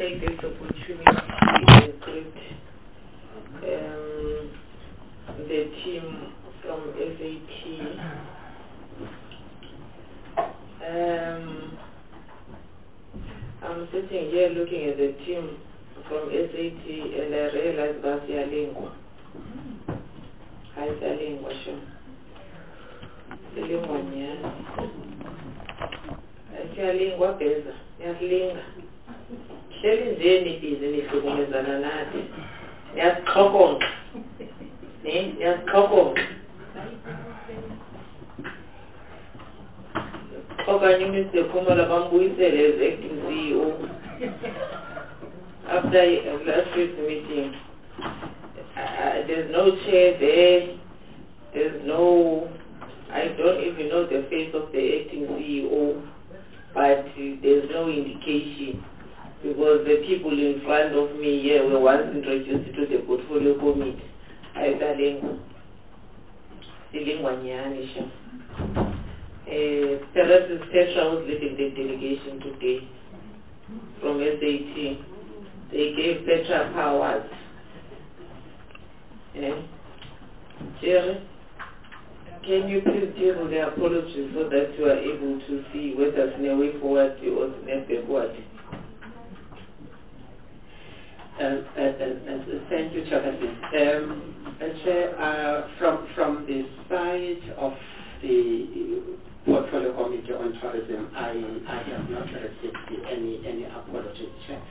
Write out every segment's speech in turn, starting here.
take this opportunity to greet the team from SAT. I'm sitting here looking at the team from SAT and I realized that's their lingua. Hi, their lingua, sure. The lingua, yeah. Their lingua, beza. Yalinga. Hleli nje nibhizi nihlukumezana nathi. Niyasiqhokonqa. Niyasiqhokonqa. Okanye uMr. Khumalo bambuyisele as acting CEO. After last week's meeting, there's no chair there. There's no, I don't even know the face of the acting CEO, but there's no indication because the people in front of me here were once introduced to the portfolio committee. Teresa Petra was leading the delegation today from SAT. They gave Petra powers. Jerry, can you please table the apologies so that you are able to see whether it's a way forward or it's backward? Thank you, Chairman. From the side of the Portfolio Committee on Tourism, I have not received any apologies.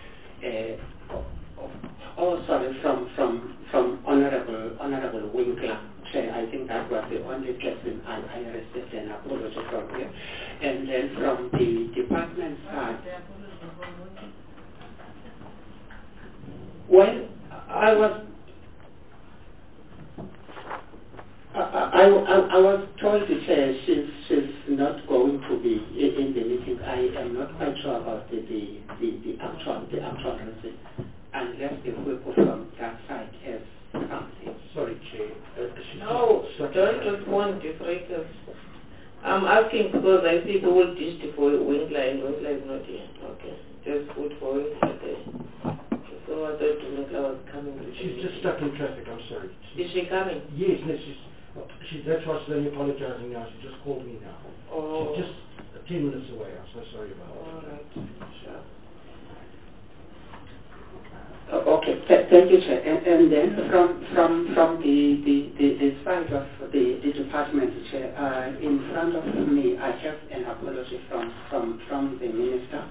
From Honorable Winkler, Chair, I think that was the only person I received an apology from here. And then from the department side, well, I was told the Chair she's not going to be in the meeting. I am not quite sure about the actual reason, unless the whip from that side has something. Sorry, Chair. No, don't respond, decorators. I'm asking because I see the whole dish for Winkler and Winkler is not here. Okay, just food for Winkler there. So I thought Winkler was coming. She's just stuck in traffic, I'm sorry. Is she coming? Yes, no, that's why she's only apologizing now. She just called me now. Oh. She's just 10 minutes away. I'm so sorry about that. All right, sure. Okay, thank you, Chair. And then from the side of the department, Chair, in front of me, I have an apology from the minister.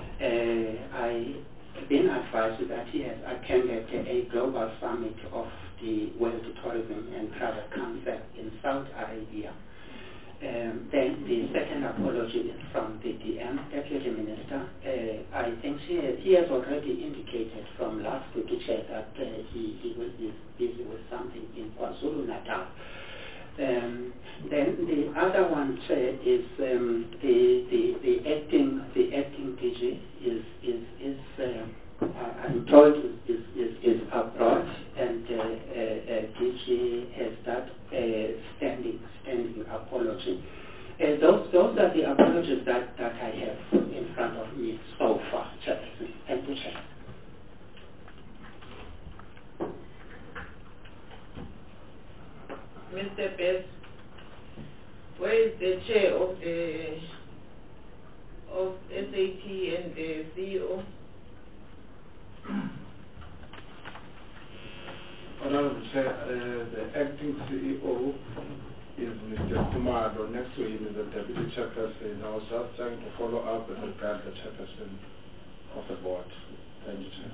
I've been advised that he has attended a global summit of the World Tourism and Travel Council in Saudi Arabia. Then the second apology is from the DM, Deputy Minister. I think he has already indicated from last week, Chair, that he will be busy with something in KwaZulu-Natal. Then the other one, Chair, is the acting DG is I'm told is abroad, and DG has that standing apology. Those are the apologies that I have in front of me so far, Chairperson. Thank you, Chair. Mr. Best, where is the chair of SAT and the CEO? Honorable Chair, the acting CEO is Mr. Khumalo. Next to him is the Deputy Chairperson. I was just trying to follow up with regard to the Chairperson of the board. Thank you, Chair.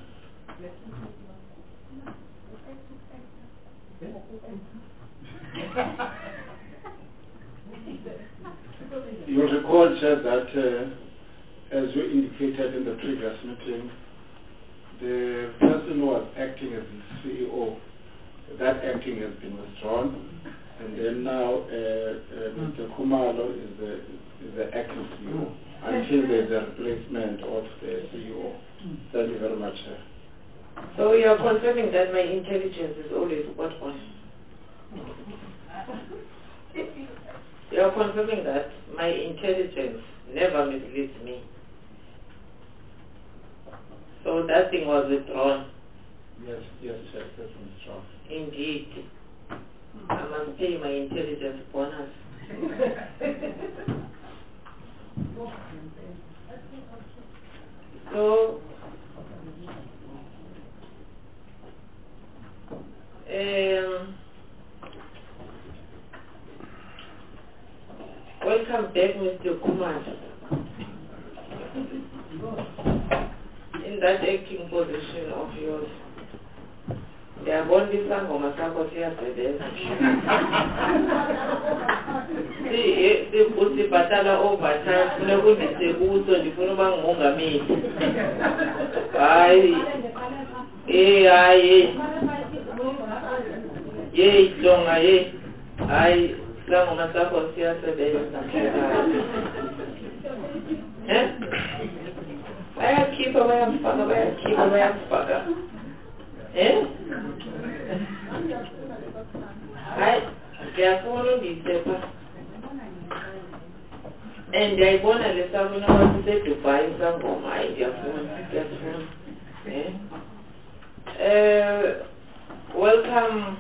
You recall, Chair, that as you indicated in the previous meeting, the person who was acting as the CEO, that acting has been withdrawn, and then now Mr. Khumalo is the acting CEO until there is a replacement of the CEO. Thank you very much, Chair. So you are confirming that my intelligence is always what one? You are confirming that my intelligence never misleads me. So So that thing was withdrawn. Yes, that was withdrawn. Indeed. I must pay my intelligence bonus. So, welcome back, Mr. Kumar. In that acting position of yours, ndiyabonisa ngoma sakho siyasebenza. Sibhatala overtime, funa kundise kuso, ndifuna uba ngumongameli. Hayi. Hayi. Ye Hlonga ye. Hayi, ngoma sakho siyasebenza. Bayakhipha bayafaka. Hayi, ngiyafuna undisepa. And ndiyayibona lesabona wasiseDubai sangoma, hayi ndiyafuna. Welcome,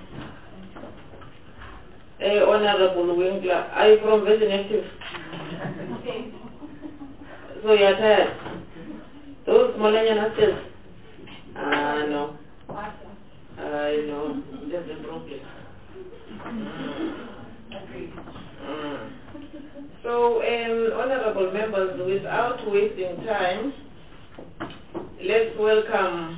Honorable Winkler. Are you from Virgin Active? So you're tired? Those Malanyana still? No. I know. That's the problem. So, honorable members, without wasting time, let's welcome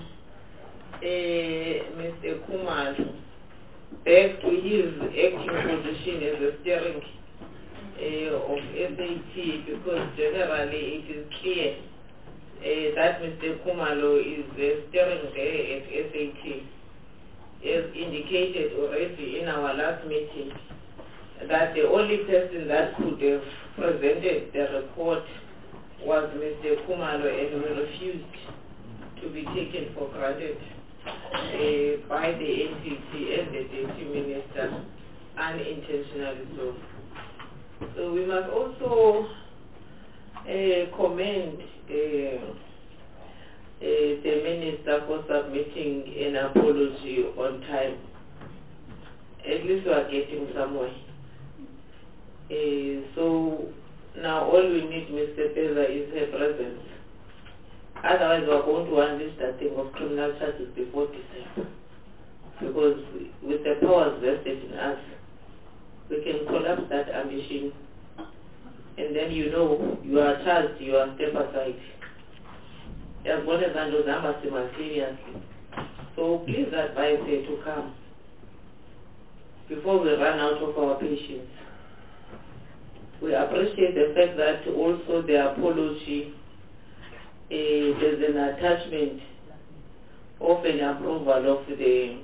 Mr. Kumar back to his acting position as a steering of SAT, because generally it is clear that Mr. Kumalo is steering there at SAT. As indicated already in our last meeting, that the only person that could have presented the report was Mr. Kumalo, and we refused to be taken for granted by the NCT and the Deputy Minister, unintentionally so. So we must also commend the Minister for submitting an apology on time. At least we are getting somewhere. So now all we need, Mr. Peza, is her presence. Otherwise we are going to unleash that thing of criminal charges before December. Because with the powers vested in us, we can collapse that ambition, and then you know you are charged, you are step aside. As one as those numbers simultaneously. So please advise her to come before we run out of our patience. We appreciate the fact that also the apology, there's an attachment of an approval of the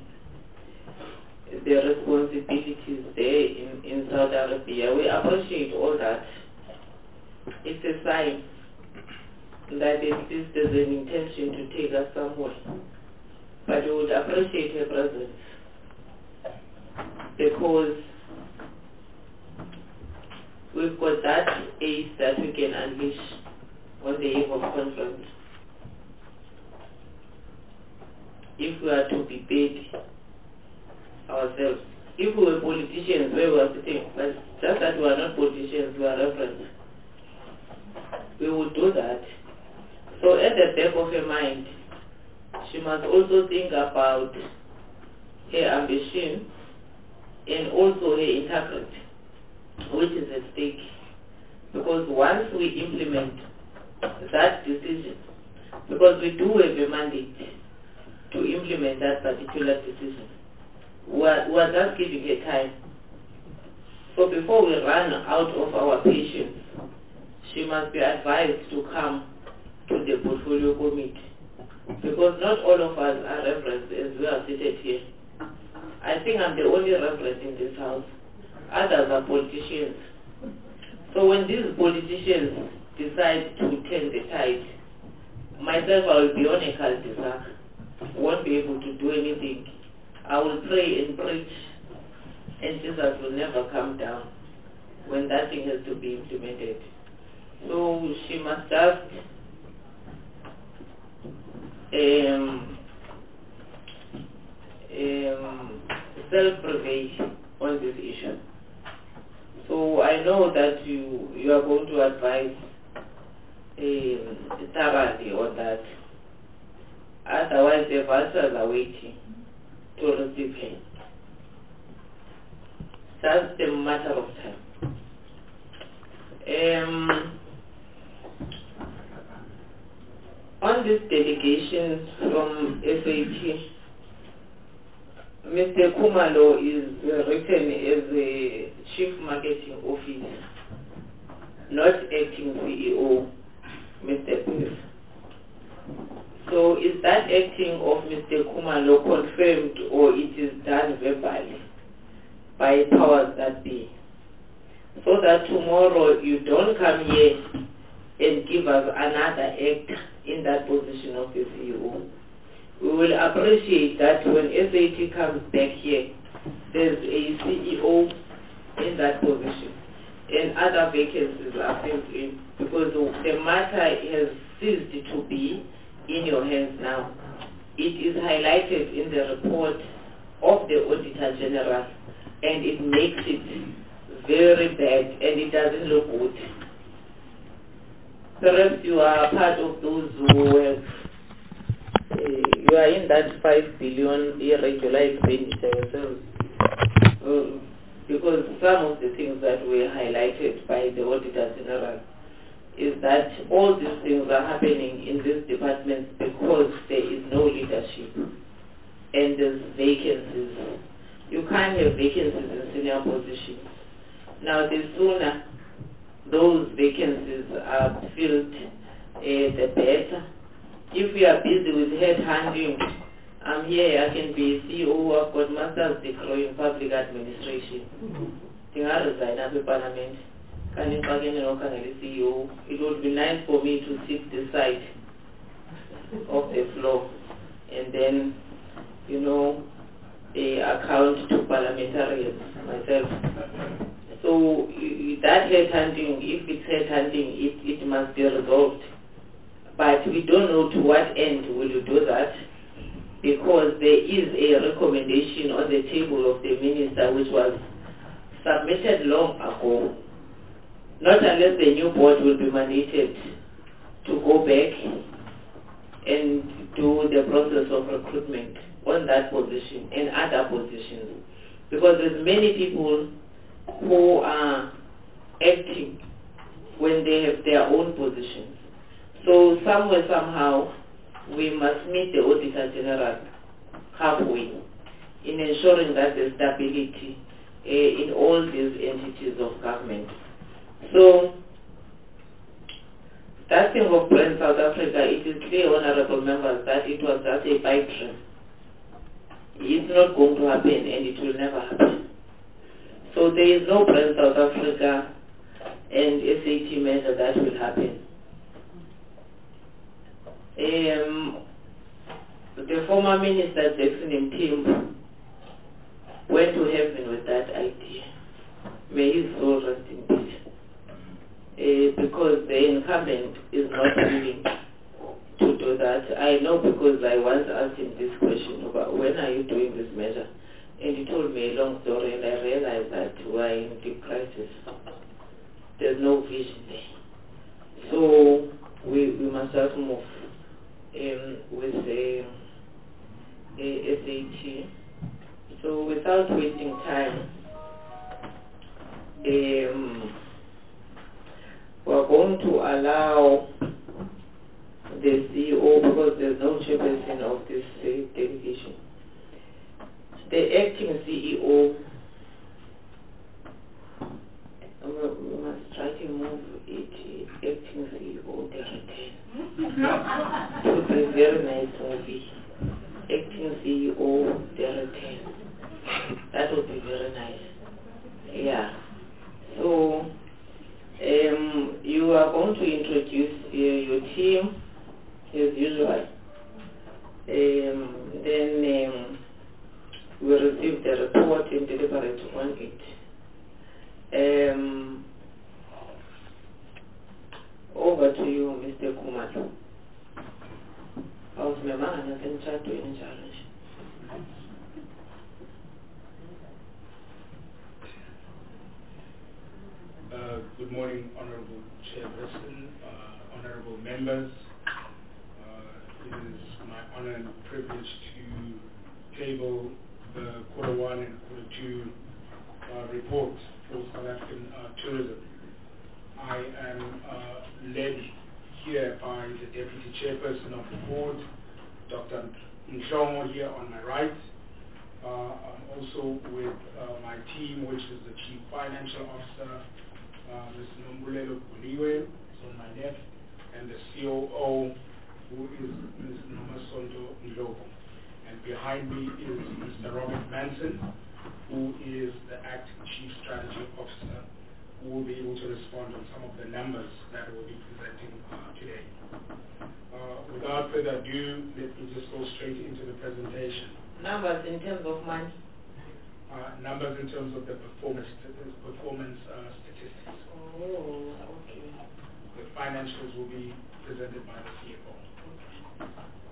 responsibilities there in Saudi Arabia. We appreciate all that. It's a sign that at least there's an intention to take us somewhere. But we would appreciate her presence, because we've got that ace that we can unleash on the eve of conference. If we are to be paid ourselves, if we were politicians, where we are sitting, but just that we are not politicians, we are reverends, we would do that. So at the back of her mind, she must also think about her ambition and also her integrity, which is at stake. Because once we implement that decision, because we do have a mandate to implement that particular decision, we are just giving her time. So before we run out of our patience, she must be advised to come to the portfolio committee, because not all of us are reverends as we are seated here. I think I'm the only reverend in this house. Others are politicians. So when these politicians decide to turn the tide, myself, I will be on a cul-de-sac, won't be able to do anything. I will pray and preach, and Jesus will never come down when that thing has to be implemented. So she must just self-prevail on this issue. So I know that you are going to advise thoroughly on that. Otherwise, the voters are waiting to receive him. That's a matter of time. On this delegation from SAT, Mr. Kumalo is written as a Chief Marketing Officer, not acting CEO, Mr. Pierce. So is that acting of Mr. Kumalo confirmed, or it is done verbally by powers that be? So that tomorrow you don't come here and give us another act in that position of the CEO. We will appreciate that when SAT comes back here, there's a CEO in that position and other vacancies are filled in, because the matter has ceased to be in your hands now. It is highlighted in the report of the Auditor General, and it makes it very bad and it doesn't look good. Perhaps you are part of those who have you are in that 5 billion irregular expenditure yourselves. Because some of the things that were highlighted by the Auditor General is that all these things are happening in this department because there is no leadership and there's vacancies. You can't have vacancies in senior positions. Now, the sooner those vacancies are filled, the better. If we are busy with headhunting, I'm here, I can be a CEO, I've got master's degree in public administration. I resign as a parliament. CEO. It would be nice for me to sit the side of the floor and then, account to parliamentarians myself. So that headhunting, if it's headhunting, it must be resolved. But we don't know to what end will you do that, because there is a recommendation on the table of the minister which was submitted long ago. Not unless the new board will be mandated to go back and do the process of recruitment on that position and other positions. Because there's many people who are acting when they have their own positions. So somewhere, somehow, we must meet the Auditor General halfway in ensuring that there's stability in all these entities of government. So, that thing of Brand South Africa, it is clear, honorable members, that it was just a pipe dream. It's not going to happen and it will never happen. So there is no Brand South Africa and SAT measure that will happen. The former minister, Jackson Mthembu, went to heaven with that idea. May his soul rest in peace. Because the incumbent is not willing to do that. I know, because I once asked him this question about when are you doing this measure, and he told me a long story, and I realized that we're in deep crisis. There's no vision there. So we must just move with the SAT. So without wasting time, we're going to allow the CEO, because there's no chairperson of this delegation. The acting CEO, we must try to move it, acting CEO, the return. It would be a very nice movie. Acting CEO, the return. That would be very nice. Yeah. So, you are going to introduce your team as usual. Then we receive the report and deliberate on it. Over to you, Mr. Kumalo. I'll asimemanga nasemtshadweni njalo nje. Good morning, Honorable Chairperson, honorable members. It is my honor and privilege to table the Quarter 1 and Quarter 2 report for South African tourism. I am led here by the Deputy Chairperson of the Board, Dr. Mhlongo here on my right. I'm also with my team, which is the Chief Financial Officer, Ms. Nombulelo Guliwe, is on my left, and the COO, who is Ms. Nomasonto Ndlovu. And behind me is Mr. Robert Manson, who is the Acting Chief Strategy Officer, who will be able to respond on some of the numbers that we'll be presenting today. Without further ado, let me just go straight into the presentation. Numbers in terms of money? Numbers in terms of the performance statistics. Oh, okay. The financials will be presented by the CFO.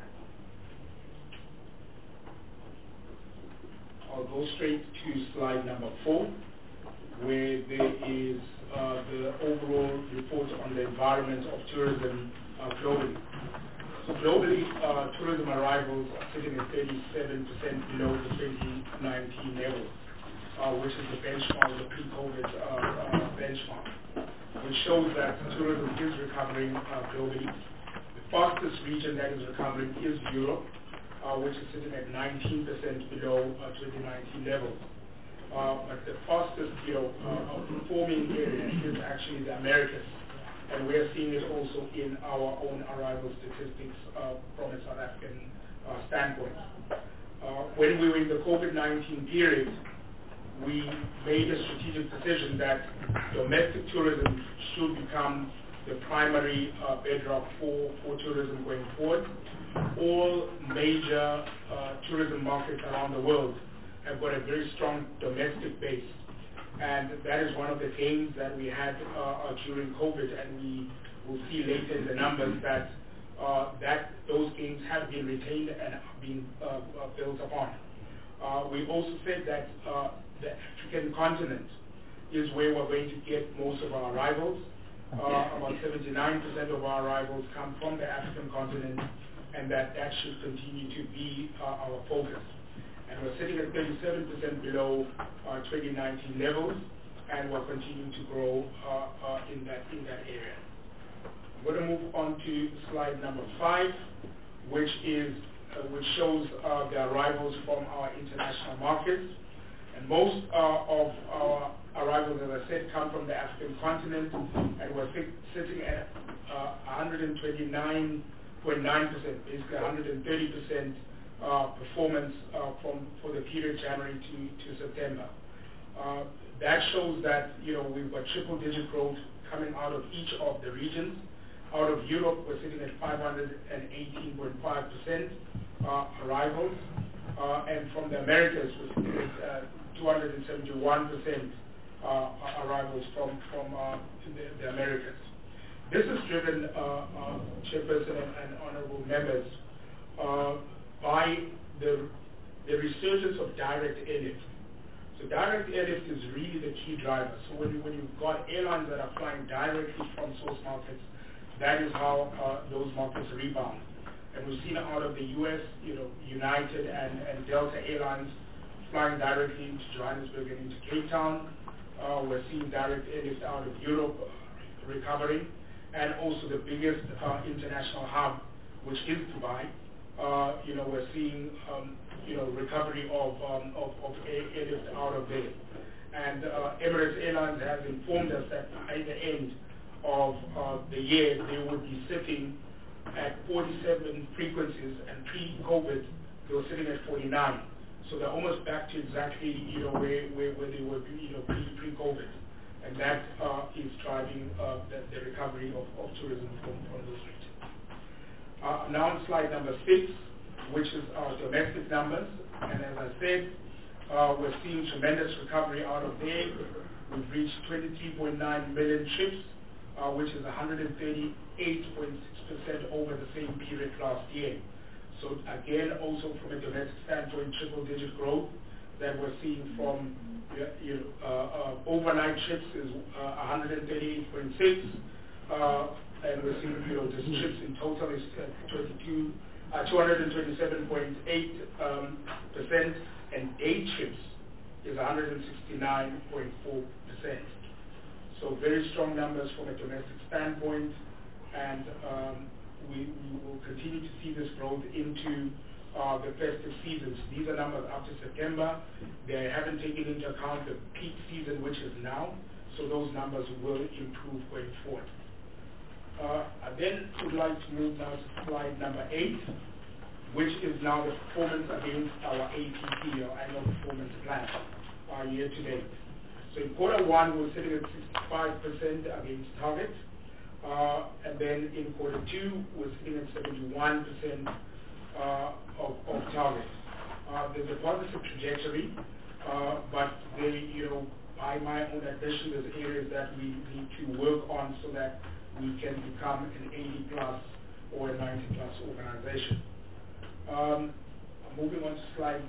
I'll go straight to slide number 4, where there is the overall report on the environment of tourism globally. So globally, tourism arrivals are sitting at 37% below the 2019 level, which is the benchmark, the pre-COVID benchmark, which shows that tourism is recovering globally. The fastest region that is recovering is Europe, which is sitting at 19% below 2019 levels. But the fastest performing area is actually the Americas. And we are seeing it also in our own arrival statistics from a South African standpoint. When we were in the COVID-19 period, we made a strategic decision that domestic tourism should become the primary bedrock for tourism going forward. All major tourism markets around the world have got a very strong domestic base. And that is one of the gains that we had during COVID, and we will see later in the numbers that those gains have been retained and been built upon. We also said that the African continent is where we're going to get most of our arrivals. About 79% of our arrivals come from the African continent, and that should continue to be our focus. And we're sitting at 37% below 2019 levels, and we're continuing to grow in that area. I'm going to move on to slide number 5, which shows the arrivals from our international markets. And most of our arrivals, as I said, come from the African continent, and we're sitting at 129.9%, basically 130%. Performance for the period January to September. That shows that we've got triple-digit growth coming out of each of the regions. Out of Europe, we're sitting at 518.5% arrivals, and from the Americas, we're sitting at 271% arrivals from the Americas. This is driven, Chairperson and honorable members, by the resurgence of direct airlift. So direct airlift is really the key driver. So when you've got airlines that are flying directly from source markets, that is how those markets rebound. And we've seen out of the U.S., United and Delta Airlines flying directly into Johannesburg and into Cape Town. We're seeing direct airlift out of Europe recovering, and also the biggest international hub, which is Dubai. We're seeing recovery of airlift out of there. And Emirates Airlines has informed us that by the end of the year, they would be sitting at 47 frequencies, and pre-COVID, they were sitting at 49. So they're almost back to exactly where they were pre-COVID. And that is driving the recovery of tourism from those regions. Now on slide number 6, which is our domestic numbers. And as I said, we're seeing tremendous recovery out of there. We've reached 23.9 million trips, which is 138.6% over the same period last year. So again, also from a domestic standpoint, triple-digit growth that we're seeing from overnight trips is 138.6, and we're seeing the trips in total is 227.8%, and day trips is 169.4%. So very strong numbers from a domestic standpoint, and we will continue to see this growth into the festive seasons. These are numbers up to September. They haven't taken into account the peak season, which is now, so those numbers will improve going forward. I then would like to move now to slide number 8, which is now the performance against our APP, our annual performance plan, year to date. So in quarter 1, we're sitting at 65% against target. And then in quarter 2, we're sitting at 71% of target. There's a positive trajectory, but by my own admission, there's areas that we need to work on so that we can become an 80+ or a 90+ organization. Moving on to slide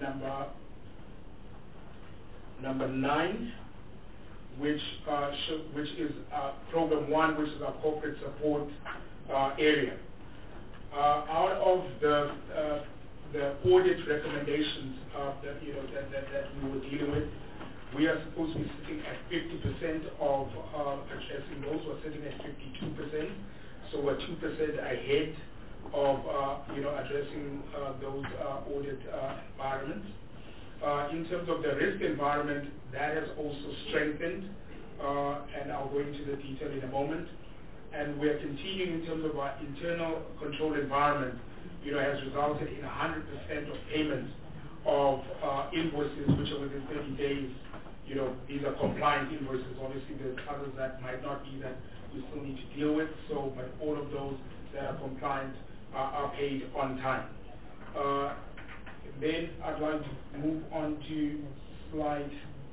number 9. Which is program 1, which is our corporate support area. Out of the audit recommendations that we were dealing with, we are supposed to be sitting at 50% of addressing those. We're sitting at 52%, so we're 2% ahead of addressing those audit environments. In terms of the risk environment, that has also strengthened, and I'll go into the detail in a moment. And we're continuing in terms of our internal control environment, has resulted in 100% of payments of invoices which are within 30 days. These are compliant invoices. Obviously, there's others that might not be that we still need to deal with. So, but all of those that are compliant are paid on time. Then I'd like to move on to slide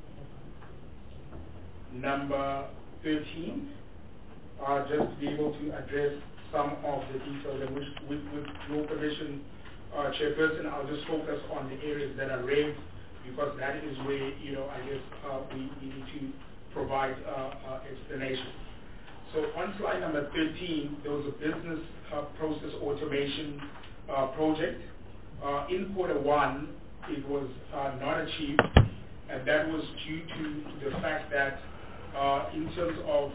number 13, just to be able to address some of the details, and with your permission, Chairperson, I'll just focus on the areas that are red, because that is where, I guess we need to provide explanation. So on slide number 13, there was a business process automation project. In quarter 1, it was not achieved, and that was due to the fact that in terms of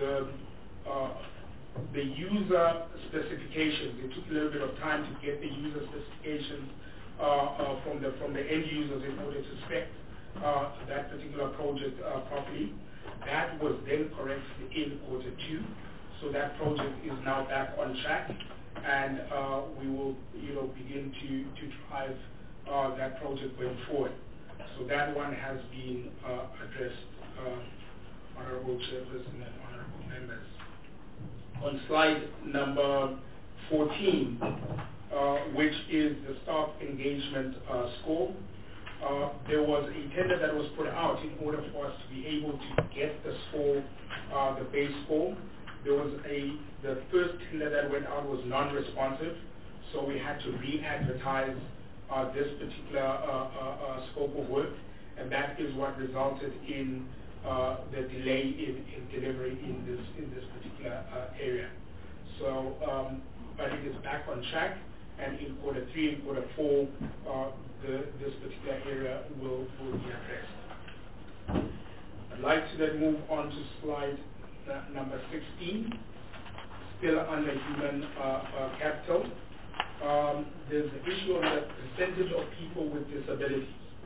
the user specifications, it took a little bit of time to get the user specifications from the end users in order to spec that particular project properly. That was then corrected in quarter 2, so that project is now back on track, and we will begin to drive that project going forward. So that one has been addressed, Honorable Chairperson and Honorable Members. On slide number 14, which is the staff engagement score, there was a tender that was put out in order for us to be able to get the score, the base score. There was the first tender that went out was non-responsive, so we had to re-advertise this particular scope of work, and that is what resulted in the delay in delivery in this particular area. So, but it is back on track, and in quarter 3 and quarter 4, this particular area will be addressed. I'd like to then move on to slide number 16, still under human capital. There's the issue of the percentage of people with disabilities,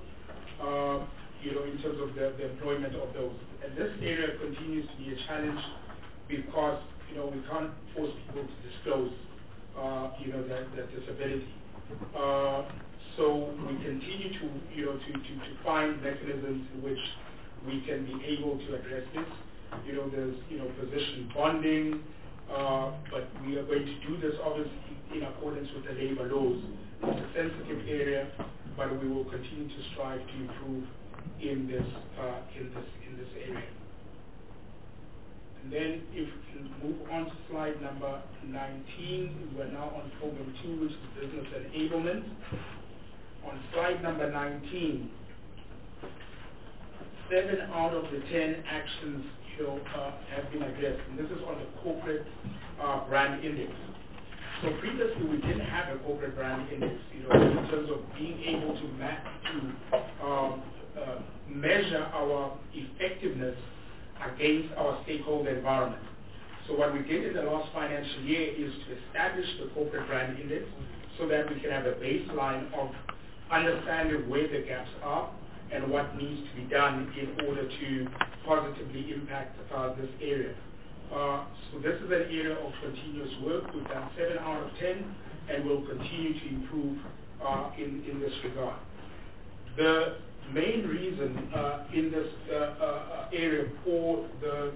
in terms of the employment of those. And this area continues to be a challenge because, we can't force people to disclose, their disability. So we continue to find mechanisms in which we can be able to address this. There's, position bonding, but we are going to do this obviously in accordance with the labor laws. It's a sensitive area, but we will continue to strive to improve in this area. And then if we move on to slide number 19, we're now on program 2, which is business enablement. On slide number 19, 7 out of the 10 actions have been addressed, and this is on the corporate brand index. So previously we didn't have a corporate brand index, in terms of being able to measure our effectiveness against our stakeholder environment. So what we did in the last financial year is to establish the corporate brand index so that we can have a baseline of understanding where the gaps are and what needs to be done in order to positively impact this area. So this is an area of continuous work. We've done 7 out of 10 and will continue to improve in this regard. The main reason in this area for the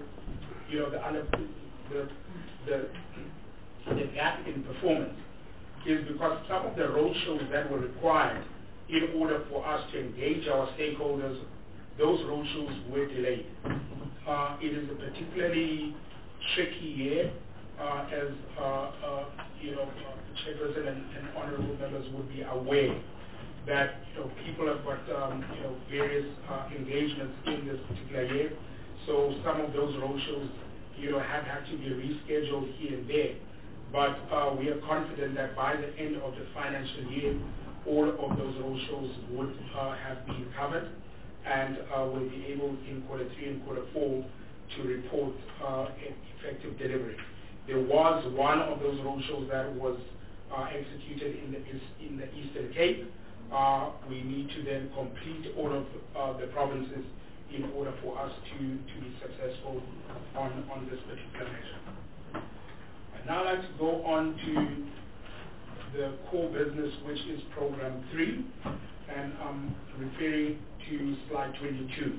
gap in performance is because some of the roadshows that were required in order for us to engage our stakeholders, those roadshows were delayed. It is a particularly tricky year, as the chairperson and honorable members would be aware that people have got various engagements in this particular year. So some of those roadshows have had to be rescheduled here and there. But we are confident that by the end of the financial year, all of those roadshows would have been covered, and we'll be able in quarter 3 and quarter 4 to report effective delivery. There was one of those roadshows that was executed in the Eastern Cape. We need to then complete all of the provinces in order for us to be successful on this particular measure. I'd now like to go on to the core business, which is program 3, and I'm referring to slide 22.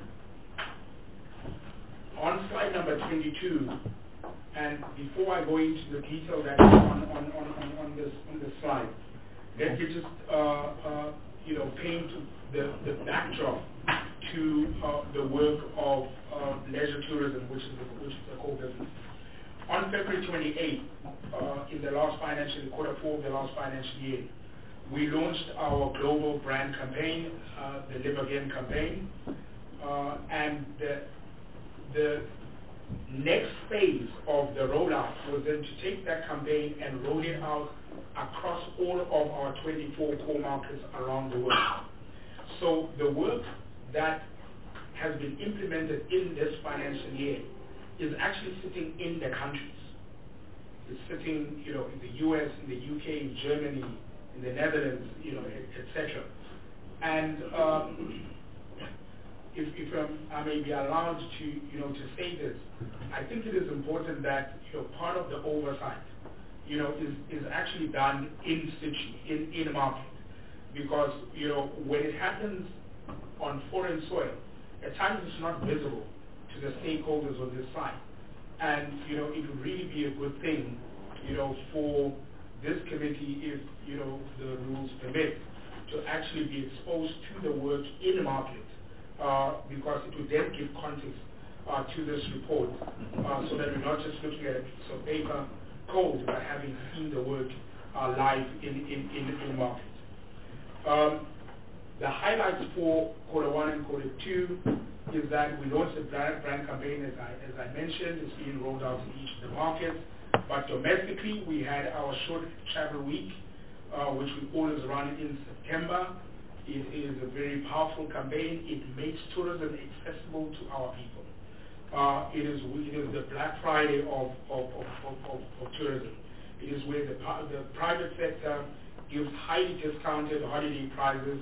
On slide number 22, and before I go into the detail that is on this slide, let me just paint the backdrop to the work of leisure tourism, which is the core business. On February 28th, in the last financial quarter 4 of the last financial year, we launched our global brand campaign, the Live Again campaign, and the next phase of the rollout was then to take that campaign and roll it out across all of our 24 core markets around the world. So the work that has been implemented in this financial year is actually sitting in the countries. It's sitting, in the US, in the UK, in Germany, in the Netherlands, etc. And if I may be allowed to say this, I think it is important that part of the oversight, is actually done in situ, in market, because when it happens on foreign soil, at times it's not visible to the stakeholders on this side, and it would really be a good thing, for this committee, if the rules permit, to actually be exposed to the work in the market, because it would then give context to this report, so that we're not just looking at a piece of paper cold, but having seen the work live in the market. The highlights for quarter 1 and quarter 2 is that we launched the brand campaign, as I mentioned. It's being rolled out in each of the markets. But domestically, we had our short travel week, which we always run in September. It is a very powerful campaign. It makes tourism accessible to our people. It is the Black Friday of tourism. It is where the private sector gives highly discounted holiday packages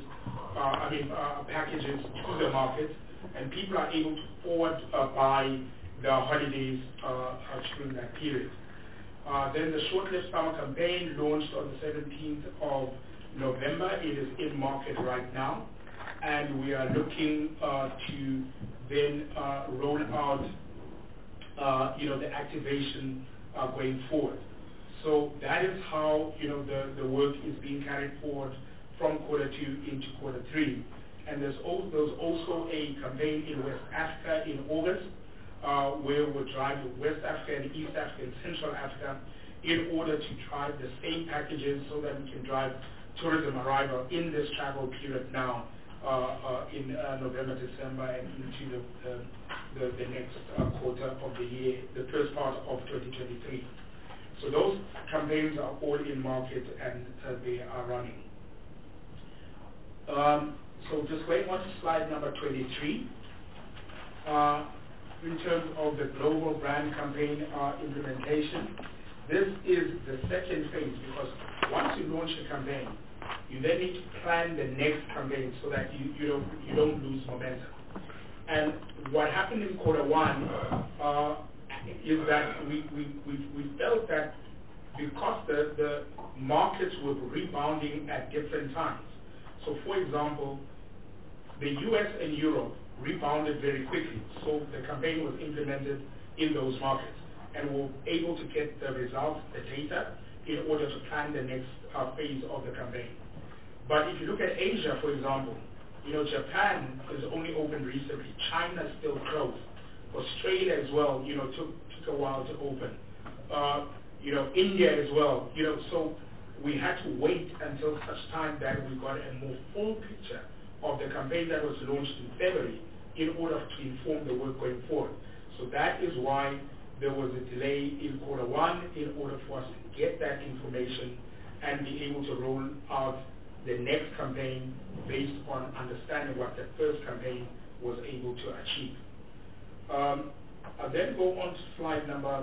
to the market, and people are able to forward buy the holidays during that period. Then the short-lived summer campaign launched on the 17th of November. It is in market right now, and we are looking to then roll out the activation going forward. So that is how the work is being carried forward from quarter 2 into quarter 3. And there's also a campaign in West Africa in August, where we'll drive West Africa and East Africa and Central Africa in order to drive the same packages so that we can drive tourism arrival in this travel period now in November, December, and into the next quarter of the year, the first part of 2023. So those campaigns are all in market and they are running. So just going on to slide number 23. In terms of the global brand campaign implementation, this is the second phase, because once you launch a campaign, you then need to plan the next campaign so that you don't lose momentum. And what happened in quarter one is that we felt that because the markets were rebounding at different times. So for example, the US and Europe rebounded very quickly, so the campaign was implemented in those markets, and we're able to get the results, the data, in order to plan the next phase of the campaign. But if you look at Asia, for example, Japan is only opened recently. China is still closed. Australia as well, took a while to open. India as well. So we had to wait until such time that we got a more full picture of the campaign that was launched in February in order to inform the work going forward. So that is why there was a delay in quarter one in order for us to get that information and be able to roll out the next campaign based on understanding what the first campaign was able to achieve. I'll then go on to slide number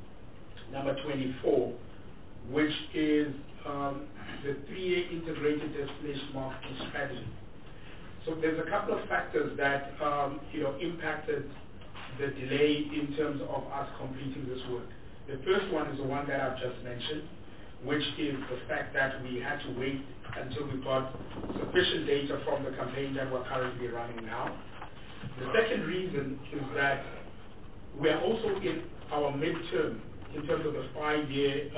24, which is the 3-year integrated destination marketing strategy. So there's a couple of factors that impacted the delay in terms of us completing this work. The first one is the one that I've just mentioned, which is the fact that we had to wait until we got sufficient data from the campaign that we're currently running now. The second reason is that we are also in our midterm in terms of the 5-year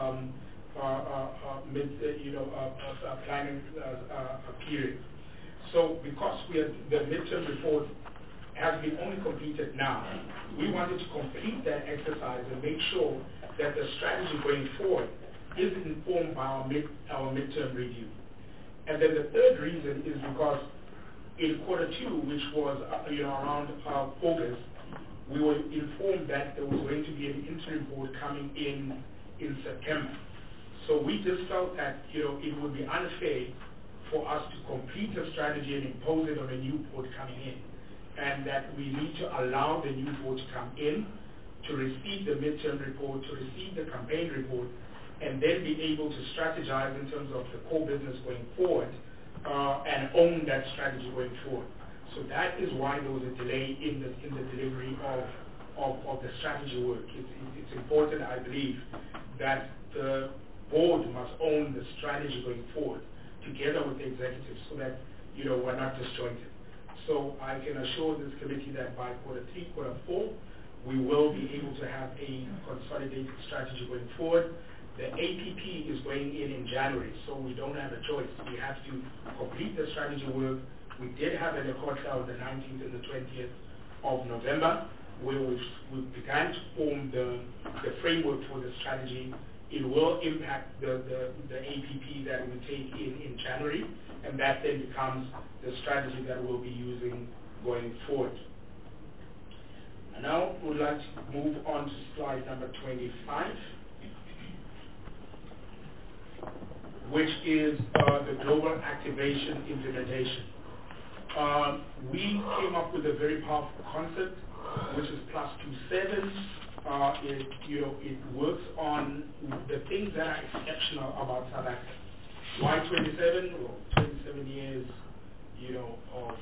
planning period. So because the midterm report has been only completed now, we wanted to complete that exercise and make sure that the strategy going forward is informed by our midterm review. And then the third reason is because in quarter two, which was around August, we were informed that there was going to be an interim board coming in September. So we just felt that it would be unfair for us to complete the strategy and impose it on a new board coming in, and that we need to allow the new board to come in to receive the midterm report, to receive the campaign report, and then be able to strategize in terms of the core business going forward and own that strategy going forward. So that is why there was a delay in the delivery of the strategy work. It's important, I believe, that the board must own the strategy going forward together with the executives so that we're not disjointed. So I can assure this committee that by quarter 3, quarter 4, we will be able to have a consolidated strategy going forward. The APP is going in January, so we don't have a choice. We have to complete the strategy work. We did have an Ekotla on the 19th and the 20th of November, where we began to form the framework for the strategy. It will impact the APP that we take in January, and that then becomes the strategy that we'll be using going forward. And now we'd like to move on to slide number 25, which is the global activation implementation. We came up with a very powerful concept, which is +27. It works on the things that are exceptional about South Africa. Why 27? Well, 27 years, of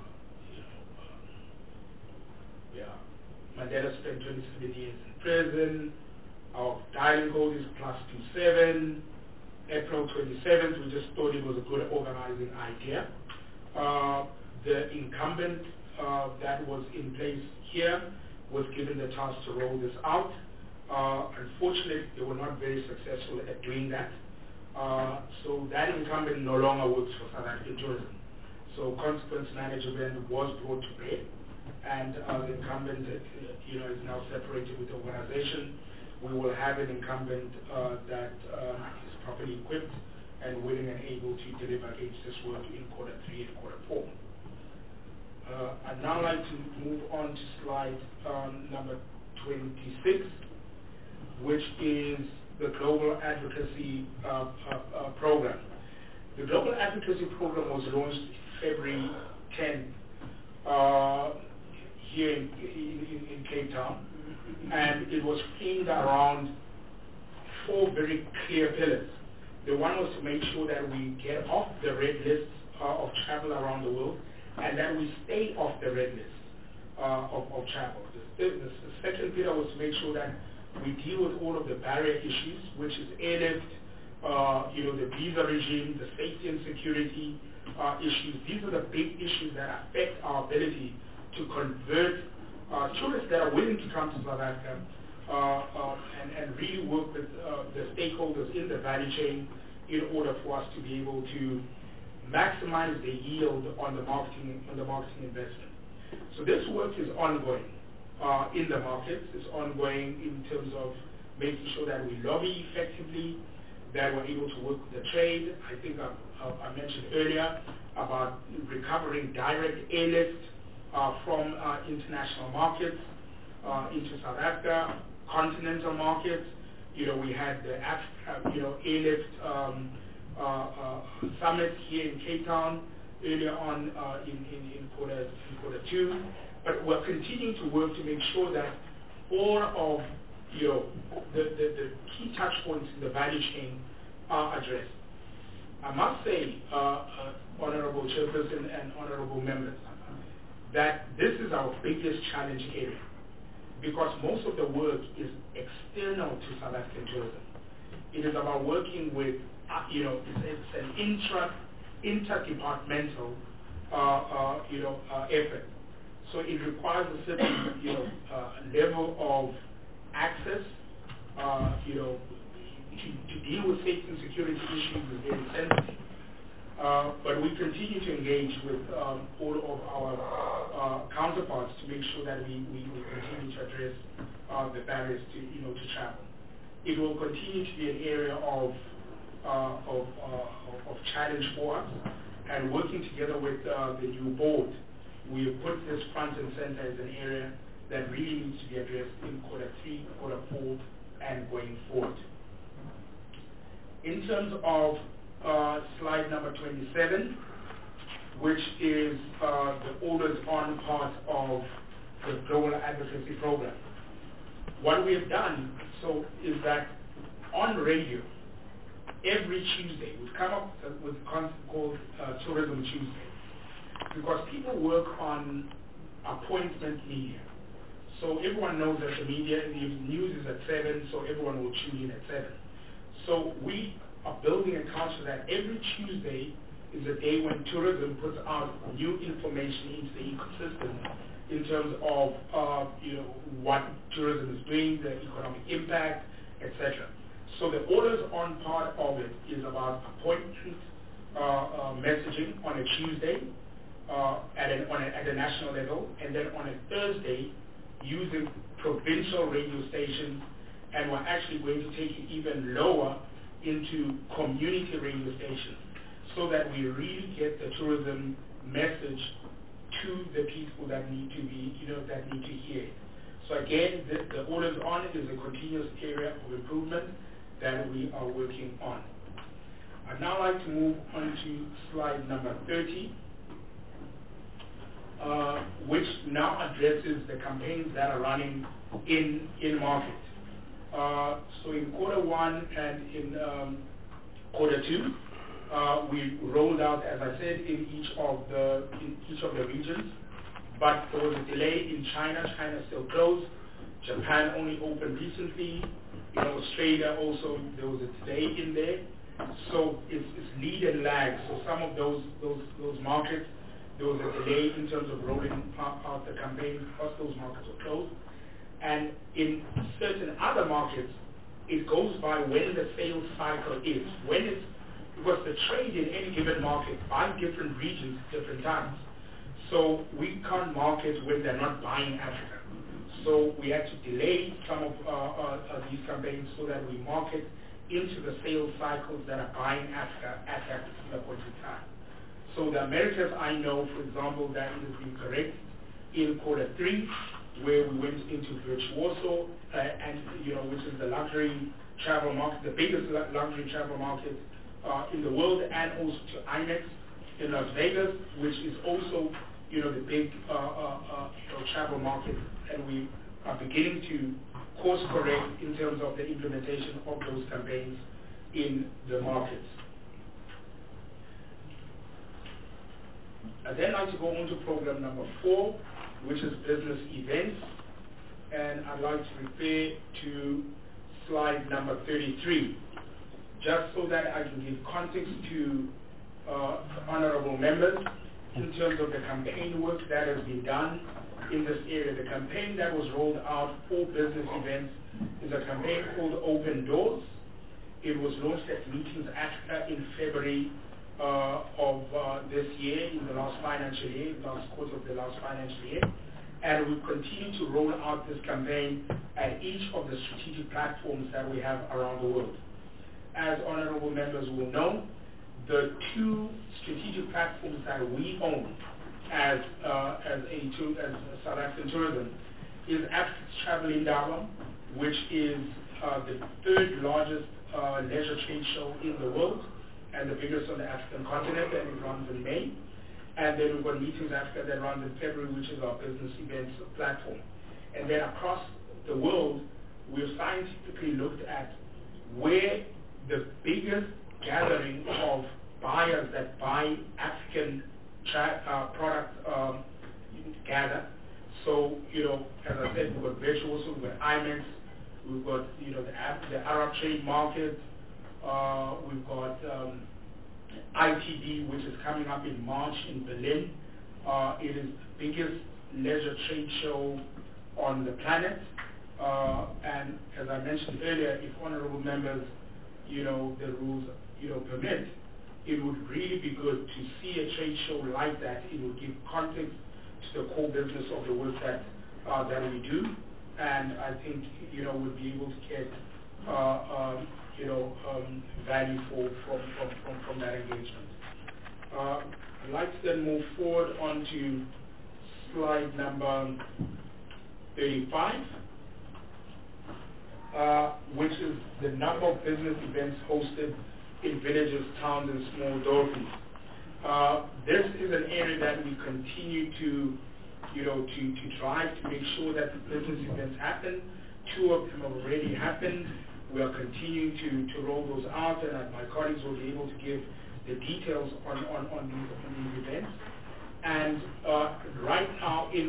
Mandela spent 27 years in prison. Our dialing code is +27. April 27th, we just thought it was a good organizing idea. The incumbent that was in place here was given the task to roll this out. Unfortunately, they were not very successful at doing that. So that incumbent no longer works for South African tourism. So consequence management was brought to bear, and the incumbent is now separated with the organization. We will have an incumbent that is properly equipped and willing and able to deliver against this work in quarter 3 and quarter 4. I'd now like to move on to slide number 26, which is the Global Advocacy Program. The Global Advocacy Program was launched February 10th here in Cape Town, and it was framed around 4 very clear pillars. The one was to make sure that we get off the red list of travel around the world, and that we stay off the red list of travel. The second pillar was to make sure that we deal with all of the barrier issues, which is airlift, the visa regime, the safety and security issues. These are the big issues that affect our ability to convert tourists that are willing to come to South Africa and really work with the stakeholders in the value chain in order for us to be able to maximize the yield on the marketing investment. So this work is ongoing in the markets. It's ongoing in terms of making sure that we lobby effectively, that we're able to work with the trade. I think I mentioned earlier about recovering direct airlift from international markets into South Africa, continental markets. We had the airlift summit here in Cape Town earlier on in quarter 2. But we're continuing to work to make sure that all of the key touch points in the value chain are addressed. I must say, Honorable Chairperson and Honorable Members, that this is our biggest challenge area, because most of the work is external to South African tourism. It is about working with, it's an interdepartmental, effort. So it requires a certain, level of access, to deal with safety and security issues is very sensitive. But we continue to engage with all of our counterparts to make sure that we continue to address the barriers to travel. It will continue to be an area of challenge for us, and working together with the new board, we have put this front and center as an area that really needs to be addressed in quarter 3, quarter 4, and going forward. In terms of slide number 27, which is the always-on part of the Global Advocacy Program. What we have done is that on radio, every Tuesday, we've come up with a concept called Tourism Tuesday, because people work on appointment media. So everyone knows that the media, the news is at 7, so everyone will tune in at 7. So we are building a culture that every Tuesday is a day when tourism puts out new information into the ecosystem in terms of what tourism is doing, the economic impact, etc. So the always-on part of it is about appointment messaging on a Tuesday at a national level, and then on a Thursday using provincial radio stations, and we're actually going to take it even lower into community radio stations, so that we really get the tourism message to the people that need to be, that need to hear it. So again, the always on is a continuous area of improvement that we are working on. I'd now like to move on to slide number 30, which now addresses the campaigns that are running in market. So in quarter 1 and in quarter 2, we rolled out, as I said, in each of the regions, but there was a delay in China. China still closed. Japan only opened recently. In Australia also there was a delay in there. So it's lead and lag. So some of those markets, there was a delay in terms of rolling out the campaign because those markets were closed. And in certain other markets, it goes by when the sales cycle is. Because the trade in any given market buys different regions, different times. So we can't market when they're not buying Africa. So we had to delay some of these campaigns so that we market into the sales cycles that are buying Africa at that particular point in time. So the Americas, I know, for example, that it has been correct in Q3, where we went into Virtuoso, and which is the luxury travel market, the biggest luxury travel market in the world, and also to IMEX in Las Vegas, which is also the big travel market, and we are beginning to course correct in terms of the implementation of those campaigns in the markets. I'd then like to go on to program number 4, which is business events, and I'd like to refer to slide number 33, just so that I can give context to honorable members in terms of the campaign work that has been done in this area. The campaign that was rolled out for business events is a campaign called Open Doors. It was launched at Meetings Africa in February of this year, in the last financial year, last quarter of the last financial year. And we continue to roll out this campaign at each of the strategic platforms that we have around the world. As honorable members will know, the 2 strategic platforms that we own as South African Tourism is Africa's Travel Indaba, which is the 3rd largest leisure trade show in the world and the biggest on the African continent, and it runs in May. And then we've got Meetings Africa that runs in February, which is our business events platform. And then across the world, we've scientifically looked at where the biggest gathering of buyers that buy African product gather. So, as I said, we've got Virtuoso, we've got IMEX, we've got, the Arab trade market, we've got ITB, which is coming up in March in Berlin. It is the biggest leisure trade show on the planet. And as I mentioned earlier, if honorable members, the rules, permit, it would really be good to see a trade show like that. It would give context to the core business of the work that we do. And I think, we'll be able to get, value from that engagement. I'd like to then move forward onto slide number 35, which is the number of business events hosted in villages, towns, and small dorpies. This is an area that we continue to drive to make sure that the business events happen. 2 of them have already happened. We are continuing to roll those out, and my colleagues will be able to give the details on these events. And right now in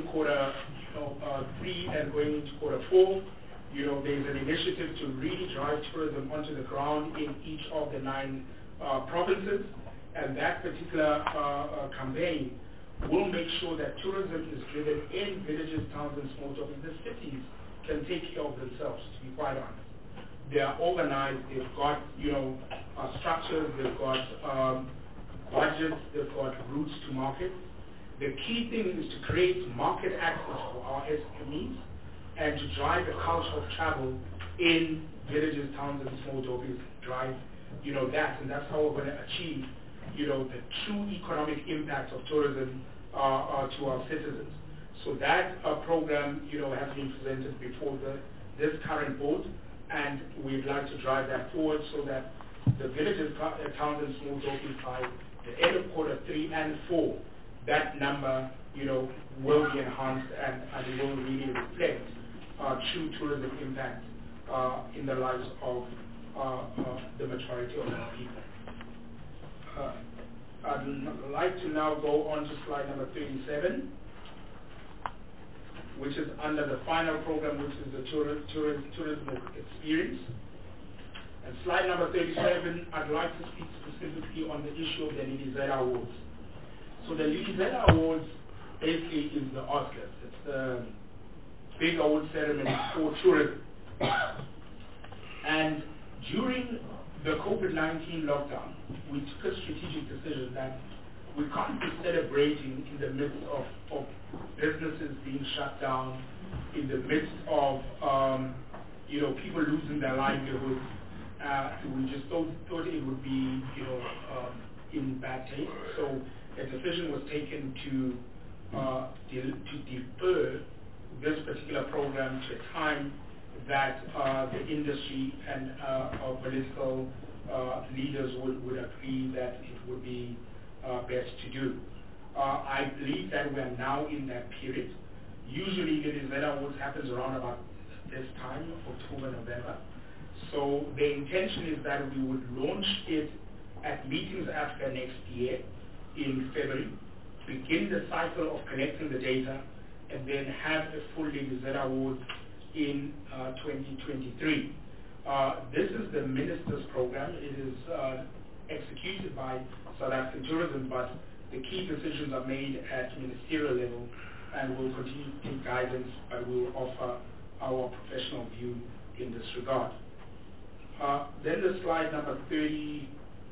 Q3 and going into Q4, there's an initiative to really drive tourism onto the ground in each of the 9 provinces, and that particular campaign will make sure that tourism is driven in villages, towns, and small towns. The cities can take care of themselves, to be quite honest. They are organized, they've got, structures, they've got budgets, they've got routes to market. The key thing is to create market access for our SMEs and to drive the culture of travel in villages, towns, and small dorpies, drive, that. And that's how we're going to achieve, the true economic impact of tourism to our citizens. So that program, has been presented before this current board, and we'd like to drive that forward so that the villages, towns, and small dorpies by the end of Q3 and 4, that number, will be enhanced and will really reflect true tourism impact in the lives of the majority of our people. I'd like to now go on to slide number 37, which is under the final program, which is the tourism experience. And slide number 37, I'd like to speak specifically on the issue of the Lidizela Awards. So the Lidizela Awards basically is the Oscars. It's the big award ceremony for tourism. And during the COVID-19 lockdown, we took a strategic decision that we can't be celebrating in the midst of businesses being shut down, in the midst of people losing their livelihoods. We just thought it would be in bad taste. So a decision was taken to defer this particular program to a time that the industry and our political leaders would agree that it would be best to do. I believe that we are now in that period. Usually the Lizetta Awards happens around about this time, October, November. So the intention is that we would launch it at Meetings Africa next year in February, begin the cycle of collecting the data, and then have a full Lizetta Awards in 2023. This is the Minister's program. It is executed by South African Tourism, but the key decisions are made at ministerial level, and we'll continue to take guidance, but we will offer our professional view in this regard. Then the slide number 30,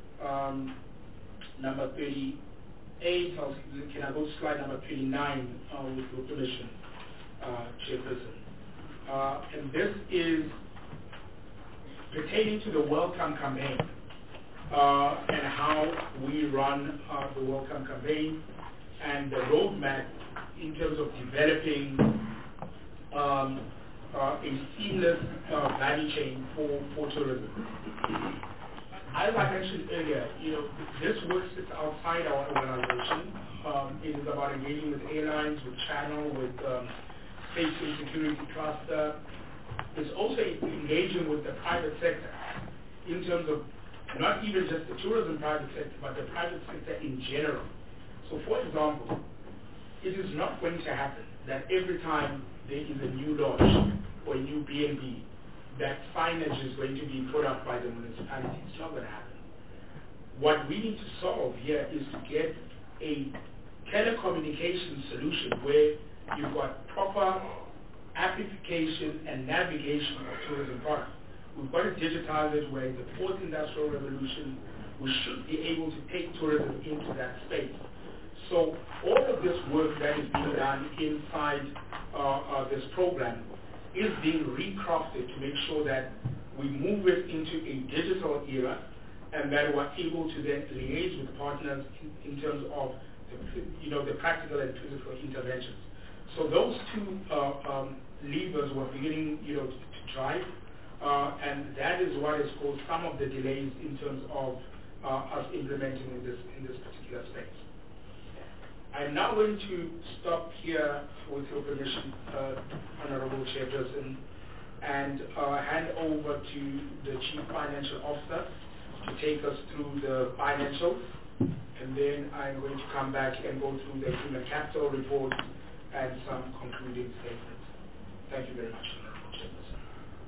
number 38, can I go to slide number 29 with your permission, Chairperson? And this is pertaining to the Welcome campaign and how we run the Welcome campaign and the roadmap in terms of developing a seamless value chain for tourism. As I mentioned earlier, this work sits outside our organization. It is about engaging with airlines, with channel, with safety and security cluster. It's also engaging with the private sector in terms of not even just the tourism private sector, but the private sector in general. So for example, it is not going to happen that every time there is a new lodge or a new B&B, that signage is going to be put up by the municipality. It's not going to happen. What we need to solve here is to get a telecommunication solution where you've got proper amplification and navigation of tourism products. We've got to digitize it. We're in the fourth industrial revolution. We should be able to take tourism into that space. So all of this work that is being done inside this program is being recrafted to make sure that we move it into a digital era and that we're able to then liaise with partners in terms of the practical and physical interventions. So those two levers were beginning to drive, and that is what has caused some of the delays in terms of us implementing in this particular space. I'm now going to stop here with your permission, Honorable Chairperson, and hand over to the Chief Financial Officer to take us through the financials, and then I'm going to come back and go through the human capital report and some concluding statements. Thank you very much, Honorable Chairperson.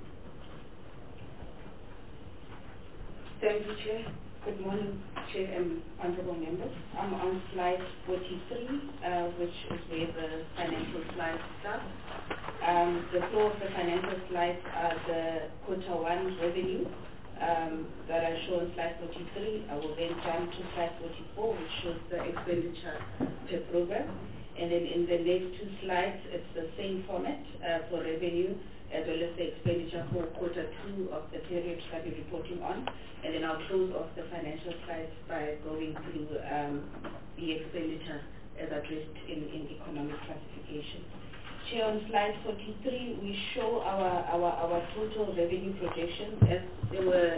Thank you, Chair. Good morning, Chair and honorable members. I'm on slide 43, which is where the financial slides start. The flow of the financial slides are the Q1 revenue that I show on slide 43. I will then jump to slide 44, which shows the expenditure per program. And then in the next two slides, it's the same format for revenue as well as the expenditure for Q2 of the period that we're reporting on. And then I'll close off the financial slides by going through the expenditure as addressed in economic classification. Here on slide 43, we show our total revenue projections as they were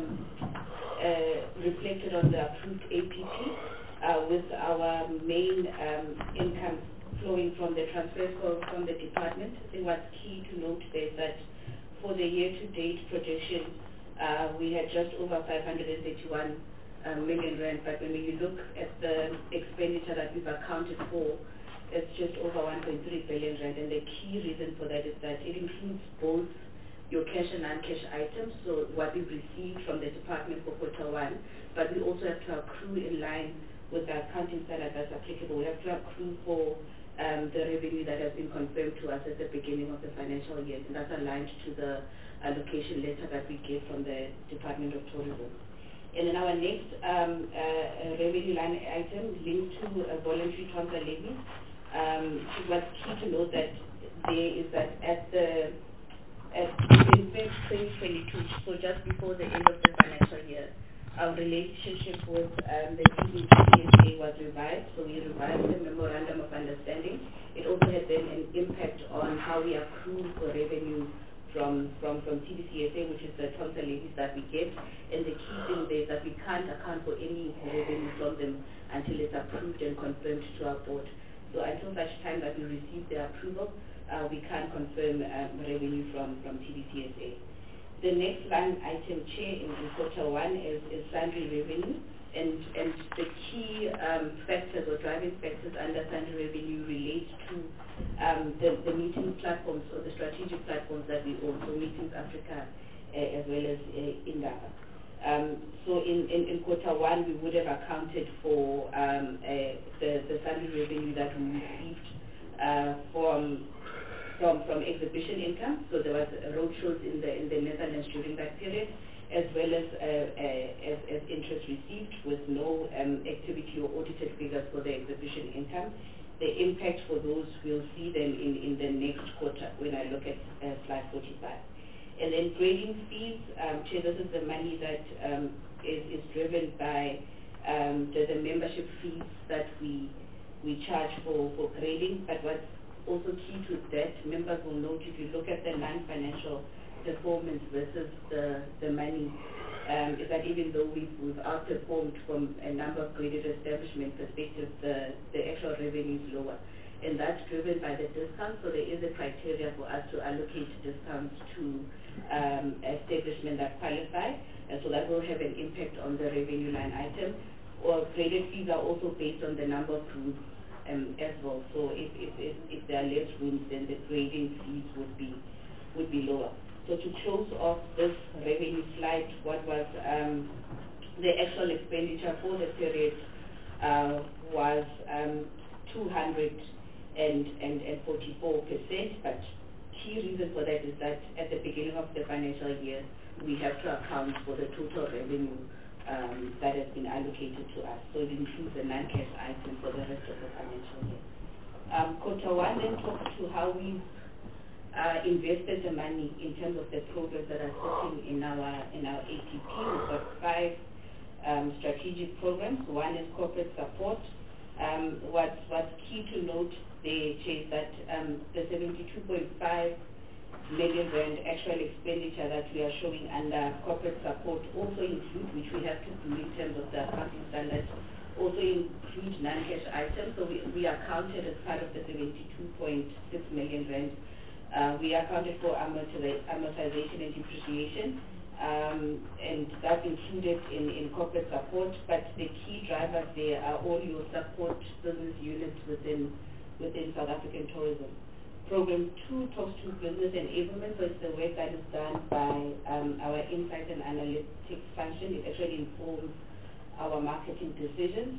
reflected on the approved APT with our main income flowing from the transfers from the department. I think what's key to note there is that for the year-to-date projection, we had just over 531 million rand, but when you look at the expenditure that we've accounted for, it's just over 1.3 billion rand, and the key reason for that is that it includes both your cash and non-cash items, so what we've received from the department for Q1, but we also have to accrue in line with the accounting standard that's applicable. We have to accrue for the revenue that has been confirmed to us at the beginning of the financial year, and that's aligned to the allocation letter that we get from the Department of Tourism. And then our next revenue line item linked to voluntary transfer levies. What's key to note that there is that in February 2022, so just before the end of the financial year, our relationship with the TBCSA was revised. So we revised the memorandum of understanding. It also had then an impact on how we accrue for revenue from TBCSA, which is the transfer levies that we get. And the key thing there is that we can't account for any revenue from them until it's approved and confirmed to our board. So until such time that we receive their approval, we can't confirm revenue from TBCSA. The next line item, Chair, in quarter one is sundry revenue. And the key factors or driving factors under sundry revenue relate to the meeting platforms or the strategic platforms that we own, so Meetings Africa as well as Indaba. So in quarter one, we would have accounted for the sundry revenue that we received from exhibition income. So there was roadshows in the Netherlands during that period, as well as interest received with no activity or audited figures for the exhibition income. The impact for those we'll see then in the next quarter when I look at slide 45. And then grading fees, Chair, this is the money that is driven by the membership fees that we charge for grading. But what's also key to that, members will note if you look at the non-financial performance versus the money, is that even though we've outperformed from a number of graded establishment perspective, the actual revenue is lower. And that's driven by the discount. So there is a criteria for us to allocate discounts to establishment that qualify. And so that will have an impact on the revenue line item. Or graded fees are also based on the number of rooms as well. So if there are less rooms, then the grading fees would be lower. So to close off this revenue slide, what was the actual expenditure for the period was 244%, but key reason for that is that at the beginning of the financial year, we have to account for the total revenue that has been allocated to us. So it includes the non-cash item for the rest of the financial year. Quarter one then talks to how we've invested the money in terms of the programs that are sitting in our ATP. We've got 5 strategic programs. One is corporate support. What's key to note there is that the 72.5 million rand actual expenditure that we are showing under corporate support also include, which we have to do in terms of the accounting standards, also include non-cash items. So we are counted as part of the 72.6 million rand. We accounted for amortization and depreciation, and that's included in corporate support, but the key drivers there are all your support business units within South African tourism. Program 2 talks to business enablement, so it's the work that is done by our insight and analytics function. It actually informs our marketing decisions.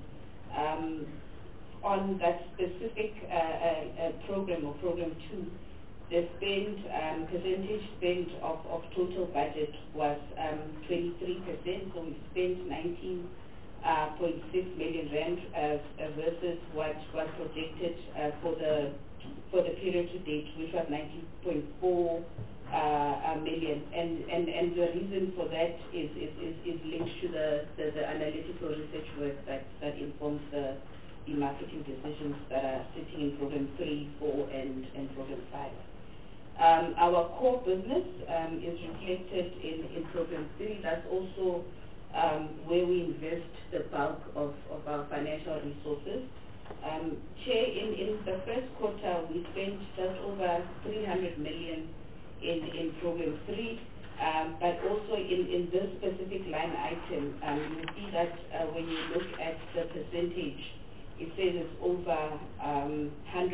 On that specific program or program 2, the percentage spend of total budget was 23%, so we spent 19.6 million rand versus what was projected for the period to date, which was 19.4 million. And the reason for that is linked to the analytical research work that informs the marketing decisions that are sitting in program 3, 4, and program 5. Our core business is reflected in program 3. That's also where we invest the bulk of our financial resources. Chair, in the first quarter, we spent just over 300 million in program 3, but also in this specific line item, you see that when you look at the percentage, it says it's over 100%.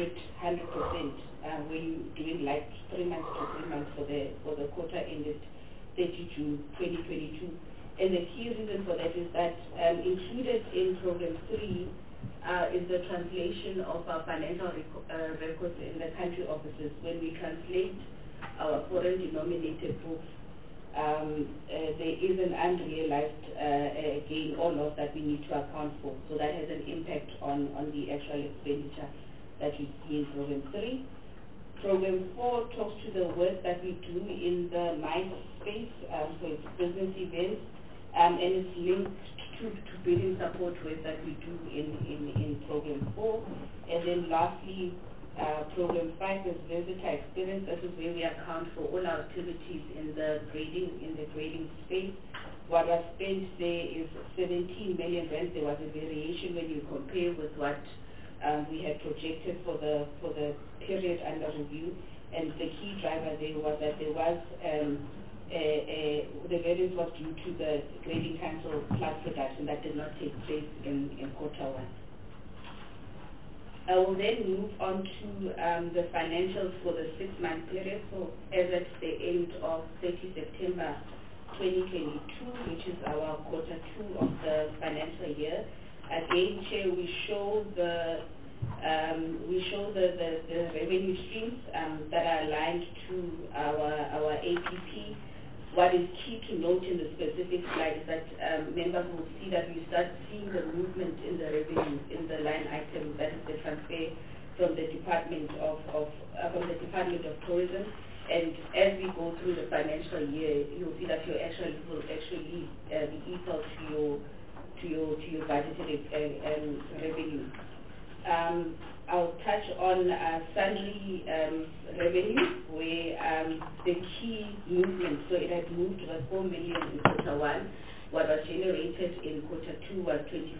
When you're doing like 3 months to 3 months for the quarter ended 30 June 2022. And the key reason for that is that included in program 3 is the translation of our financial records in the country offices. When we translate our foreign denominated books there is an unrealized gain or loss that we need to account for. So that has an impact on the actual expenditure that we see in Program 3. Program 4 talks to the work that we do in the MICE space, so it's business events, and it's linked to bidding support work that we do in Program 4. And then lastly, Program 5 is visitor experience. That is where we account for all our activities in the grading space. What was spent there is 17 million rand. There was a variation when you compare with what we had projected for the period under review. And the key driver there was that there was the variance was due to the grading council plus reduction that did not take place in quarter 1. I will then move on to the financials for the 6-month period. So as at the end of 30 September 2022, which is our quarter 2 of the financial year. Again, Chair, we show the revenue streams that are aligned to our APP. What is key to note in the specific slide is that members will see that we start seeing the movement in the revenue in the line item, that is the transfer from the Department of Tourism. And as we go through the financial year, you'll see that your actual will actually be equal to your budgeted revenue. I'll touch on sundry revenue, where the key movement, so it had moved to 4 million in quarter 1. What was generated in quarter 2 was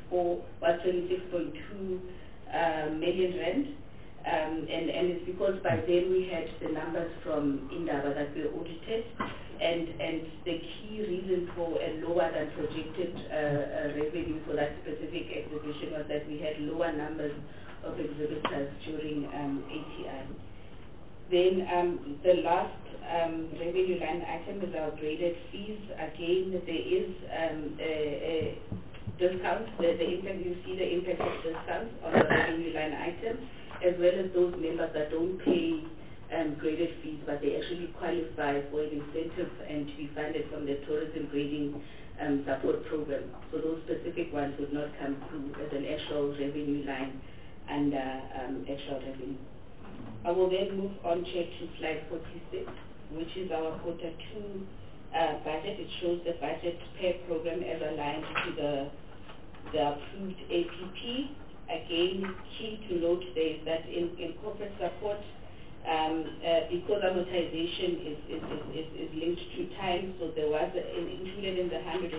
26.2 million rand. And it's because by then we had the numbers from Indaba that were audited, and the key reason for a lower than projected revenue for that specific exhibition was that we had lower numbers of exhibitors during ATI. Then the last revenue line item is our graded fees. Again, there is a discount. The impact, you see the impact of discounts on the revenue line item, as well as those members that don't pay graded fees, but they actually qualify for an incentive and to be funded from the tourism grading support program. So those specific ones would not come through as an actual revenue line and actual revenue. I will then move on, Chair, to slide 46, which is our quarter 2 budget. It shows the budget per program as aligned to the approved APP. Again, key to note there is that in corporate support, because amortization is linked to time, so there was included in the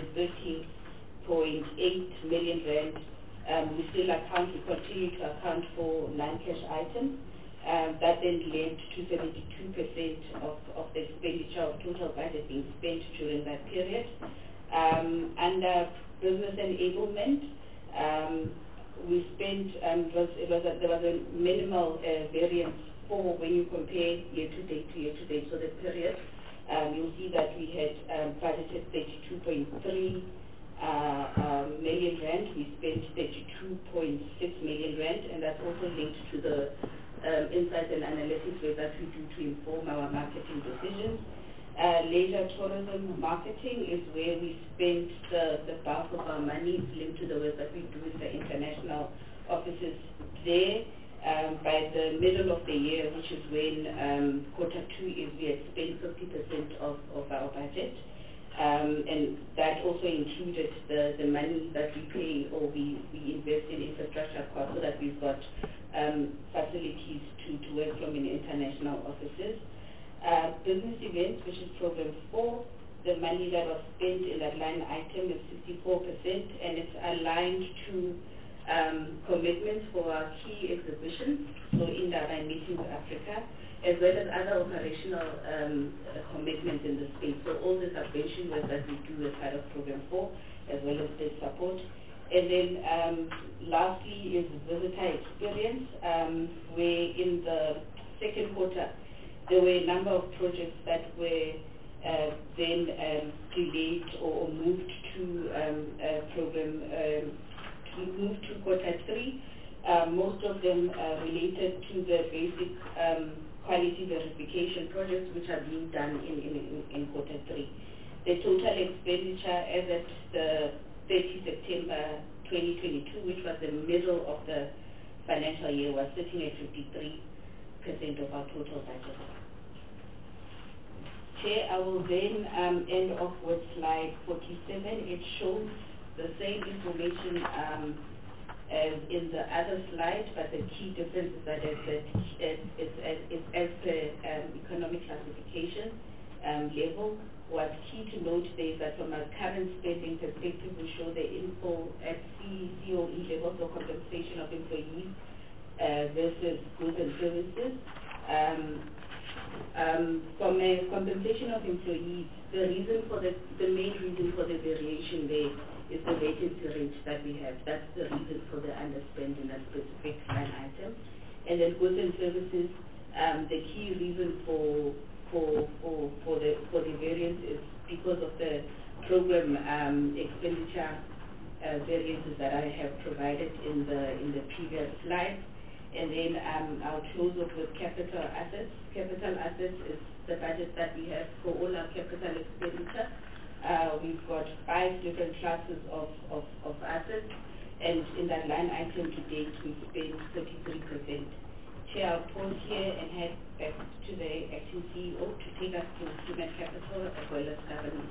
113.8 million rand. We continue to account for non-cash items. That then led to 72% of the expenditure of total budget being spent during that period. Under business enablement, we spent, there was a minimal variance for when you compare year-to-date to year-to-date. So the period, you'll see that we had budgeted 32.3 million rand. We spent 32.6 million rand, and that's also linked to the insights and analytics work that we do to inform our marketing decisions. Leisure tourism marketing is where we spend the bulk of our money. It's linked to the work that we do with the international offices there. By the middle of the year, which is when quarter 2 is, we had spent 50% of our budget. And that also included the money that we pay or we invest in infrastructure costs so that we've got facilities to work from in international offices. Business events, which is program 4, the money that was spent in that line item is 64%, and it's aligned to commitments for our key exhibitions, so Indaba and Meetings Africa, as well as other operational commitments in the space. So all the subvention work that we do as part of program 4, as well as state support. And then lastly is visitor experience, where in the second quarter there were a number of projects that were then delayed or moved to moved to quarter 3. Most of them related to the basic quality verification projects which are being done in quarter 3. the total expenditure as at the 30 September 2022, which was the middle of the financial year, was sitting at 53% of our total budget. Chair, I will then end off with slide 47. It shows the same information as in the other slide, but the key difference is that it's as per economic classification level. What's key to note there is that from a current spending perspective, we show the info at COE levels or compensation of employees versus goods and services. From a compensation of employees, the main reason for the variation there is the vacancy rate that we have. That's the reason for the underspend in that specific line item. And then goods and services, the key reason for the variance is because of the program expenditure variances that I have provided in the previous slide. And then I'll close off with capital assets. Capital assets is the budget that we have for all our capital expenditure. We've got 5 different classes of assets, and in that line item to date, we've spent 33%. Chair, I'll pause here and head back to the acting CEO to take us through human capital as well as governance.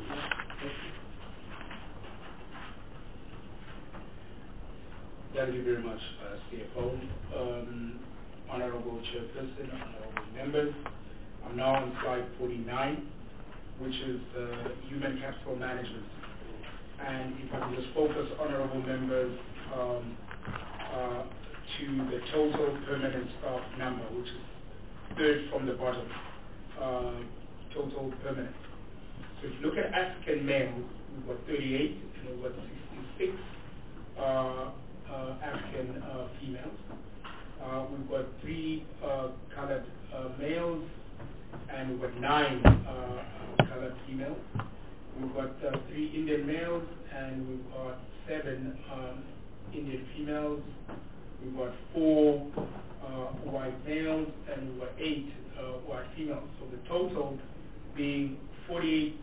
Thank you very much, CFO. Honorable Chairperson, honorable members. I'm now on slide 49, which is human capital management. And if I can just focus, honorable members, to the total permanent staff number, which is third from the bottom, total permanent. So if you look at African males, we've got 38, and we've got 66 African females. We've got 3 colored males, and we've got 9 colored females. We've got 3 Indian males, and we've got 7 Indian females. We've got 4 white males, and we've got 8 white females. So the total being 48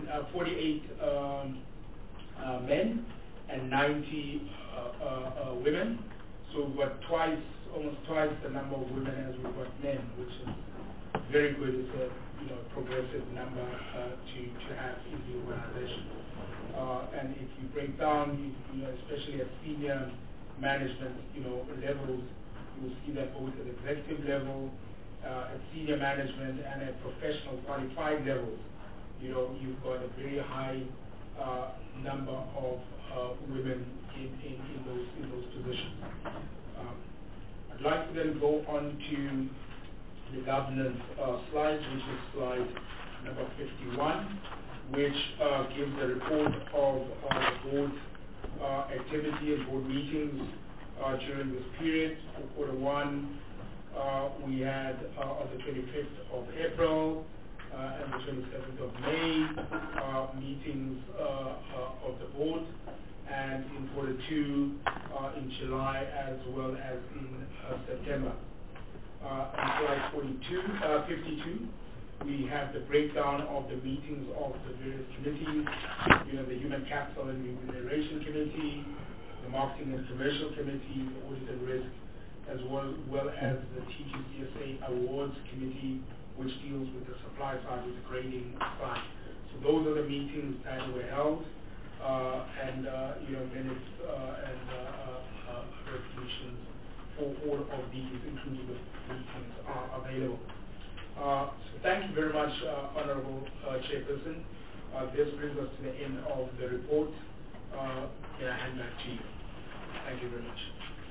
men and 90 women. So we've got almost twice the number of women as we've got men, which is very good. It's a progressive number to have in the organization. And if you break down, especially at senior management, levels, you will see that both at executive level, at senior management, and at professional qualified levels, you've got a very high number of women in those positions. I'd like to then go on to the governance slide, which is slide number 51, which gives the report of the board's activity and board meetings during this period. For quarter 1, we had on the 25th of April and the 27th of May meetings of the board, and in quarter 2 in July as well as in September. On slide 52, we have the breakdown of the meetings of the various committees, the Human Capital and Remuneration Committee, the Marketing and Commercial Committee, the Audit and Risk, as well as the TGCSA Awards Committee, which deals with the supply side, with the grading side. So those are the meetings that were held, and minutes and resolutions for all of these, including the meetings, are available. So thank you very much, Honorable Chairperson. This brings us to the end of the report. Can I hand back to you? Thank you very much.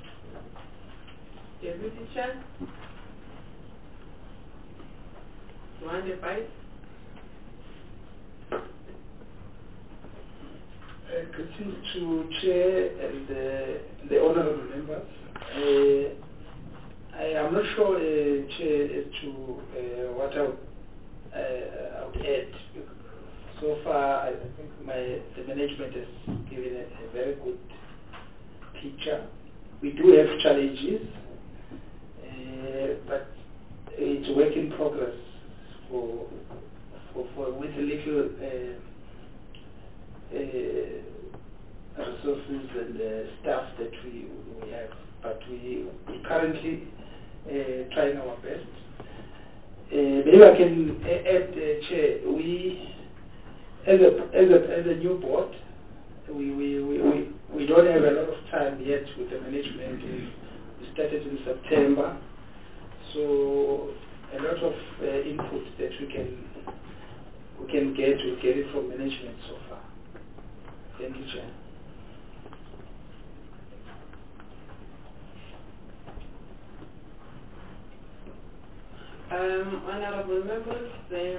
Deputy Chair, you want the fight? Greetings to Chair and the honorable members. I am not sure, Chair, as to what I would add. So far, I think the management has given a very good picture. We do have challenges, but it's a work in progress with a little resources and staff that we have, but we currently trying our best. Maybe I can add, Chair, we as a new board, we don't have a lot of time yet with the management. We started in September, so a lot of input that we can get it from management so far. Thank you, Chair. Honorable members,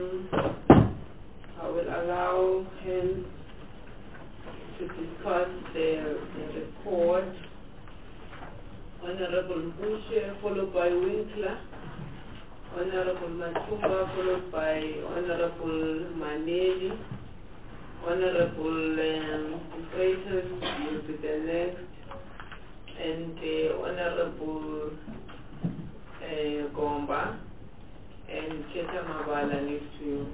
I will allow him to discuss the report. Honorable Bushe, followed by Winkler. Honorable Matumba, followed by Honorable Maneli. Honorable Freitas will be the next. And Honorable Gomba. And Cheta Mabala needs to,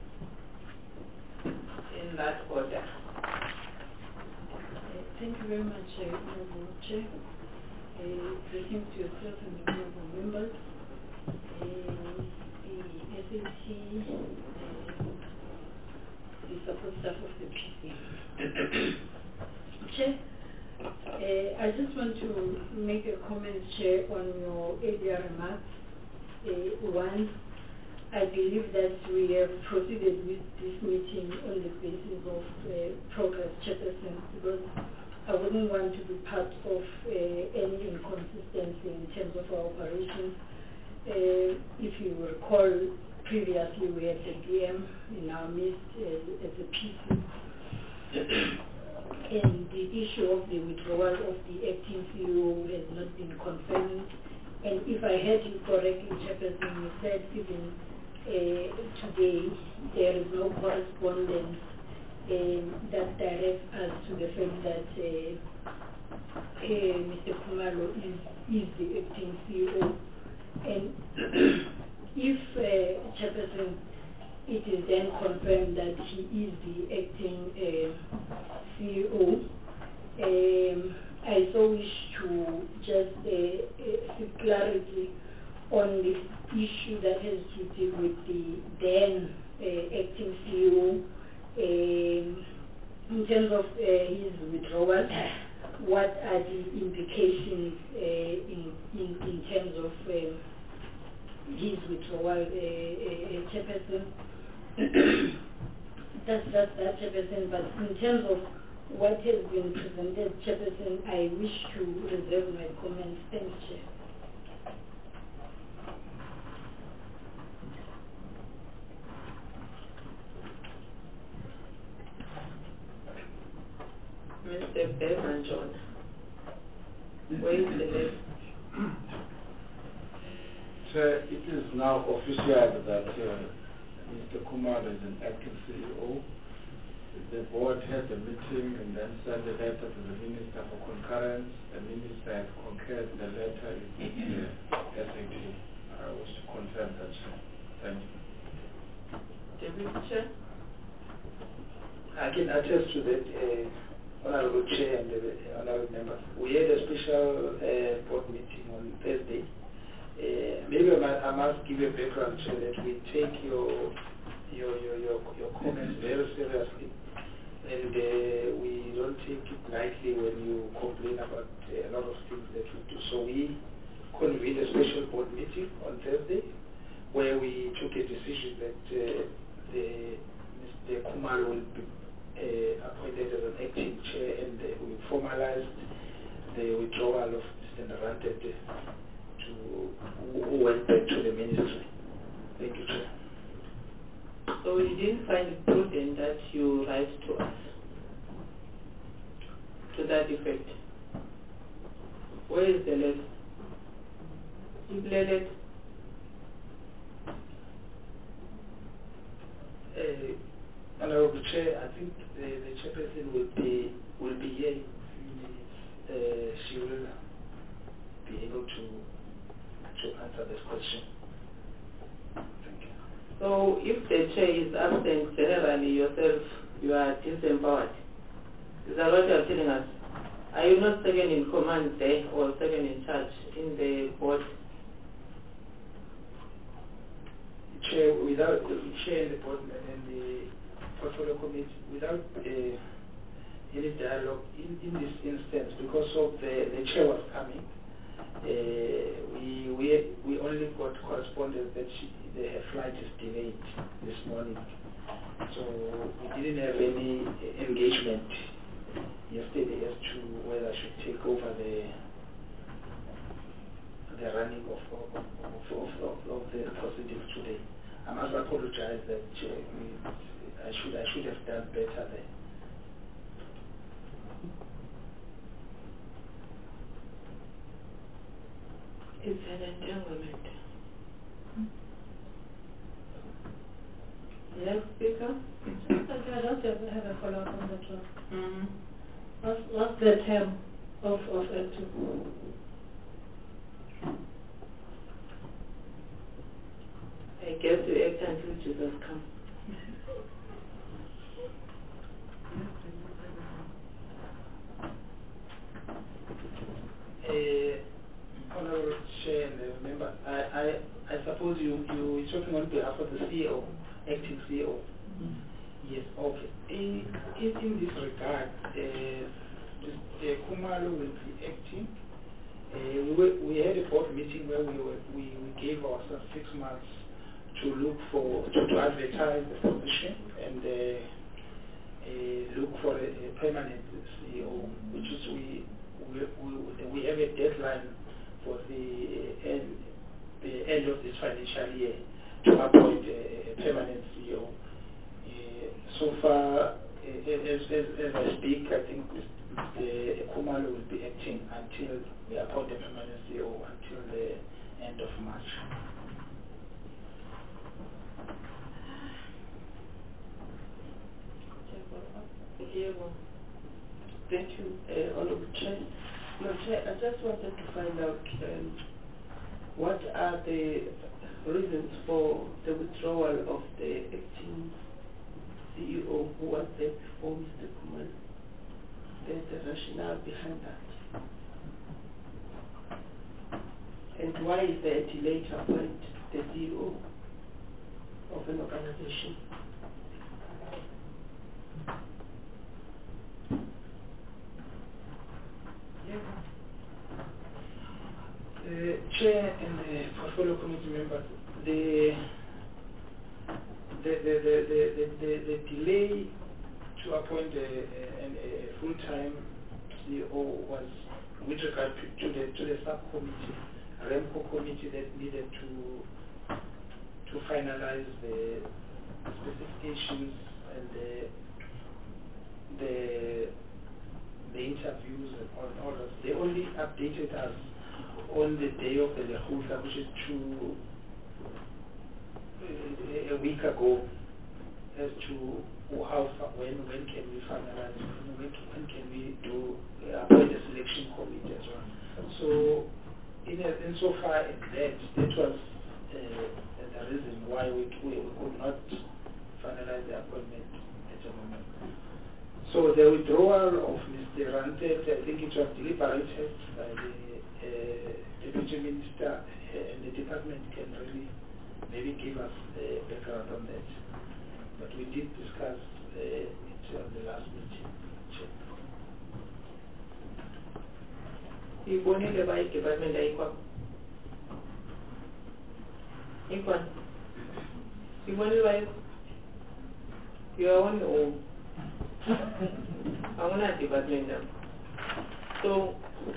in that order. Thank you very much, Honorable Chair. Greetings to yourself and the honorable members. The SAT, the support staff of the PC. Chair, I just want to make a comment, Chair, on your earlier remarks. One, I believe that we have proceeded with this meeting on the basis of progress, Chairperson, because I wouldn't want to be part of any inconsistency in terms of our operations. If you recall, previously we had the DM in our midst as a PC. And the issue of the withdrawal of the acting CEO has not been confirmed. And if I heard you correctly, Chairperson, you said even today there is no correspondence that directs us to the fact that Mr. Khumalo is the acting CEO. And if, Chairperson, it is then confirmed that he is the acting CEO, I so wish to just seek clarity on the issue that has to do with the then acting CEO in terms of his withdrawal. What are the implications in terms of his withdrawal, Chairperson? That's Chairperson, but in terms of what has been presented, Chairperson, I wish to reserve my comments. Thanks, Chair. Mr. Bevan John, where is the list? Sir, it is now official that Mr. Kumar is an acting CEO. The board had a meeting and then sent a letter to the Minister for concurrence. The Minister has concurred. The letter is with the SAT. I wish to confirm that, sir. Thank you. Deputy Chair? I can attest to that, Honorable Chair and Honorable Members. We had a special board meeting on Thursday. Maybe I must give a background so that we take your comments very seriously, and we don't take it lightly when you complain about a lot of things that we do. So we convened a special board meeting on Thursday where we took a decision that Mr. Kumar will be appointed as an acting chair, and we formalized the withdrawal of Mr. Narante who went back to the ministry. Thank you, Chair. So you didn't find it prudent that you write to us to that effect? Where is the letter? You played it? Honorable Chair, I think the chairperson will be here in a few minutes. She will be able to answer this question. Thank you. So if the chair is absent, generally yourself, you are disempowered. Is that what you are telling us? Are you not second in command there or second in charge in the board? Chair, without chair in the board and the portfolio committee, without any dialogue in this instance, because of the chair was coming, we only got correspondence that her flight is delayed this morning. So we didn't have any engagement yesterday as to whether I should take over the running of the proceedings today. I must apologize that I should have done better there. It's an entanglement. Next speaker. I don't have a follow-up on that one. What's the term of Act 2? I guess we act until Jesus comes. Honorable Chair and member, I suppose you're talking on behalf of the CEO, acting CEO. Yes, okay. In this regard, Khumalo will be acting. We had a board meeting where we gave ourselves 6 months to look for, to advertise the position and look for a permanent CEO, which is we have a deadline for the end of this financial year to appoint a permanent CEO. So far, as I speak, I think Mr. Khumalo will be acting until we appoint a permanent CEO until the end of March. Thank you, Honorable Chair. No, Chair, I just wanted to find out what are the reasons for the withdrawal of the acting CEO who was there before Mr. Khumalo. The rationale behind that. And why is there a delay to appoint the CEO of an organization? Chair and the portfolio committee members, the delay to appoint a full-time CEO was with regard to the subcommittee, REMCO committee that needed to finalize the specifications and the interviews and all that. They only updated us on the day of the Lekhuta, which is a week ago, as to when can we finalize, when can we appoint a selection committee as well. So insofar as that was the reason why we could not finalize the appointment at the moment. So the withdrawal of Mr. Rantet, I think it was deliberated by the Deputy Minister, and the department can really maybe give us a background on that. But we did discuss it on the last meeting. You go in the vice department, you want to vice? You are on your own. I want to department now. So,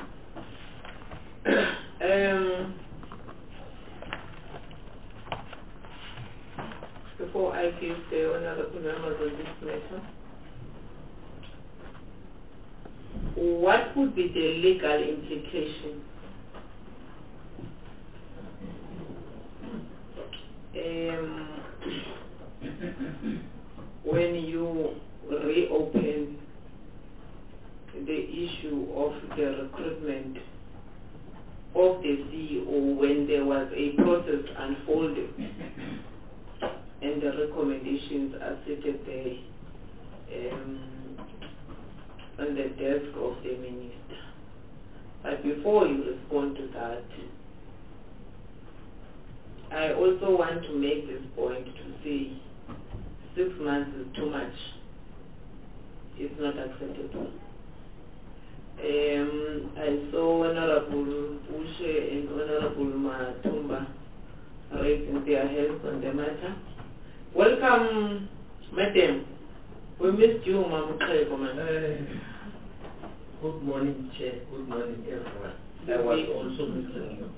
before I give the honorable members on this matter, what would be the legal implication when you reopen the issue of the recruitment of the CEO when there was a process unfolding and the recommendations are stated there? on the desk of the minister. But before you respond to that, I also want to make this point to say 6 months is too much. It's not acceptable. I saw Honorable Ushe and Honorable Matumba raising their hands on the matter. Welcome, Madam. We missed you, Ma'am. Good morning, Chair. Good morning, everyone. I was also missing you.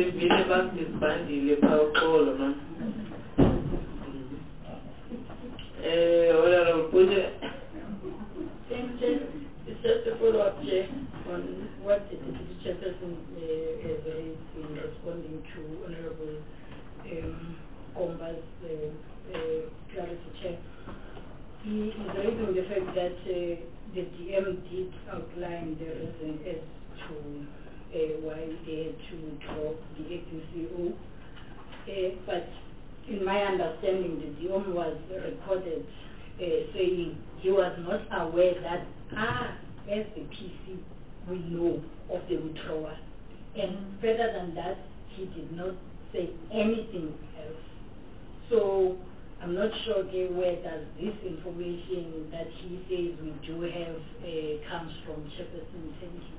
Honorable Puja. Thanks, Chair. It's just a follow-up, Chair, on what the Deputy Chairperson has been responding to Honorable Komba's clarity, Chair. He is raising the fact that the DM did outline the reason as to why they had to withdraw the acting CEO. But in my understanding, the DM was recorded saying he was not aware that, as the PC, we know of the withdrawal. And further than that, he did not say anything else. So I'm not sure where does this information that he says we do have comes from, Chairperson. Thank you.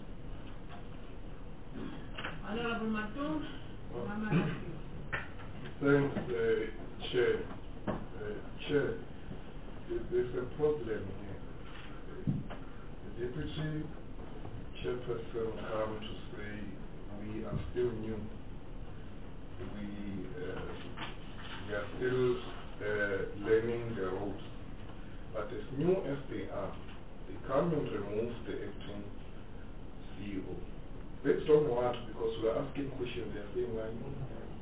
Honorable Matum. Thanks, Chair. Chair, there's a problem here. The Deputy Chairperson come to say we are still new. We are still learning the ropes. But as new as they are, they come and remove the acting CEO. They don't want, because we are asking questions, they are saying, well, no.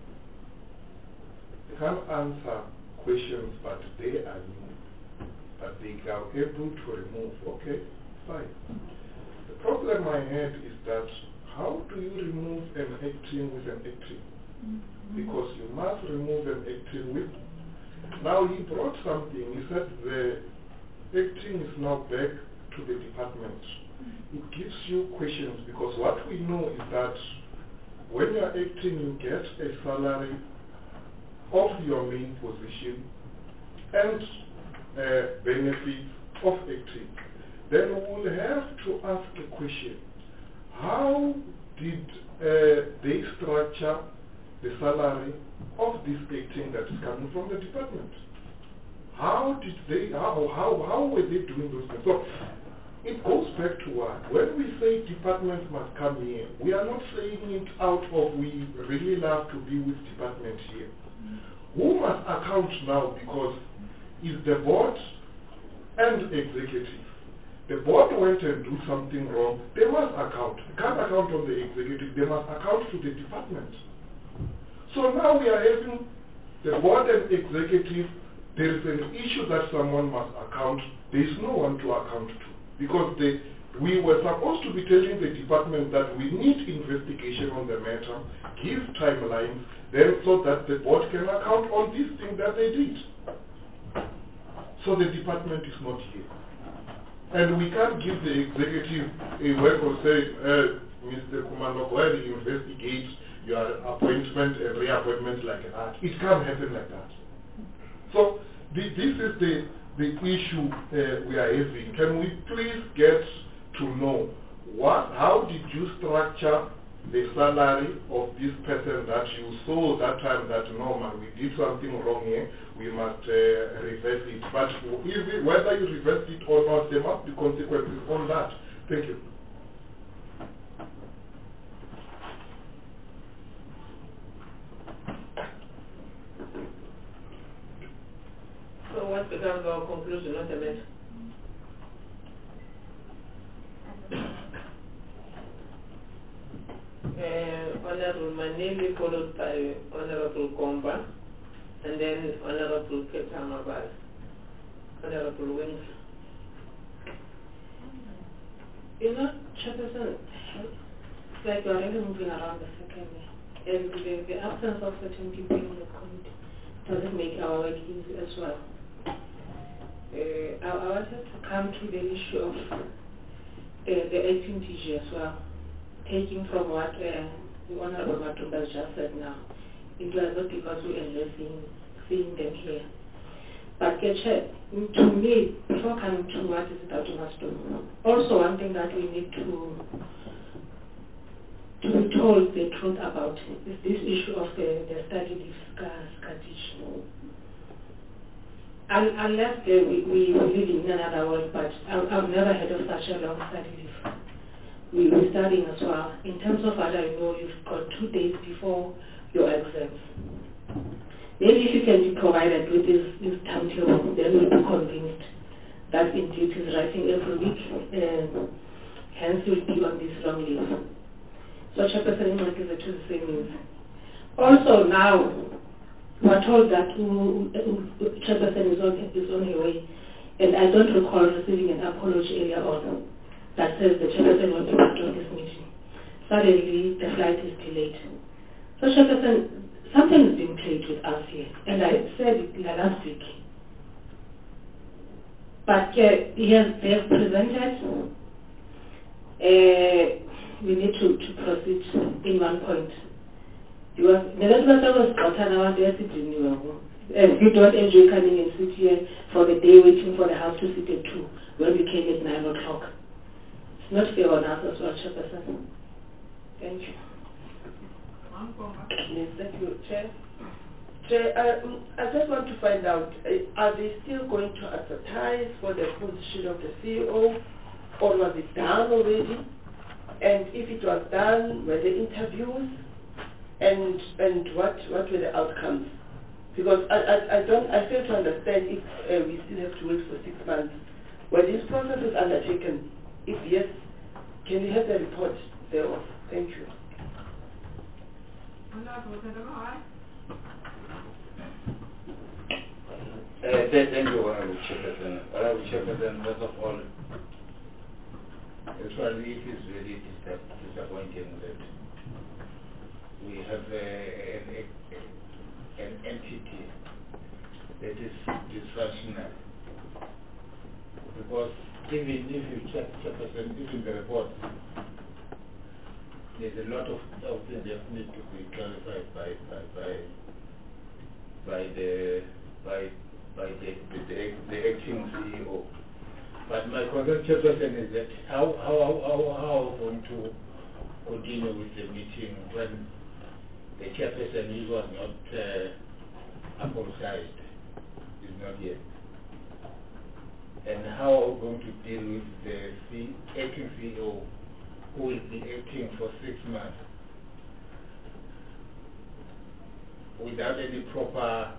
They can't answer questions, but they are new. But they are able to remove. Okay, fine. The problem I had is that how do you remove an acting with an acting? Because you must remove an acting with. Now he brought something. He said the acting is now back to the department. It gives you questions, because what we know is that when you are acting, you get a salary of your main position and benefits of acting. Then we will have to ask a question. How did they structure the salary of this acting that is coming from the department? How did they, how were they doing those things? So it goes back to what? When we say departments must come here, we are not saying it out of we really love to be with department here. Who must account now? Because it's the board and executive. The board went and do something wrong, they must account. They can't account on the executive, they must account to the department. So now we are having the board and executive, there is an issue that someone must account, there is no one to account to. Because we were supposed to be telling the department that we need investigation on the matter, give timelines, then so that the board can account on this thing that they did. So the department is not here. And we can't give the executive a work or say, Mr. Kumano, go ahead and investigate your appointment and reappointment like that. It can't happen like that. So this is the issue we are having. Can we please get to know how did you structure the salary of this person that you saw that time that no man, we did something wrong here, we must reverse it. But whether you reverse it or not, there must be consequences on that. Thank you. So what becomes our conclusion on the matter? Honorable Manili, followed by Honorable Komba, and then Honorable Ketamabal. Honorable Wings. You know, Chairperson, it's like you're really moving around the circle. And the absence of certain people in the committee doesn't make our work easy as well. I wanted to come to the issue of the acting TG as well, taking from what the Honorable Matumba just said now. It was not because we ended seeing them here. But to me, before coming to what is it that we must do, also one thing that we need to be told the truth about is this issue of the study leave scarcity. Unless we live in another world, but I've never heard of such a long study leave. We're studying as well. In terms of what I know, you've got 2 days before your exams. Maybe if you can be provided with this timetable, then we'll be convinced that indeed he's writing every week, and hence you'll be on this long leave. So Chairperson Imrak is to the same means. Also now, we're told that Chairperson is on her way, and I don't recall receiving an apology earlier on that says the Chairperson won't be part of this meeting. Suddenly, the flight is delayed. So Chairperson, something is being played with us here, and I said it last week. But they have presented. We need to proceed in one point. Because if you don't enjoy coming and sit here for the day waiting for the house to sit at 2 when we came at 9 o'clock. It's not fair on us as well, Chairperson. Thank you. Yes, thank you, Chair. Chair, I just want to find out, are they still going to advertise for the position of the CEO, or was it done already? And if it was done, were there interviews? And what were the outcomes? Because I fail to understand if we still have to wait for 6 months. Were these processes undertaken? If yes, can we have the report thereof? Thank you. Thank you, Honorable Chairperson. Honorable Chairperson, first of all, actually it is very disappointing that we have an entity that is dysfunctional. Because even if you check Chairperson, even the report, there's a lot of things that need to be clarified by the acting CEO. But my concern, Chairperson, is that how are we going to continue with the meeting when the Chairperson was not apologized, is not yet? And how are we going to deal with the acting CEO who will be acting for 6 months without any proper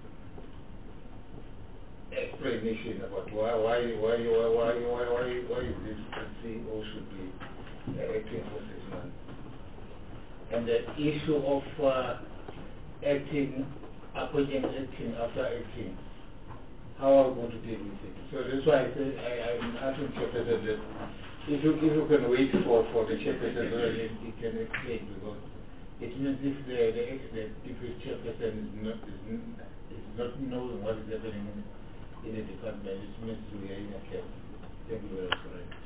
explanation about why this CEO should be acting for 6 months? And the issue of appointing acting after acting, how are we going to deal with it? So that's why I say I'm asking Chairperson that if you can wait for the Chairperson so that he can explain, because it means if the deputy Chairperson is not knowing what is happening in the department, it means we are in a chaos. Thank you very much for it.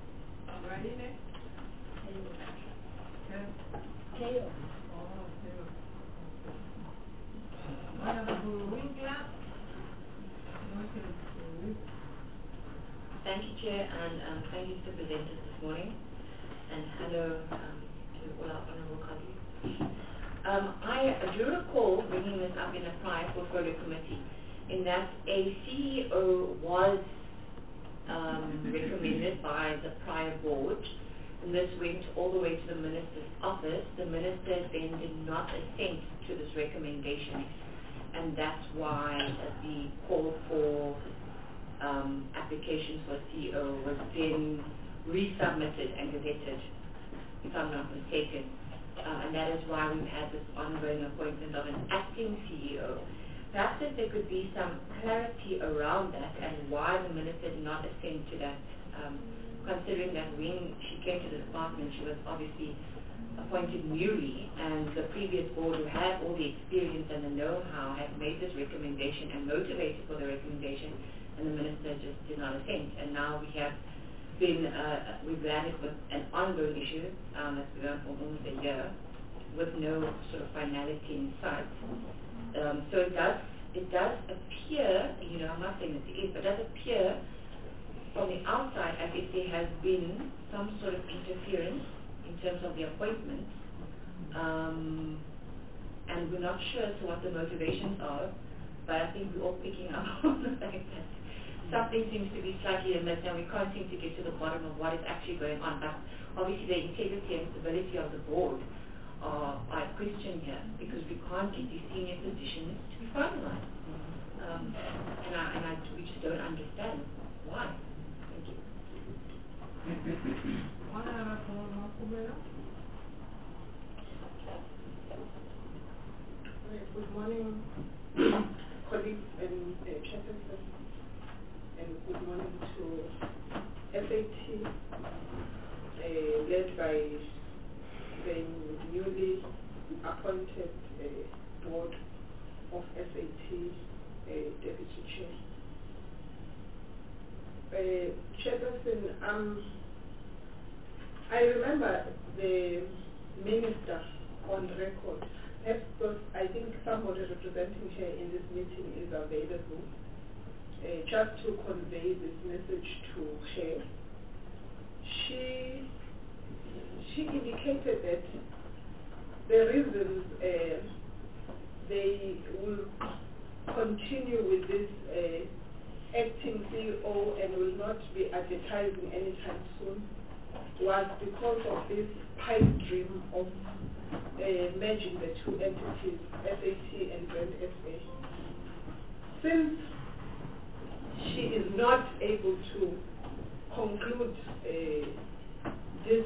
Thank you, Chair, and thank you to the presenters this morning, and hello to all our honourable colleagues. I do recall bringing this up in a prior portfolio committee, in that a CEO was recommended by the prior board, and this went all the way to the Minister's office. The Minister then did not assent to this recommendation, and that's why the call for applications for CEO was then resubmitted and gazetted, if I'm not mistaken. And that is why we've had this ongoing appointment of an acting CEO. Perhaps if there could be some clarity around that and why the Minister did not assent to that, considering that when she came to the department, she was obviously appointed newly, and the previous board, who had all the experience and the know-how, had made this recommendation and motivated for the recommendation, and the Minister just did not assent. And now we have been, we've ran it with an ongoing issue that's been on for almost a year with no sort of finality in sight. So it does appear, I'm not saying that it is, but it does appear from the outside as if there has been some sort of interference in terms of the appointment. And we're not sure as to what the motivations are, but I think we're all picking up on the fact that something seems to be slightly amiss and we can't seem to get to the bottom of what is actually going on. But obviously the integrity and stability of the board are questioned here because we can't get these senior positions to be finalized. We just don't understand why. Thank you. Good morning, colleagues and chairperson, and good morning to SAT, led by the newly appointed board of SAT Deputy Chair. Chairperson, I remember the minister on record. Because I think somebody representing her in this meeting is available, just to convey this message to her. She indicated that the reasons they will continue with this acting CEO and will not be advertising anytime soon was because of this pipe dream of merging the two entities, SAT and Brand SA. Since she is not able to conclude this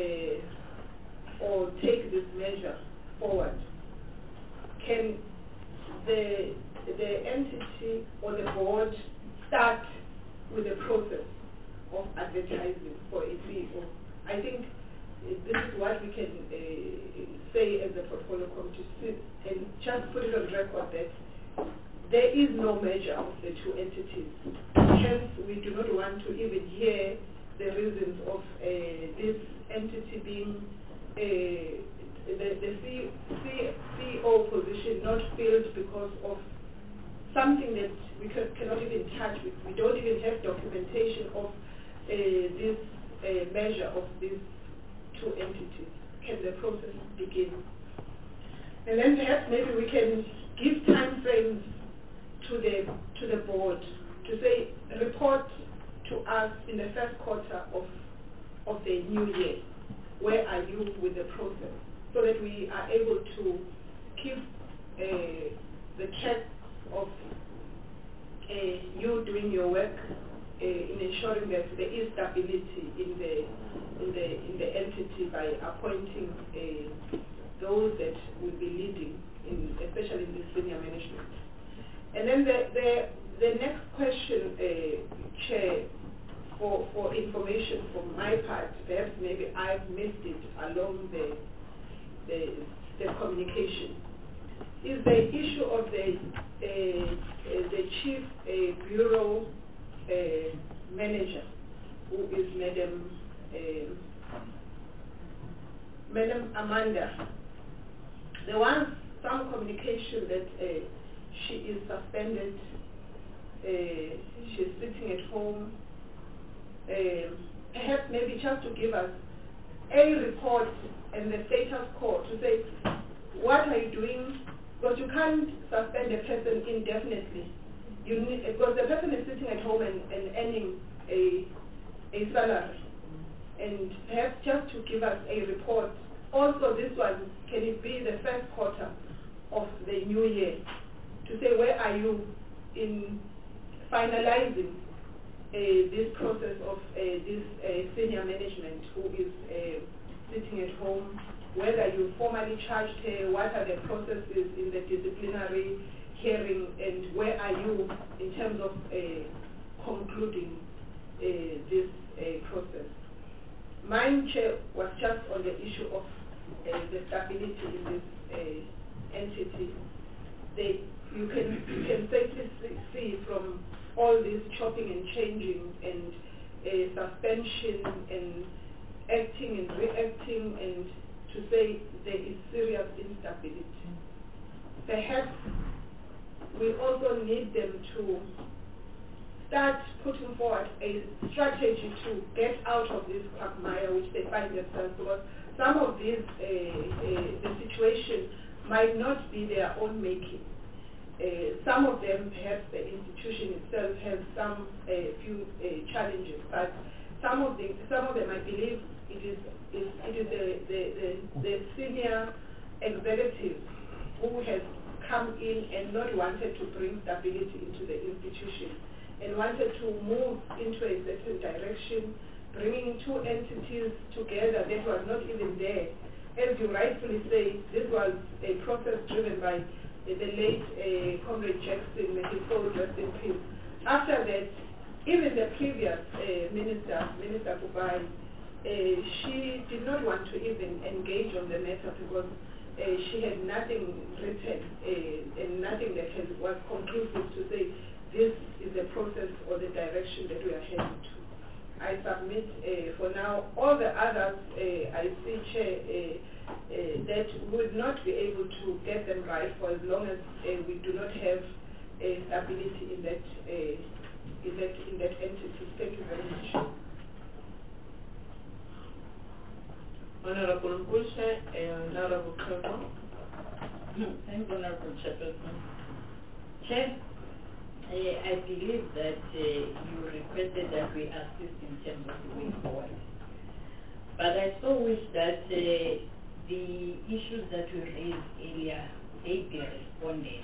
or take this measure forward, can the entity or the board start with the process of advertising for a CEO? I think this is what we can say as a portfolio committee, and just put it on record that there is no measure of the two entities. Hence, we do not want to even hear the reasons of this entity being the CEO position not filled because of something that we cannot even touch. We don't even have documentation of this measure of these two entities. Can the process begin? And then perhaps maybe we can give time frames to the board to say, report to us in the first quarter of the new year. Where are you with the process? So that we are able to keep the track of you doing your work in ensuring that there is stability in the entity by appointing those that will be leading, especially in the senior management. And then the next question, Chair, for information from my part, perhaps maybe I've missed it along the communication, is the issue of the chief bureau manager, who is Madam Amanda. There was some communication that she is suspended, she's sitting at home. Perhaps maybe just to give us a report and the status quo to say, what are you doing? Because you can't suspend a person indefinitely. You need, because the person is sitting at home and earning a salary. And perhaps just to give us a report. Also this one, can it be the first quarter of the new year? To say, where are you in finalizing this process of this senior management who is sitting at home, whether you formally charged her, what are the processes in the disciplinary hearing, and where are you in terms of concluding this process. Mine, Chair, was just on the issue of the stability in this entity. You can safely see from all this chopping and changing and suspension and acting and reacting, and to say there is serious instability. Perhaps we also need them to start putting forward a strategy to get out of this quagmire which they find themselves, because some of these, the situation might not be their own making. Some of them, perhaps the institution itself has some few challenges, but some of them, I believe, it is the senior executive who has come in and not wanted to bring stability into the institution and wanted to move into a certain direction, bringing two entities together that was not even there. As you rightfully say, this was a process driven by the late Comrade Jackson, may his soul rest in peace. After that, even the previous Minister Kubai, she did not want to even engage on the matter because she had nothing written and nothing that was conclusive to say this is the process or the direction that we are heading to. I submit for now. All the others, I see, Chair, that would not be able to get them right for as long as we do not have stability in that entity. Thank you very much. Honorable Busha and Honorable Kirkman. Thank you, Honorable Chairperson. Chair, I believe that you requested that we assist in terms of the way forward. But I so wish that the issues that we raised earlier, they be responded.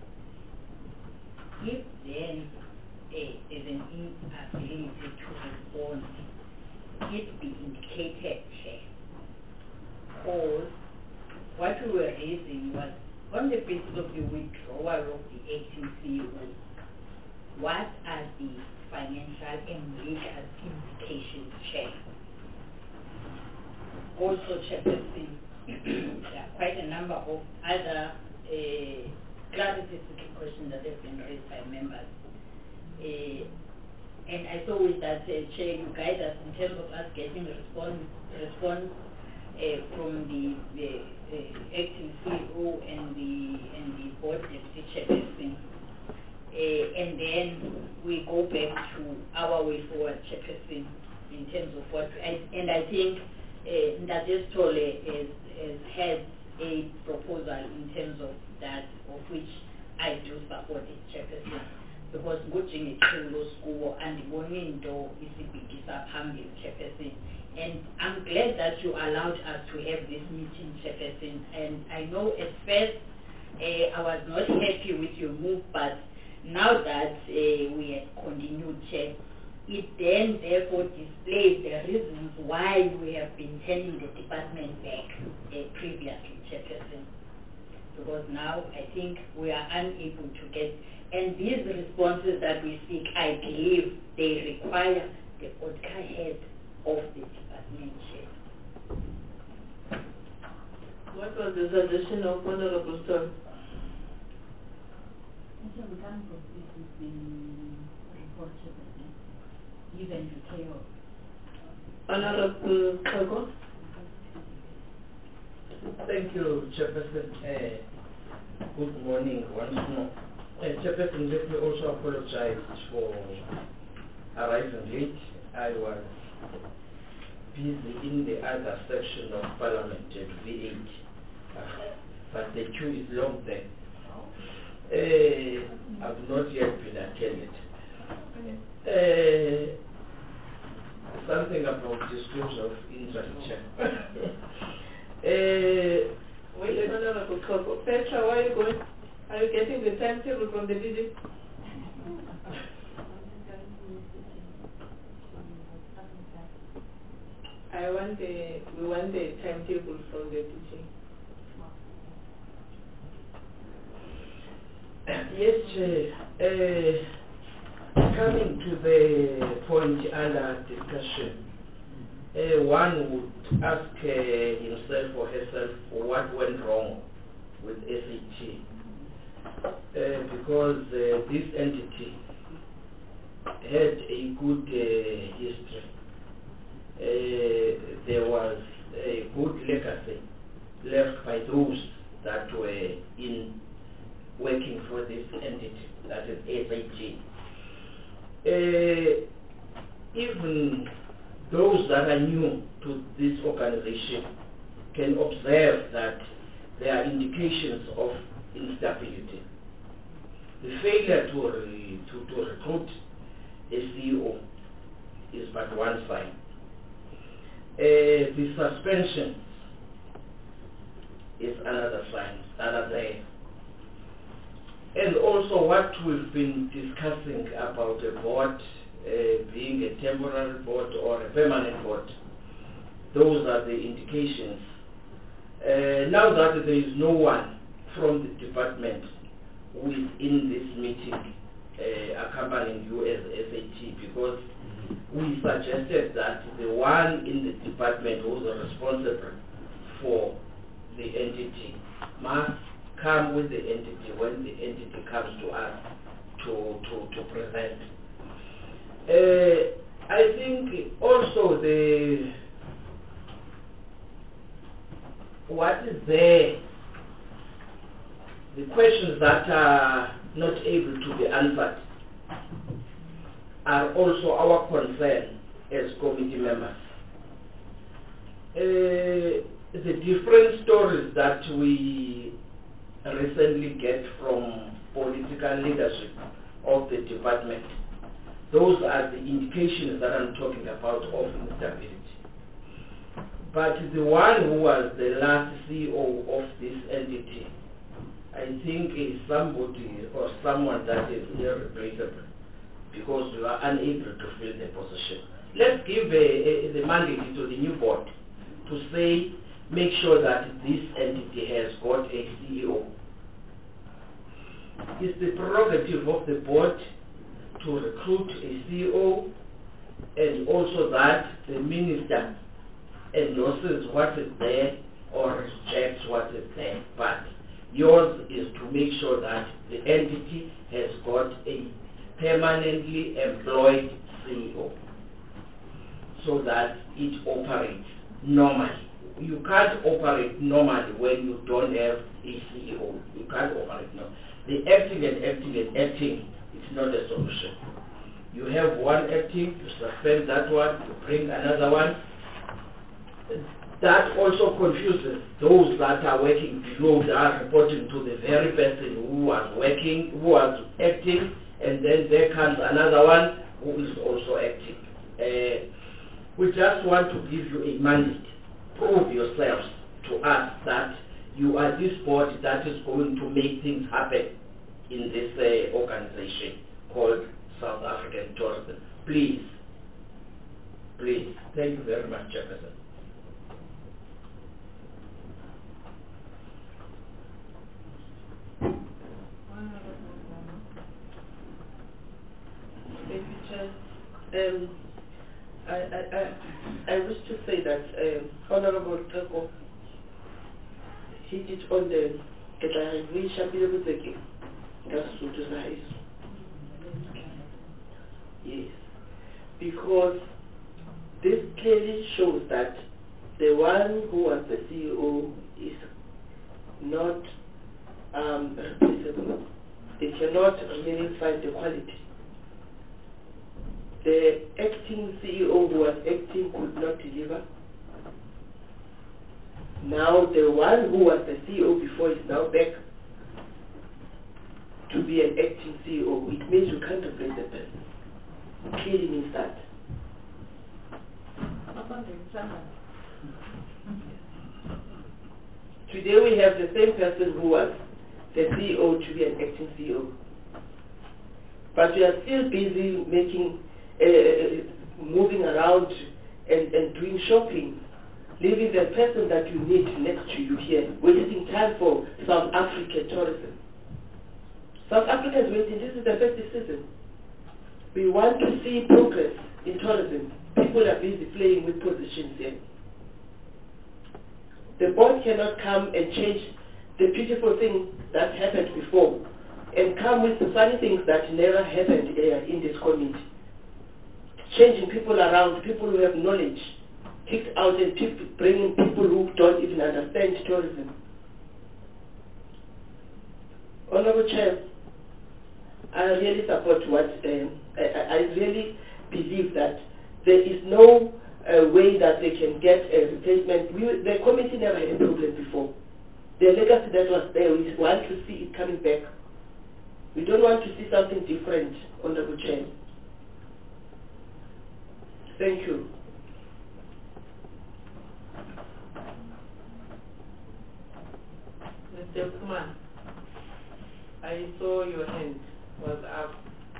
If then is an inability to respond, it be indicated, Chair. Because what we were raising was on the basis of the withdrawal of the acting CEO, what are the financial and legal implications, Chair? Also, Chairperson, there are quite a number of other clarification questions that have been raised by members. And I saw with that, Chair, you guide us in terms of us getting a response from the acting CEO and the board deputy chairperson, and then we go back to our way forward, Chairperson, in terms of what. And I think Ndades Tole has had a proposal in terms of that, of which I do support it, Chairperson, because Gujing Itulo School and Bonindo is a big phambili, Chairperson. And I'm glad that you allowed us to have this meeting, Chairperson. And I know at first I was not happy with your move, but now that we have continued, Chair, it then therefore displays the reasons why we have been turning the department back previously, Chairperson. Because now I think we are unable to get, and these responses that we seek, I believe they require the ODCA head of the department, Chair. What was the suggestion of Honorable Sir? We can't proceed with the report, Chairperson, even the chaos. Honorable Kago? Thank you, Chairperson. Good morning once more. Chairperson, let me also apologize for arriving late. I was busy in the other section of Parliament at V8, but the queue is long there. I've not yet been attended. Something about description of interest. Wait, Honorable Kago. Petra, where are you going? Are you getting the timetable from the DG? We want the timetable from the DG. Yes, Chair. Coming to the point under discussion, one would ask himself or herself what went wrong with SAT, because this entity had a good history. There was a good legacy left by those that were in working for this entity, that is SAG. Even those that are new to this organization can observe that there are indications of instability. The failure to recruit a CEO is but one sign. The suspension is another sign that are there. And also what we've been discussing about a board being a temporary board or a permanent board, those are the indications. Now that there is no one from the department who is in this meeting accompanying you as SAT, because we suggested that the one in the department who is responsible for the entity must come with the entity when the entity comes to us to present. I think also what is there, the questions that are not able to be answered are also our concern as committee members. The different stories that we recently get from political leadership of the department, those are the indications that I'm talking about of instability. But the one who was the last CEO of this entity, I think is somebody or someone that is irreplaceable, because we are unable to fill the position. Let's give the mandate to the new board to say, make sure that this entity has got a CEO. It's the prerogative of the board to recruit a CEO, and also that the minister endorses what is there or rejects what is there. But yours is to make sure that the entity has got a permanently employed CEO so that it operates normally. You can't operate normally when you don't have a CEO. You can't operate normally. The acting and acting is not a solution. You have one acting, you suspend that one, you bring another one. That also confuses those that are working below, that are reporting to the very person who was working, who was acting, and then there comes another one who is also acting. We just want to give you a mandate. Prove yourselves to us that you are this board that is going to make things happen in this organization called South African Tourism. Please. Please. Thank you very much, Chairperson. Thank you, Chair. I wish to say that Honorable Teko hit it on the yes, because this clearly shows that the one who was the CEO is not replaceable. They cannot really find the quality. The acting CEO who was acting could not deliver. Now the one who was the CEO before is now back to be an acting CEO. It means you can't replace the person. Clearly means that. Today we have the same person who was the CEO to be an acting CEO. But we are still busy making moving around and doing shopping, leaving the person that you need next to you here, wasting time for South African tourism. South Africa is waiting. This is the festive season. We want to see progress in tourism. People are busy playing with positions here. The board cannot come and change the beautiful thing that happened before and come with the funny things that never happened in this committee. changing people around, people who have knowledge, kicked out and bringing people who don't even understand tourism. Honorable Chair, I really support what, I really believe that there is no way that they can get a replacement. The committee never had a problem before. The legacy that was there, we want to see it coming back. We don't want to see something different, Honorable Chair. Thank you. Mr. Kumar, I saw your hand was up.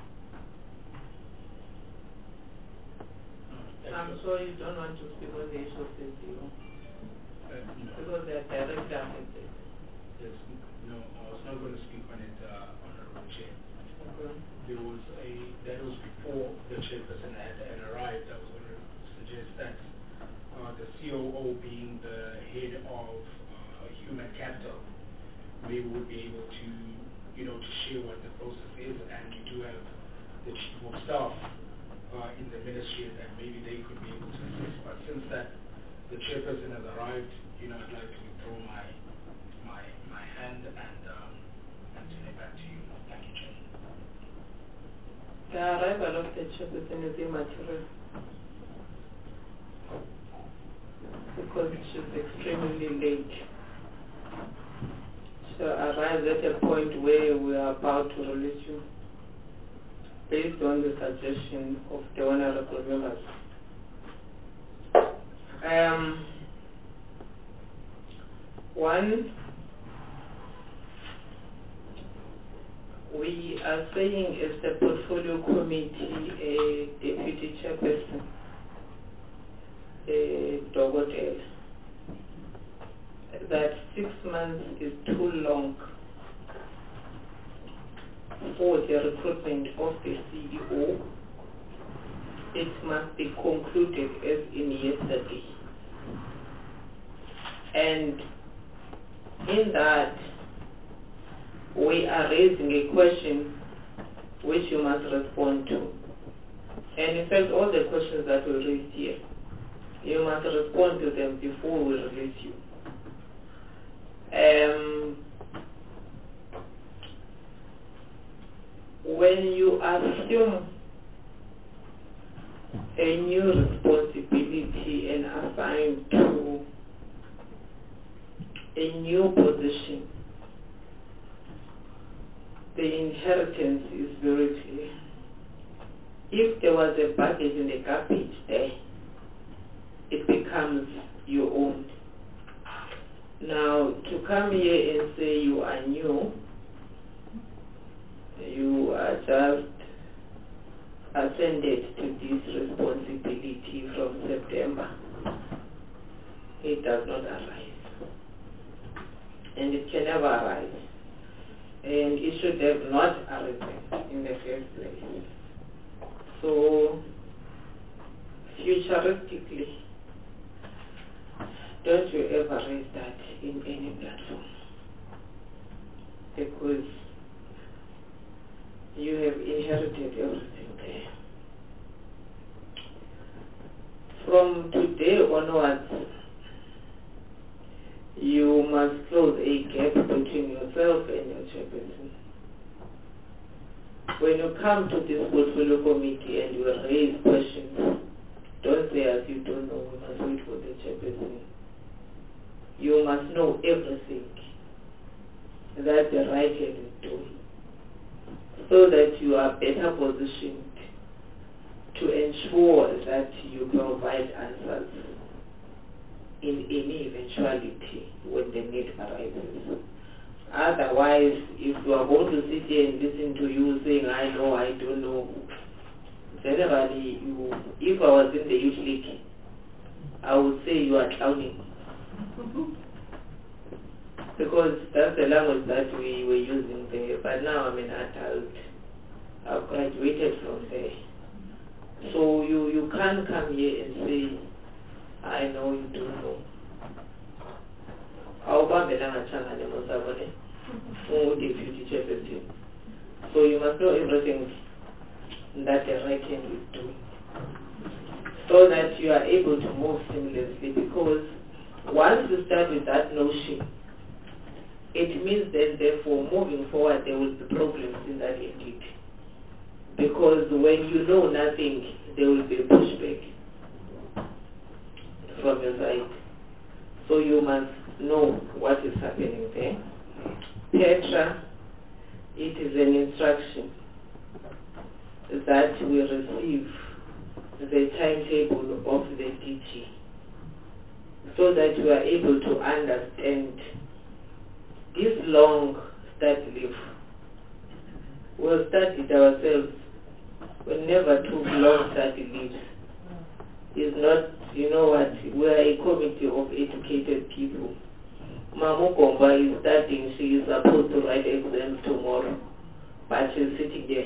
I'm sure you don't want to speak on the issue of the CEO. Because they are directly affected. Yes, no, I was not going to speak on it, Honorable Chair. Okay. That was before the chairperson had arrived. I was going to suggest that the COO being the head of human capital, we would be able to, to share what the process is, and we do have the chief of staff in the ministry that maybe they could be able to assist. But since that the chairperson has arrived, I'd like to withdraw my hand and turn it back to you. Thank you, Chair. The arrival of the chairperson is immaterial because she's extremely late. She arrives at a point where we are about to release you based on the suggestion of the honorable members. One, we are saying as the portfolio committee, deputy chairperson, Dogotel, that 6 months is too long for the recruitment of the CEO. It must be concluded as in yesterday. And in that, we are raising a question which you must respond to. And in fact, all the questions that we raised here, you must respond to them before we release you. When you assume a new responsibility and assigned to a new position, the inheritance is very clear. If there was a baggage in the garbage there, it becomes your own. Now, to come here and say you are new, you are just ascended to this responsibility from September, it does not arise. And it can never arise. And it should have not arisen in the first place. So, futuristically, don't you ever raise that in any platform. Because you have inherited everything there. From today onwards, you must close a gap between yourself and your chairperson. When you come to this portfolio committee and you raise questions, don't say as you don't know, we must wait for the chairperson. You must know everything that the right hand is doing, so that you are better positioned to ensure that you provide answers in any eventuality when the need arises. Otherwise, if you are going to sit here and listen to you saying, I know, I don't know, generally, if I was in the youth league, I would say you are clowning. Because that's the language that we were using there. But now I'm an adult. I've graduated from there. So you can't come here and say, I know you don't know. So you must know everything that the right hand is doing. so that you are able to move seamlessly, because once you start with that notion, it means that therefore moving forward there will be problems in that entity. Because when you know nothing, there will be a pushback from your side. So you must know what is happening there. Petra, it is an instruction that we receive the timetable of the DG so that we are able to understand this long study leave. We'll study it ourselves. We never took long study leaves. It's not, you know what, we are a committee of educated people. Mamu Komba is studying, she is supposed to write exams tomorrow, but she's sitting there.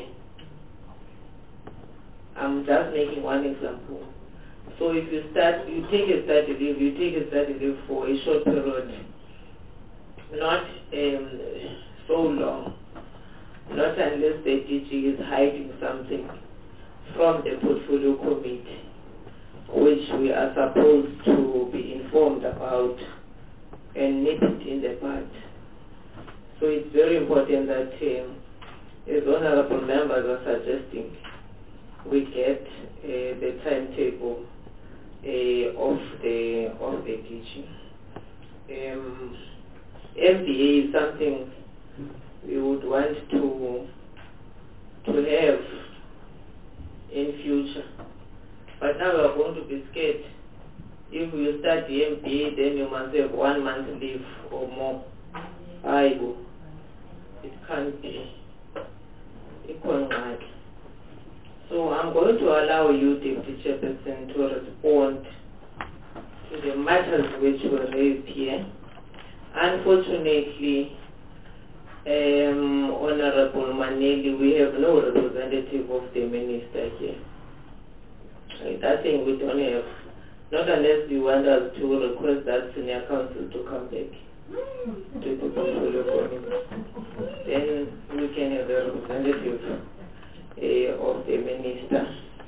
I'm just making one example. So if you take a study leave, you take a study leave for a short period, not so long, not unless the DG is hiding something from the portfolio committee, which we are supposed to be informed about and nip it in the bud. So it's very important that, as honorable members are suggesting, we get the timetable of the teaching. MBA is something we would want to have in future. But now we are going to be scared. If you start the MBA, then you must have 1 month leave or more. It can't be. So I'm going to allow you, Deputy Chairperson, to respond to the matters which were raised here. Unfortunately, Honorable Maneli, we have no representative of the minister here. I think we don't have, not unless you want us to request that senior council to come back to the portfolio committee. Then we can have a representative of the minister.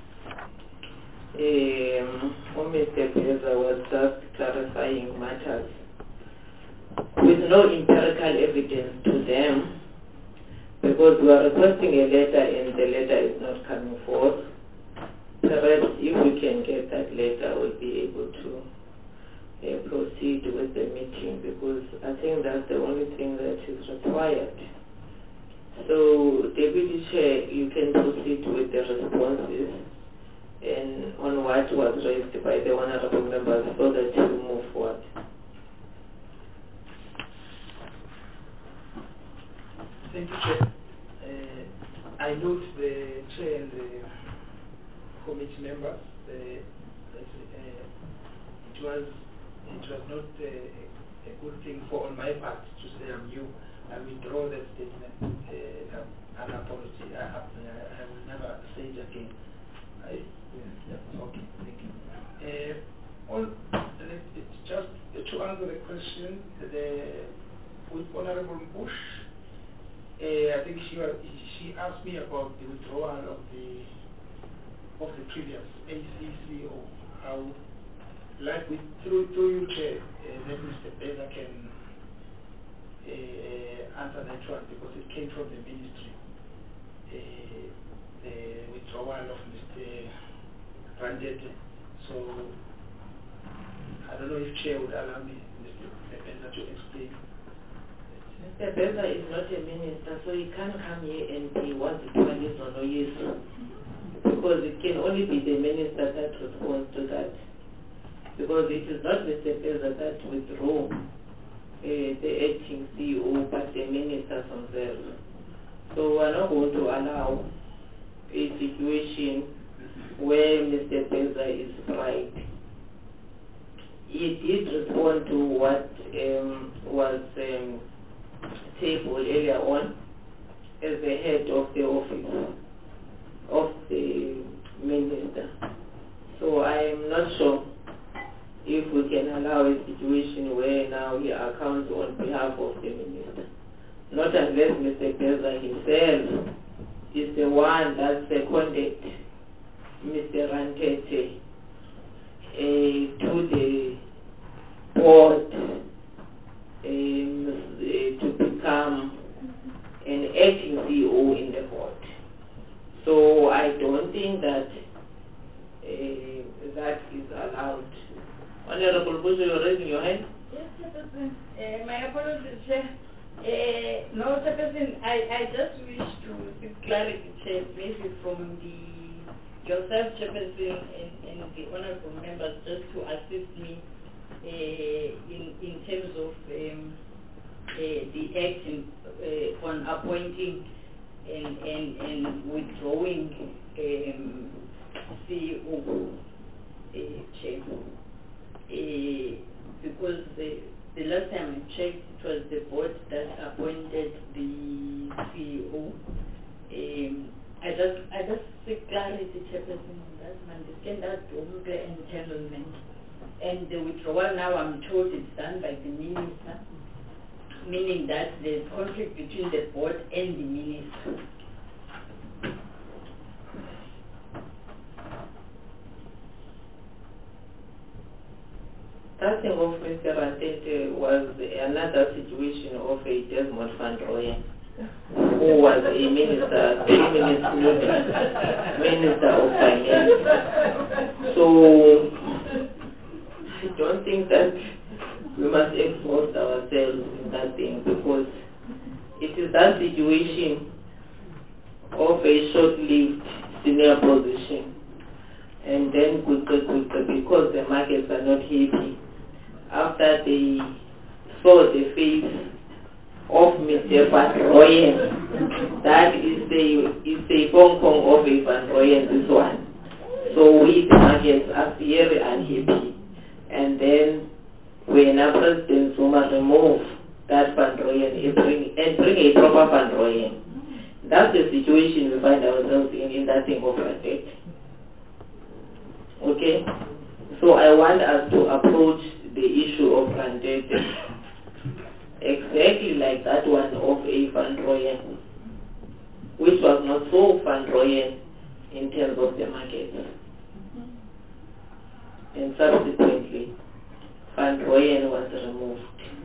Mr. Peza was just clarifying matters with no empirical evidence to them, because we are requesting a letter and the letter is not coming forth. Perhaps if we can get that letter, we'll be able to proceed with the meeting, because I think that's the only thing that is required. So, Deputy Chair, you can proceed with the responses and on what was raised by the honorable members so that we move forward. Thank you, Chair. I note the Chair and the committee members. It was not a good thing on my part to say I'm new. I withdraw that statement. An apology. I will never say it again. Okay, thank you. Just to answer the question, with Honorable Bush, I think she asked me about the withdrawal of the previous ACCO. How, like through you, Chair, that Mr. Peza can answer that one, because it came from the ministry. The withdrawal of Mr. Randete. So I don't know if Chair would allow me, Mr. Peza, to explain. Mr. Peza is not a minister, so he can't come here and he wants to do yes or no yes, because it can only be the minister that responds to that. Because it is not Mr. Peza that withdrew the acting CEO, but the ministers themselves. So we are not going to allow a situation where Mr. Peza is right. He did respond to what was tabled earlier on as the head of the office of the minister. So I am not sure if we can allow a situation where now he accounts on behalf of the minister. Not unless Mr. Peza himself is the one that seconded Mr. Rantete to the board to become an acting CEO in the board. So I don't think that that is allowed. Honorable Bush, you're raising your hand? Yes, Chairperson. My apologies, Chair. No, Chairperson, I just wish to seek clarity, Chair, maybe from yourself, Chairperson, and the honorable members, just to assist me in terms of the action on appointing and withdrawing CEO, Chair. Because the last time I checked, it was the board that appointed the CEO. I just seek clarity, Chairperson, on that. I understand that entanglement. And the withdrawal now, I'm told it's done by the minister, meaning that there's conflict between the board and the minister. Starting off, Mr. Rantete was another situation of a Desmond Van Rooyen, who was a minister, minister of finance. So I don't think that we must expose ourselves in that thing, because it is that situation of a short-lived senior position, and then because the markets are not happy, after they saw the face of Mr. Van Rooyen, that is the Hong Kong of a Van Rooyen, this one. So we, the markets, are very unhappy. And then when our President Zuma remove that Van Rooyen and bring a proper Van Rooyen, that's the situation we find ourselves in that thing of Rantete. Okay? So I want us to approach the issue of Rantete exactly like that one of a Van Rooyen, which was not so Van Rooyen in terms of the market. And subsequently, Van Rooyen was removed.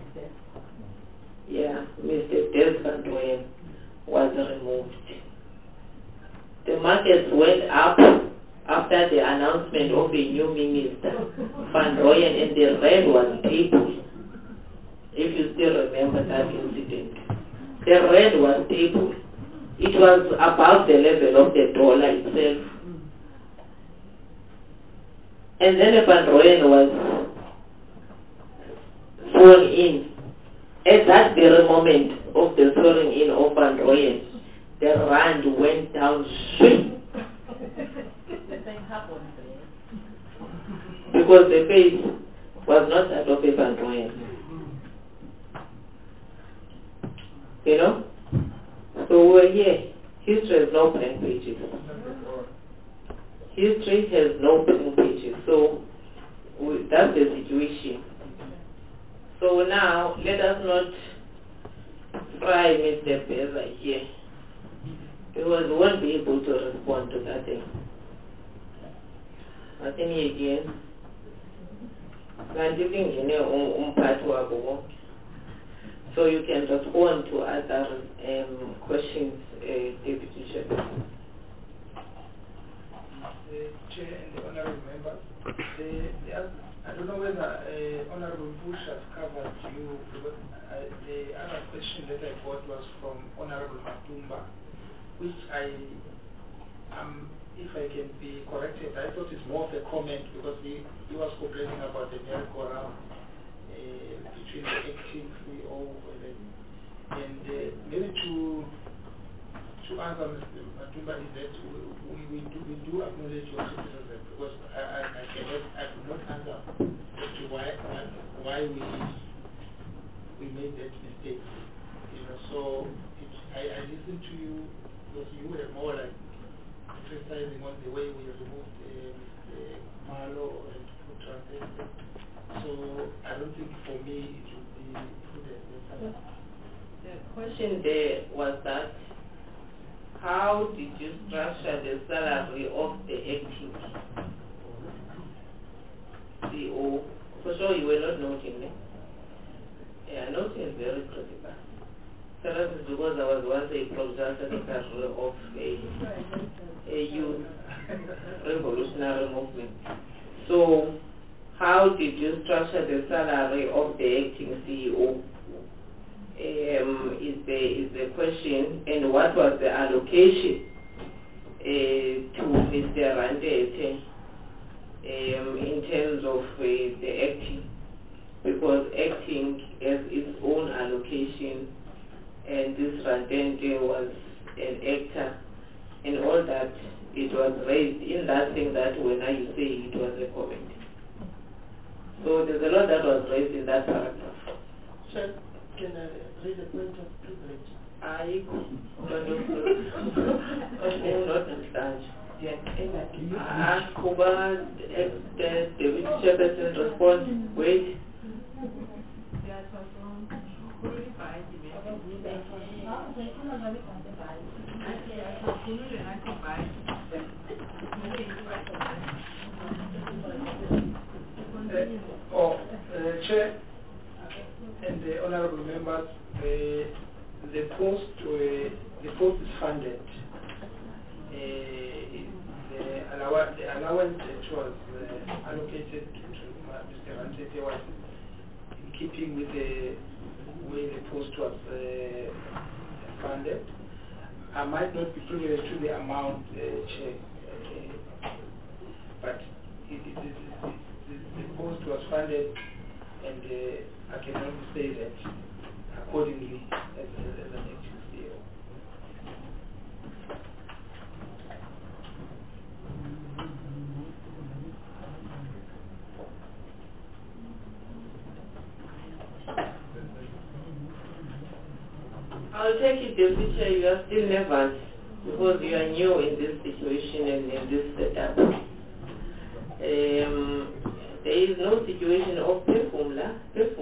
Yeah, Mr. Des Van Rooyen was removed. The markets went up after the announcement of a new minister, Van Rooyen, and the rand was stable. If you still remember that incident. The rand was stable. It was above the level of the dollar itself. And then Van Rooyen was sworn in. At that very moment of the swearing in of Van Rooyen, the rand went down straight. Because the face was not that of a Van Rooyen. You know? So we're here. History has no blank pages. History has no blank pages. So that's the situation. So now let us not try Mr. Beza here, because we won't be able to respond to that thing. I think again, so you can respond to other questions, Deputy Chair. Chair and the honorable members, I don't know whether Honorable Bush has covered you, because the other question that I got was from Honorable Matumba, which if I can be corrected, I thought it's more of a comment, because he was complaining about the merry-go-round between the acting CEO and maybe to answer Mr. Matumba is that we do acknowledge your criticism, because I do not answer as to why we made that mistake. You know, so I listened to you, because you were more like criticizing on the way we removed Malo and put Rantete. So I don't think for me it would be prudent. The question there was that how did you structure the salary of the acting? CEO, for sure you were not noting me. Yeah, noting is very critical. Perhaps it's because I was once a producer secretary of a youth revolutionary movement. So, how did you structure the salary of the acting CEO? Is the question, and what was the allocation to Mr. Randete in terms of the acting? Because acting has its own allocation, and this Randete was an actor, and all that, it was raised in that thing that when I say it was a comment. So there's a lot that was raised in that paragraph. Sir, can I raise a point of privilege? I don't understand. Kuba, the David Chairperson respond. Wait. Chair and the honorable members, the post is funded. The allowance that was allocated to Mr. Randete was in keeping with the way the post was funded. I might not be privileged to the amount, Chair, but the post was funded, and I can only say that accordingly as an acting CEO. I'll take it, Deputy Chair, you are still nervous because you are new in this situation and in this setup. There is no situation of perfumla, yes,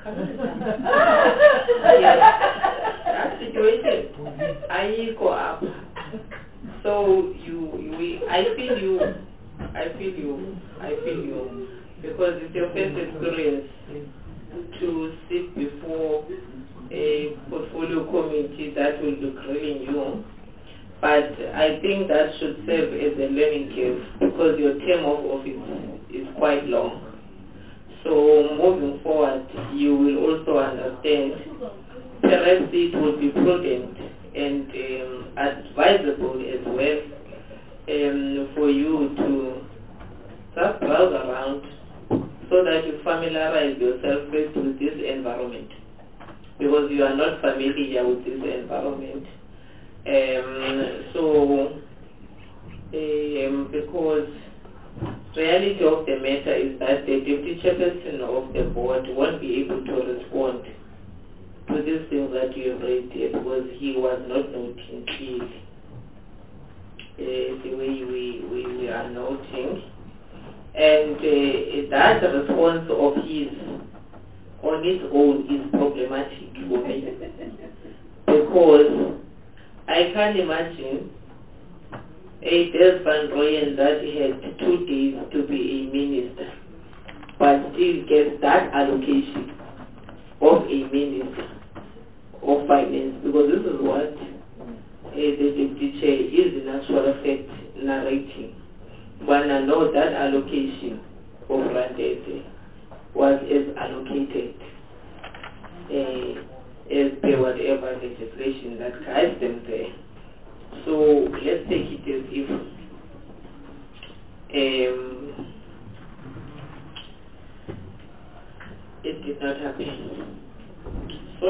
that situation, I go up. So I feel you, because it's your first experience to sit before a portfolio committee that will be grilling you. But I think that should serve as a learning curve because your term of office is quite long. So moving forward, you will also understand perhaps it would be prudent and advisable as well for you to just browse around so that you familiarize yourself first with this environment, because you are not familiar with this environment. Because reality of the matter is that the deputy chairperson of the board won't be able to respond to these things that you have raised here because he was not noting clearly the way we are noting. And that response of his on its own is problematic for me because I can't imagine a Des Van Rooyen that had 2 days to be a minister but still gets that allocation of a minister of finance, because this is what the deputy chair is in actual fact narrating. When I know that allocation of Randete was as allocated as per whatever legislation that guides them there. So let's take it as if it did not happen. So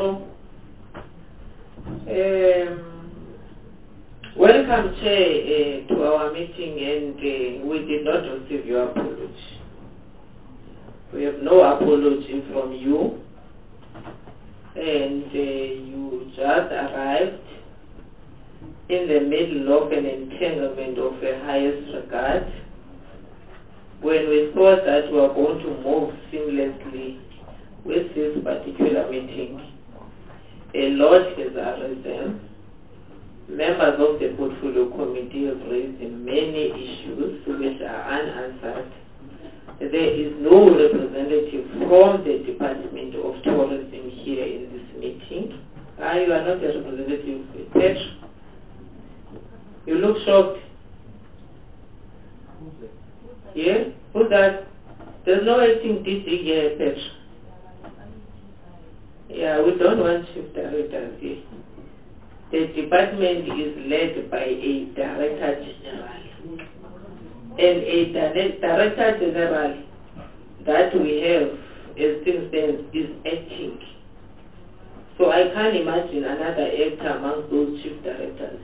welcome, Chair, to our meeting, and we did not receive your apology. We have no apology from you, and you just arrived in the middle of an entanglement of the highest regard. When we thought that we were going to move seamlessly with this particular meeting, a lot has arisen. Members of the portfolio committee have raised many issues which are unanswered there is no representative from the Department of Tourism here in this meeting. You are not a representative, Petra. You look shocked. Yeah? Who's that? There's no acting DC here, Petra. Yeah, we don't want chief directors here. The department is led by a director general. And a director general that we have as things stand is acting. So I can't imagine another actor amongst those chief directors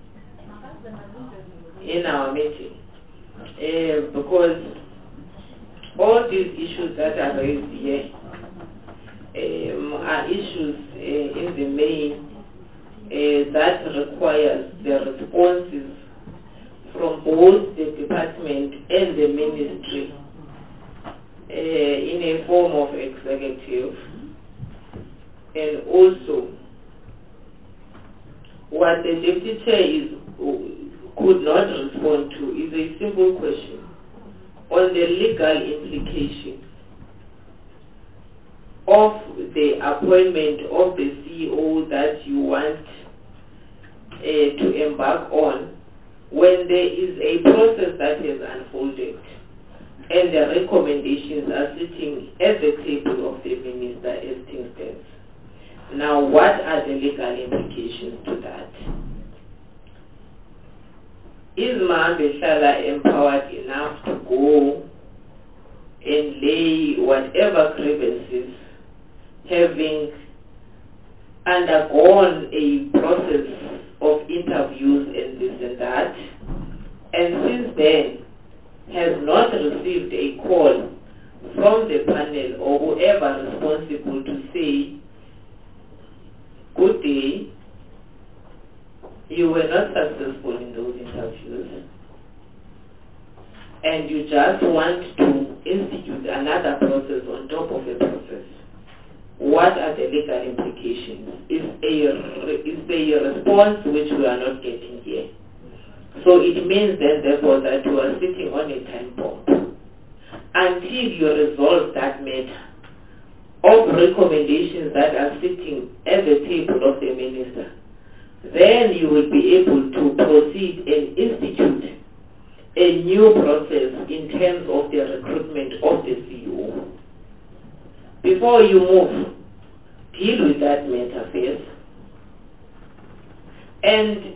in our meeting. Because all these issues that are raised here are issues in the main that requires the responses from both the department and the ministry in a form of executive. And also, what the deputy chair could not respond to is a simple question on the legal implications of the appointment of the CEO that you want to embark on when there is a process that has unfolded and the recommendations are sitting at the table of the minister as things stand. Now, what are the legal implications to that? Is Mahambe Hlala empowered enough to go and lay whatever grievances, having undergone a process of interviews and this and that, and since then has not received a call from the panel or whoever responsible to say, good day, you were not successful in those interviews, and you just want to institute another process on top of a process. What are the legal implications? Is a response which we are not getting here. So it means then therefore that you are sitting on a time bomb until you resolve that matter of recommendations that are sitting at the table of the minister. Then you will be able to proceed and institute a new process in terms of the recruitment of the CEO. Before you move, deal with that matter first. And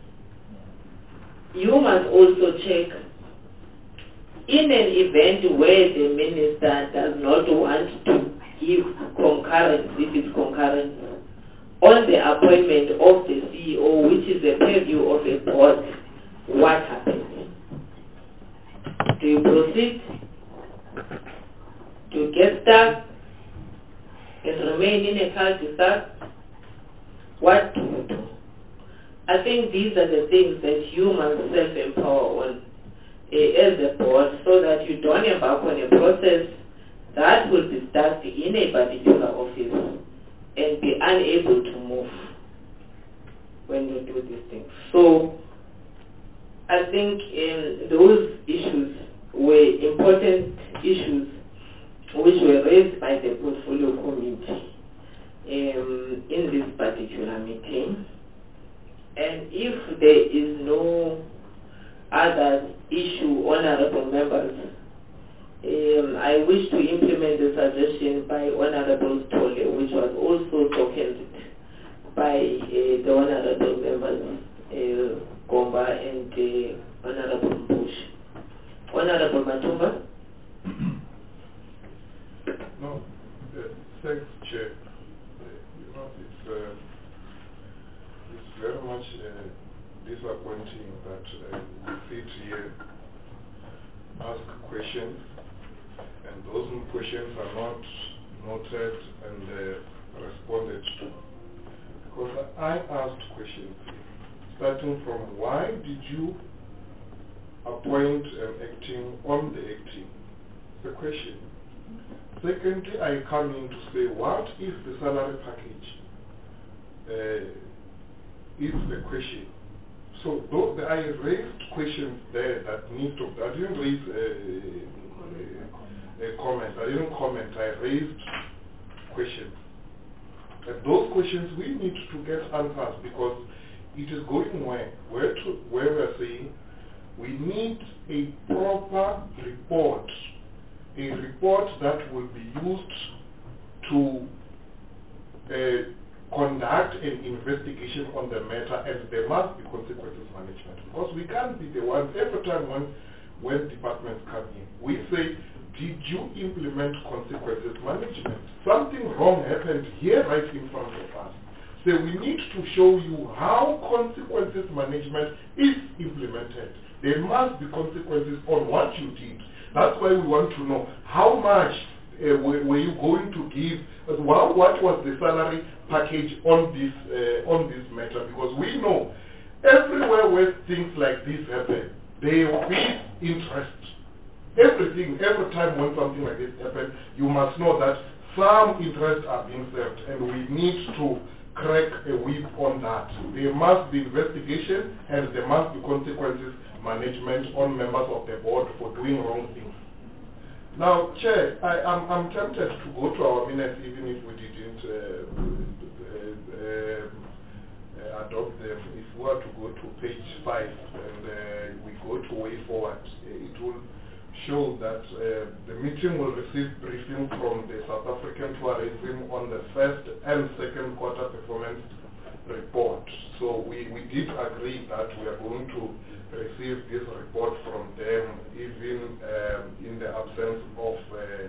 you must also check, in an event where the minister does not want to give concurrence, if it's concurrence, on the appointment of the CEO, which is the purview of a board, what happens? Do you proceed? Do you get stuck and remain in a cul-de-sac? What do you do? I think these are the things that you must self-empower on as a board, so that you don't embark on a process that will be stuck in a particular office and be unable to move when you do these things. So I think those issues were important issues which were raised by the portfolio committee in this particular meeting. And if there is no other issue, honorable members, I wish to implement the suggestion by Honorable Stolle, which was also seconded by the honorable members, Gomba and Honorable Bush. Honorable Matumba? No, thanks, Chair. It's very much disappointing that we sit here, ask questions, and those questions are not noted and responded to. Because I asked questions, starting from why did you appoint an acting on the acting? The question. Secondly, I come in to say, what is the salary package? Is the question. So I raised questions there that need to, I didn't raise comment. I didn't comment. I raised questions. And those questions we need to get answers because it is going where we're saying we need a proper report, a report that will be used to conduct an investigation on the matter, and there must be consequences management. Because we can't be the ones, every time when departments come in, we say, did you implement consequences management? Something wrong happened here right in front of us. So we need to show you how consequences management is implemented. There must be consequences on what you did. That's why we want to know how much were you going to give, what was the salary package on this matter, because we know everywhere where things like this happen, there will be interest. Every time when something like this happens, you must know that some interests are being served, and we need to crack a whip on that. There must be investigation, and there must be consequences management on members of the board for doing wrong things. Now, Chair, I'm tempted to go to our minutes even if we didn't adopt them. If we were to go to page 5 and we go to way forward, it will show that the meeting will receive briefing from the South African Tourism on the first and second quarter performance report. So we did agree that we are going to receive this report from them, even in the absence of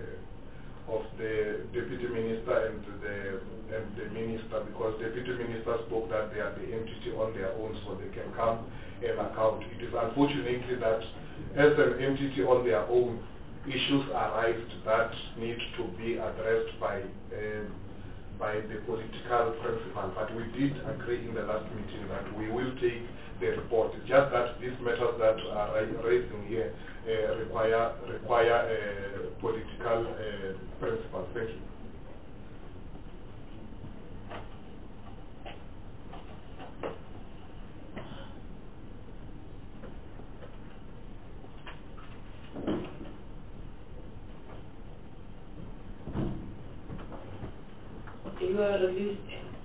the deputy minister and the minister, because deputy minister spoke that they are the entity on their own, so they can come and account. It is unfortunately that as an entity on their own, issues arise that need to be addressed by the political principle. But we did agree in the last meeting that we will take the report. It's just that these matters that are raising here require political principles. Thank you. You are released.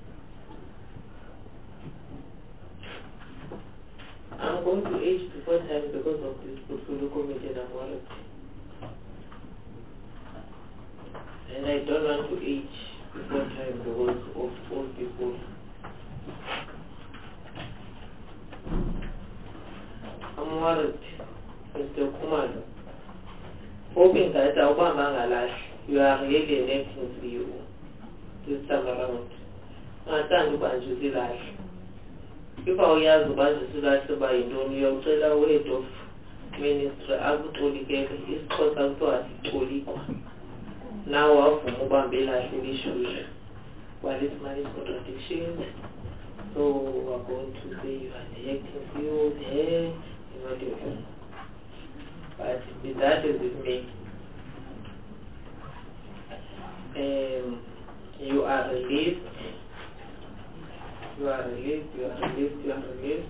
I'm going to age before time because of this portfolio committee and I'm worried. And I don't want to age before time because of old people. I'm worried, Mr. Kumalo. Hoping that you are really an acting CEO this time around. I can't do that. If I was about to that by Indonesia, tell weight of ministry, I would only get his cost out to us. Now, I'm from Mobambela issues. What is my contradiction? So, we're going to say you are the acting CEO there, you know, different. But with that is with me. You are released. You are released, you are released, you are released.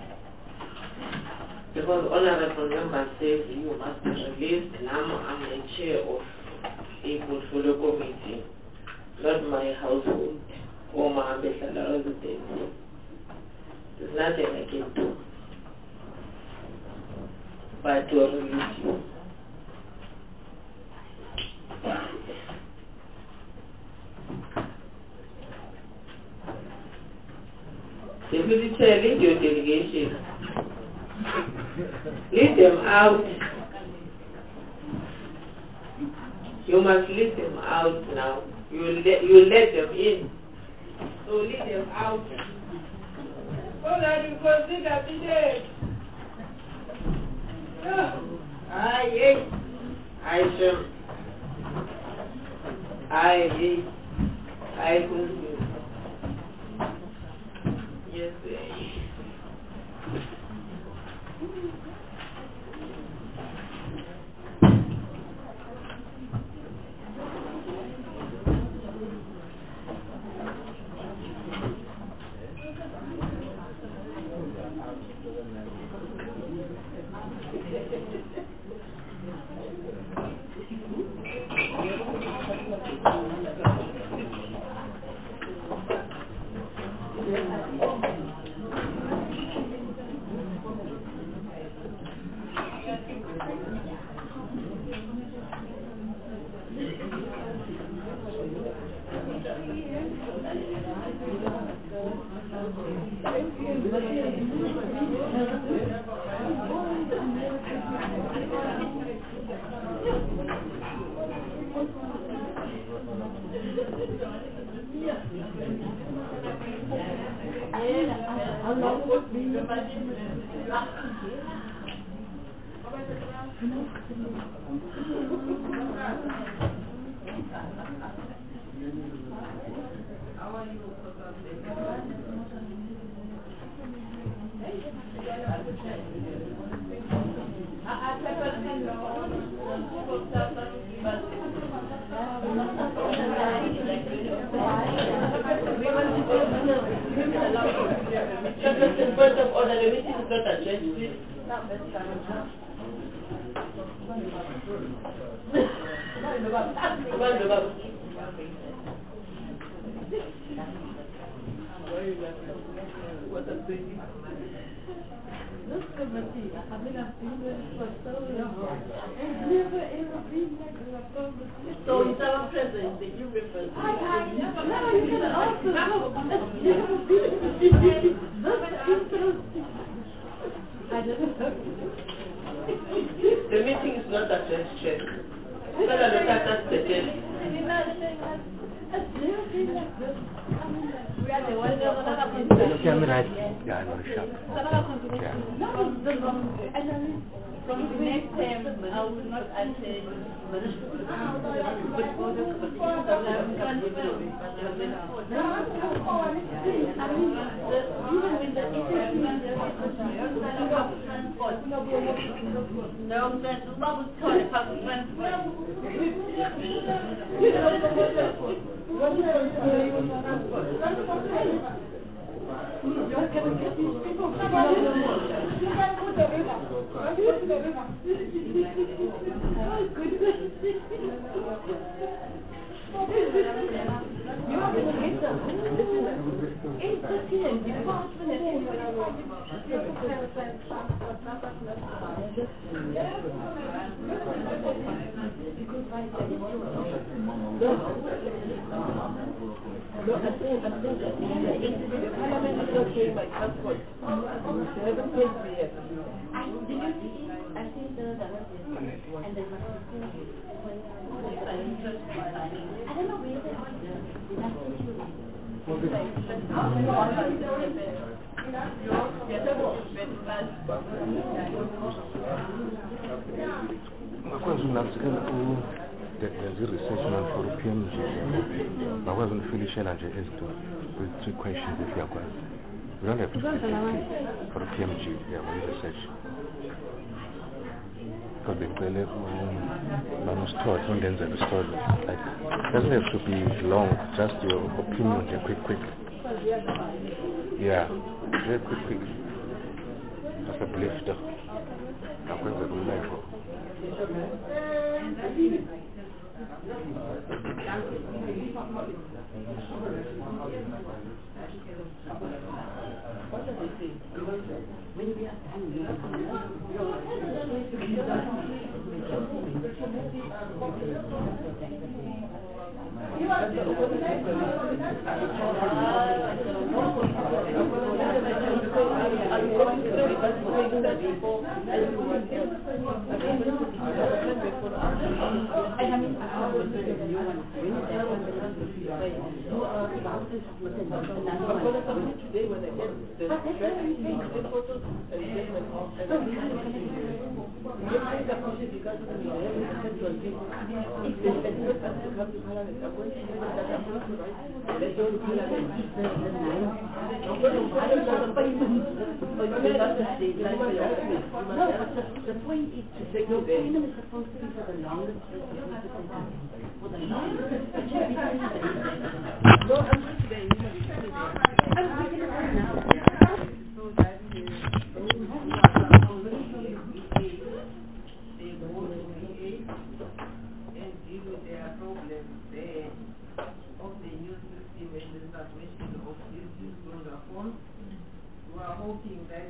Because honorable member says you must be released, and I'm the chair of a portfolio committee, not my household or my ambassador residence. There's nothing I can do but to release you. Deputy Chair, lead your delegation. Lead them out. You must lead them out now. You let them in. So lead them out. So that you consider today. I consider. Yes, Point of order, the meeting is not adjourned, please. What a thing. This committee, I mean, I've been there for so long. I've never ever been like this. So it's our president, the new reference. No, you can also go. I've never been. That's interesting. I never heard of it. The meeting is not adjourned, Chair. But I look at that suggestion. I've never been like this. We are the ones that from the next term, I will not attend there's a research man for PMG. I wasn't fully sure and just with 2 questions if you are going. We don't have to for PMG, yeah, we research. Because the manuscript and then the story. Like, doesn't have to be long, just your opinion, quick. Yeah, very quick. That's a belief stuff. I'm going to do that. The point is to say no payment is supposed to be for the longest for the longest. No, I'm going to be Of the new system and the submission of this disclosure phone. We are hoping that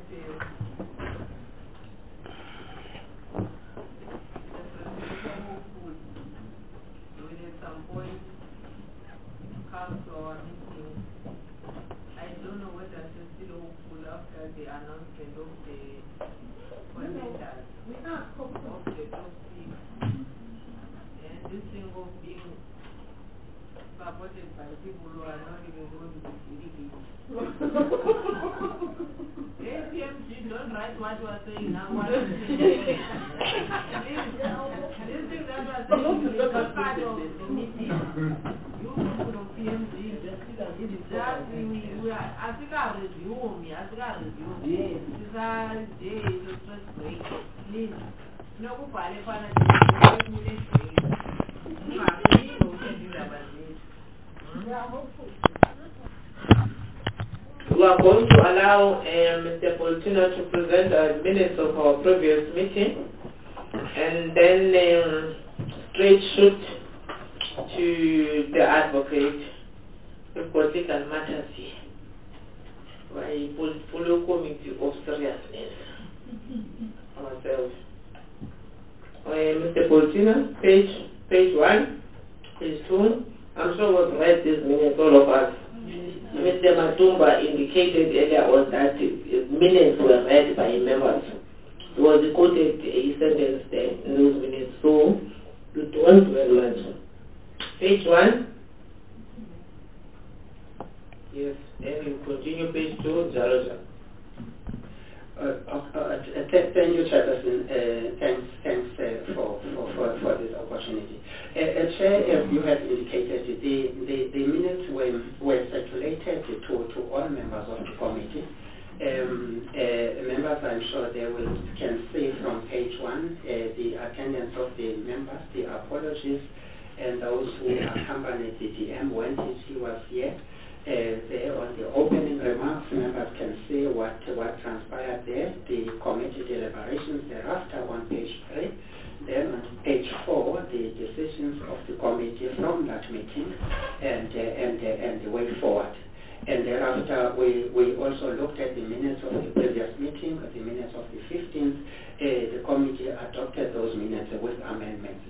at some point come to our meeting. I don't know whether it's still hopeful after the announcement of the contenders. We are hopeful of the top six. And this thing of being supported by people who are not even going to be APMG, don't write what you are saying now. What you are saying. This thing that you are saying is not part of the meeting. You people of PMG, we are Africa review me, Africa review me. This is a day, it's a stress break. Please, no go pale para the minute break. We are going to allow Mr. Poltina to present the minutes of our previous meeting and then straight shoot to the advocate of political matters here. Why follow committee of seriousness ourselves. Mr. Poltina, page 1, page 2. I'm sure we've read these minutes, all of us. Mr. Matumba indicated earlier on that minutes were read by members. He was quoted a sentence there in those minutes, so you don't dwell much. Page 1. Yes, then you continue page 2, Jaroja. Thank you, Chairperson. Thanks for this opportunity. Chair, as you have indicated, the minutes were circulated to all members of the committee. Members, I'm sure they can see from page 1 the attendance of the members, the apologies, and those who accompanied the DM when he was here. There on the opening remarks, members can see what transpired there, the committee deliberations thereafter on page 3. Then on page 4, the decisions of the committee from that meeting and the way forward. And thereafter, we also looked at the minutes of the previous meeting, the minutes of the 15th. The committee adopted those minutes with amendments,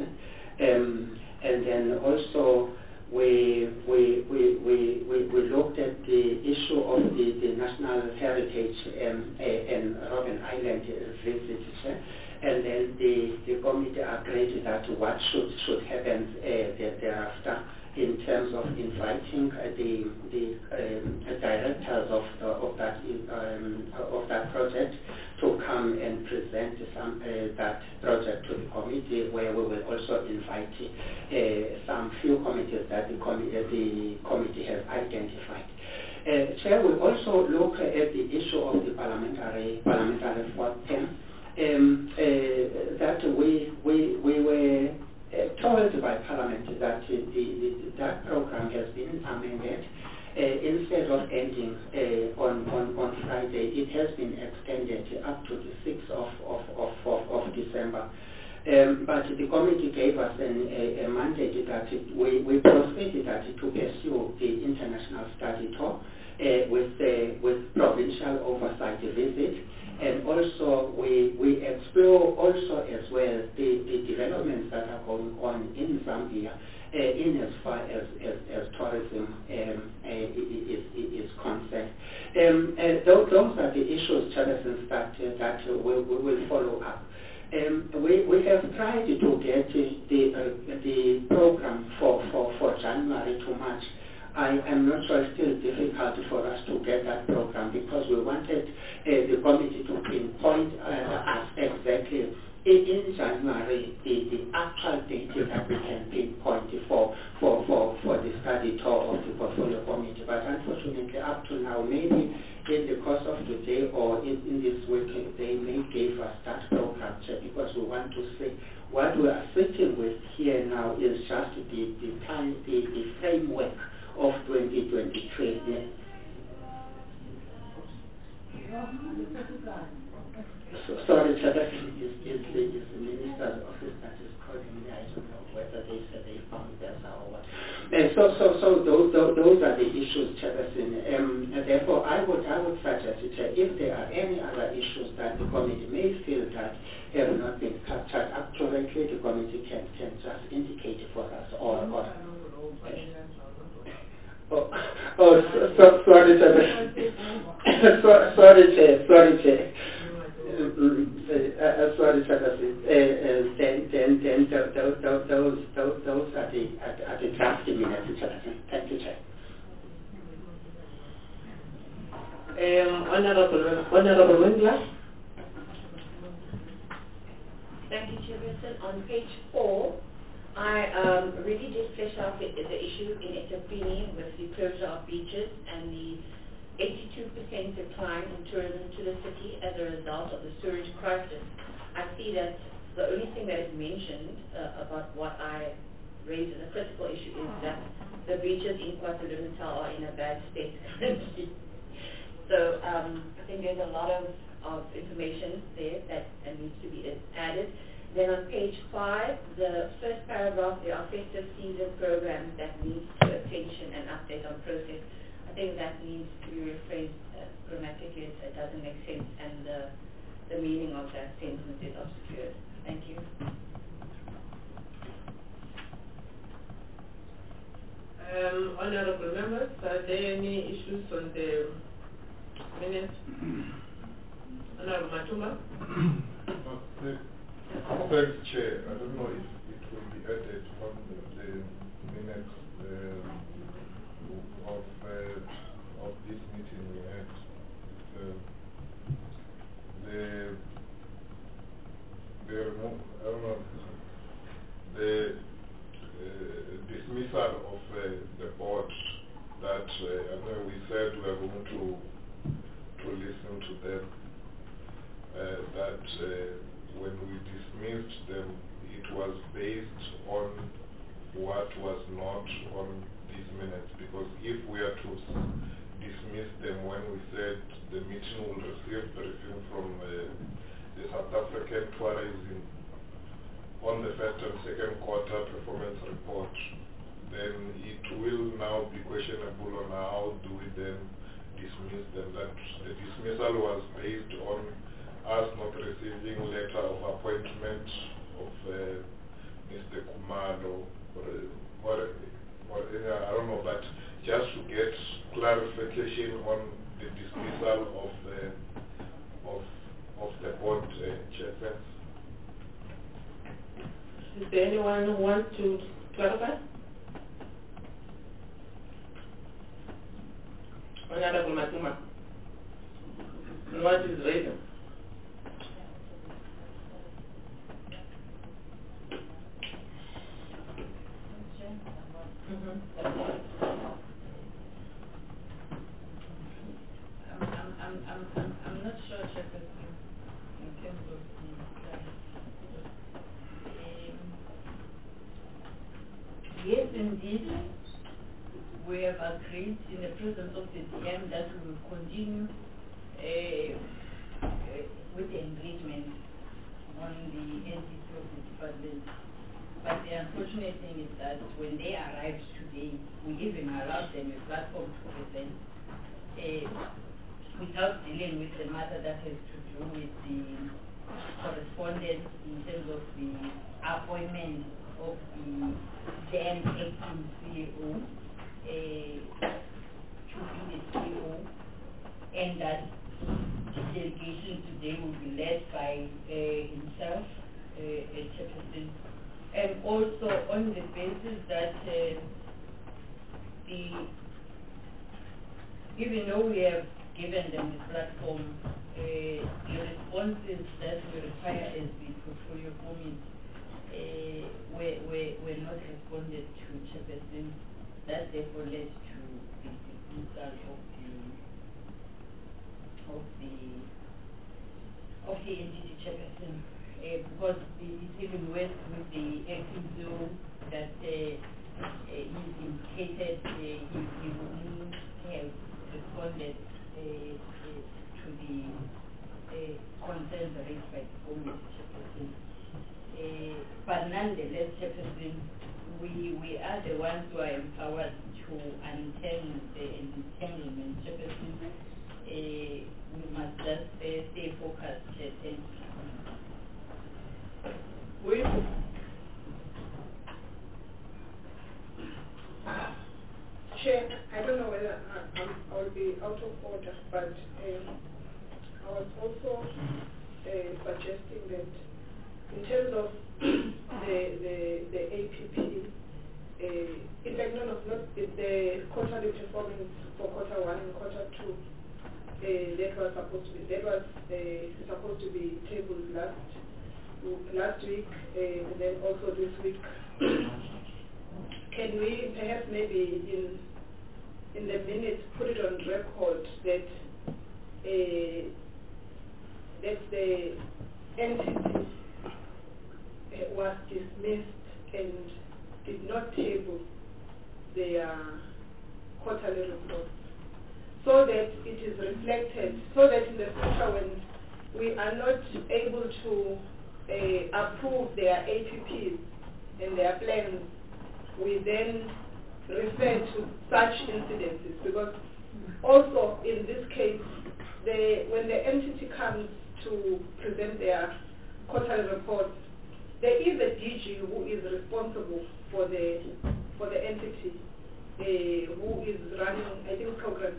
and then also we looked at the issue of the National Heritage and Robben Island visit, and then the committee agreed that what should happen thereafter in terms of inviting the directors of that project to come and present that project to the committee, where we will also invite some few committees that the committee has identified. Chair, we also look at the issue of the parliamentary fourth term. That we were told by Parliament that that program has been amended. Instead of ending on Friday, it has been extended up to the 6th of December. But the committee gave us a mandate that we proceeded to pursue the international study tour with provincial oversight visit. And also we explore also as well the developments that are going on in Zambia in as far as tourism is concerned. Those are the issues, Chairperson, that we will follow up. We have tried to get the program for January to March. I am not sure it's still difficult for us to get that program because we wanted the committee to pinpoint us exactly in January the actual date that we can pinpoint for the study tour of the portfolio committee. But unfortunately, up to now, maybe in the course of the day or in this week, they may give us that program because we want to see what we are sitting with here now is just the time, the framework of 2023. Yeah. Sorry, sir, that is the minister's office that is calling me. I don't know whether they said they found that or what. So those are the issues, Chairperson. And therefore, I would suggest that if there are any other issues that the committee may feel that have not been captured accurately, the committee can just indicate for us sorry, Chairperson. sorry, Chair. Sorry, Chairperson. Then those are the draft minutes, Chairperson. Thank you, Chair. Honorable Wendler. Thank you, Chairperson. On page 4, I really did flesh out the issue in eThekwini with the closure of beaches and the 82% decline in tourism to the city as a result of the sewage crisis. I see that the only thing that is mentioned about what I raised as a critical issue is that the beaches in KwaZulu-Natal are in a bad state currently. So I think there's a lot of information there that needs to be added. Then on page 5, the first paragraph, there are festive season programs that need attention and update on process. I think that needs to be rephrased grammatically. It doesn't make sense, and the meaning of that sentence is obscured. Thank you. Honorable members, are there any issues on the minutes? Honorable Matuma. Thanks, Chair. I don't know if it will be added on the minutes of this meeting we had. The dismissal of the board that we said we are going to listen to them. That when we dismissed them, it was based on what was not on these minutes. Because if we are to dismiss them when we said the meeting will receive briefing from the South African tourism on the first and second quarter performance report, then it will now be questionable on how do we then dismiss them. That the dismissal was based on us not receiving letter of appointment of Mr. Kumalo or I don't know, but just to get clarification on the dismissal of the board chairperson. Is there anyone who wants to clarify? Honorable Matuma. And what is the reason? I'm not sure, Chairperson, in terms of the yes, indeed, we have agreed in the presence of the DM that we will continue with the engagement on the entity of the department. But the unfortunate thing is that when they arrived today, we even allowed them a platform to present without dealing with the matter that has to do with the correspondence in terms of the appointment of the then acting CEO to be the CEO, and that the delegation today will be led by himself, a chairperson. And also on the basis that even though we have given them the platform, the responses that we require as the portfolio committee were not responded to, Chairperson. That therefore led to the dismissal of the entity, Chairperson. Because it's even worse with the acting zone that he's indicated he wouldn't have responded to the concerns raised by the committee, Chairperson. But nonetheless, Chairperson, we are the ones who are empowered to untangle the entanglement. We must just stay focused. Chair, I don't know whether I'll be out of order, but I was also suggesting that in terms of the APP, in fact, not the quarterly performance for quarter 1 and quarter 2. That was supposed to be tabled last week, and then also this week. Can we perhaps maybe in the minutes put it on record that the entity was dismissed and did not table their quarterly reports, so that it is reflected, so that in the future when we are not able to approve their APPs and their plans, we then refer to such incidences. Because also in this case, when the entity comes to present their quarterly reports, there is a DG who is responsible for the entity, who is running, I think, program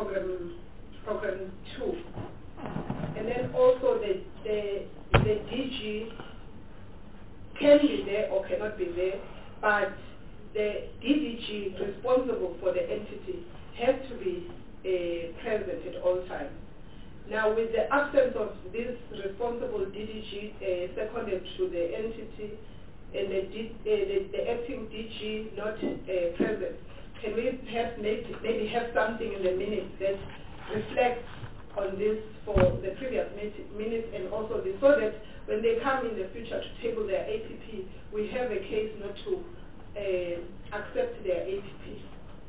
2, and then also the DG can be there or cannot be there, but the DDG responsible for the entity has to be present at all times. Now, with the absence of this responsible DDG seconded to the entity and the acting DG not present, can we perhaps maybe have something in the minutes that reflects on this for the previous minutes and also this, so that when they come in the future to table their APP, we have a case not to accept their APP.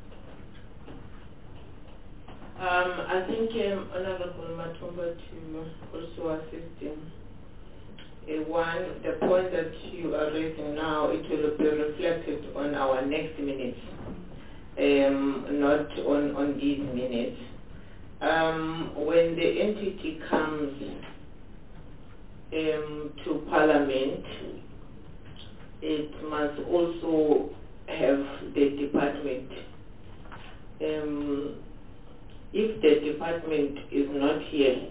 I think Honorable Matumba to also assist him. One, the point that you are raising now, it will be reflected on our next minutes, not on these minutes. When the entity comes to Parliament, it must also have the department. If the department is not here,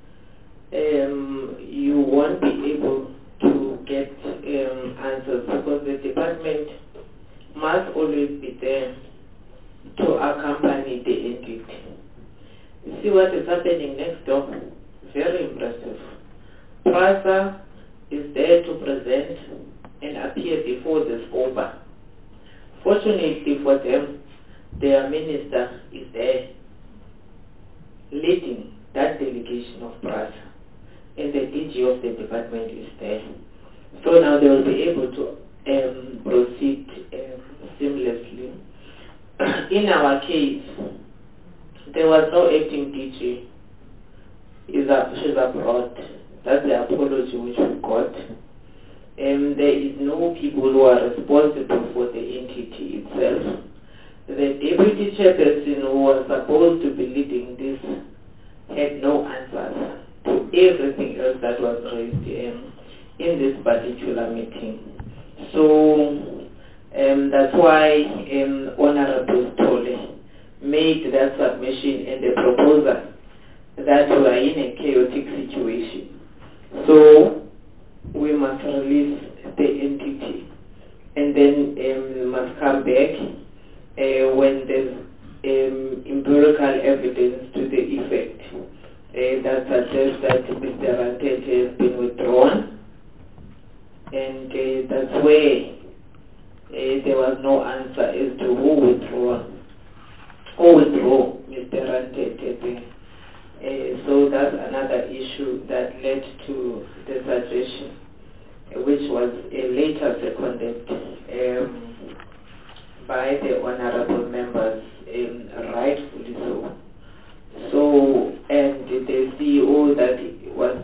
you won't be able to get answers, because the department must always be there to accompany the entity. You see what is happening next door? Very impressive. PRASA is there to present and appear before the SCOPA. Fortunately for them, their minister is there leading that delegation of PRASA, and the DG of the department is there. So now they will be able to proceed seamlessly. In our case, there was no acting DG. She's abroad. That's the apology which we got. There is no people who are responsible for the entity itself. The deputy chairperson who was supposed to be leading this had no answers to everything else that was raised in this particular meeting. So that's why Honorable Tole made that submission and the proposal that we are in a chaotic situation. So we must release the entity, and then we must come back when there's empirical evidence to the effect that suggests that Mr. Rantete has been withdrawn, and that's where there was no answer as to who withdrew Mr. Rantete. So that's another issue that led to the suggestion, which was later seconded by the honorable members, rightfully so. So, and the CEO that was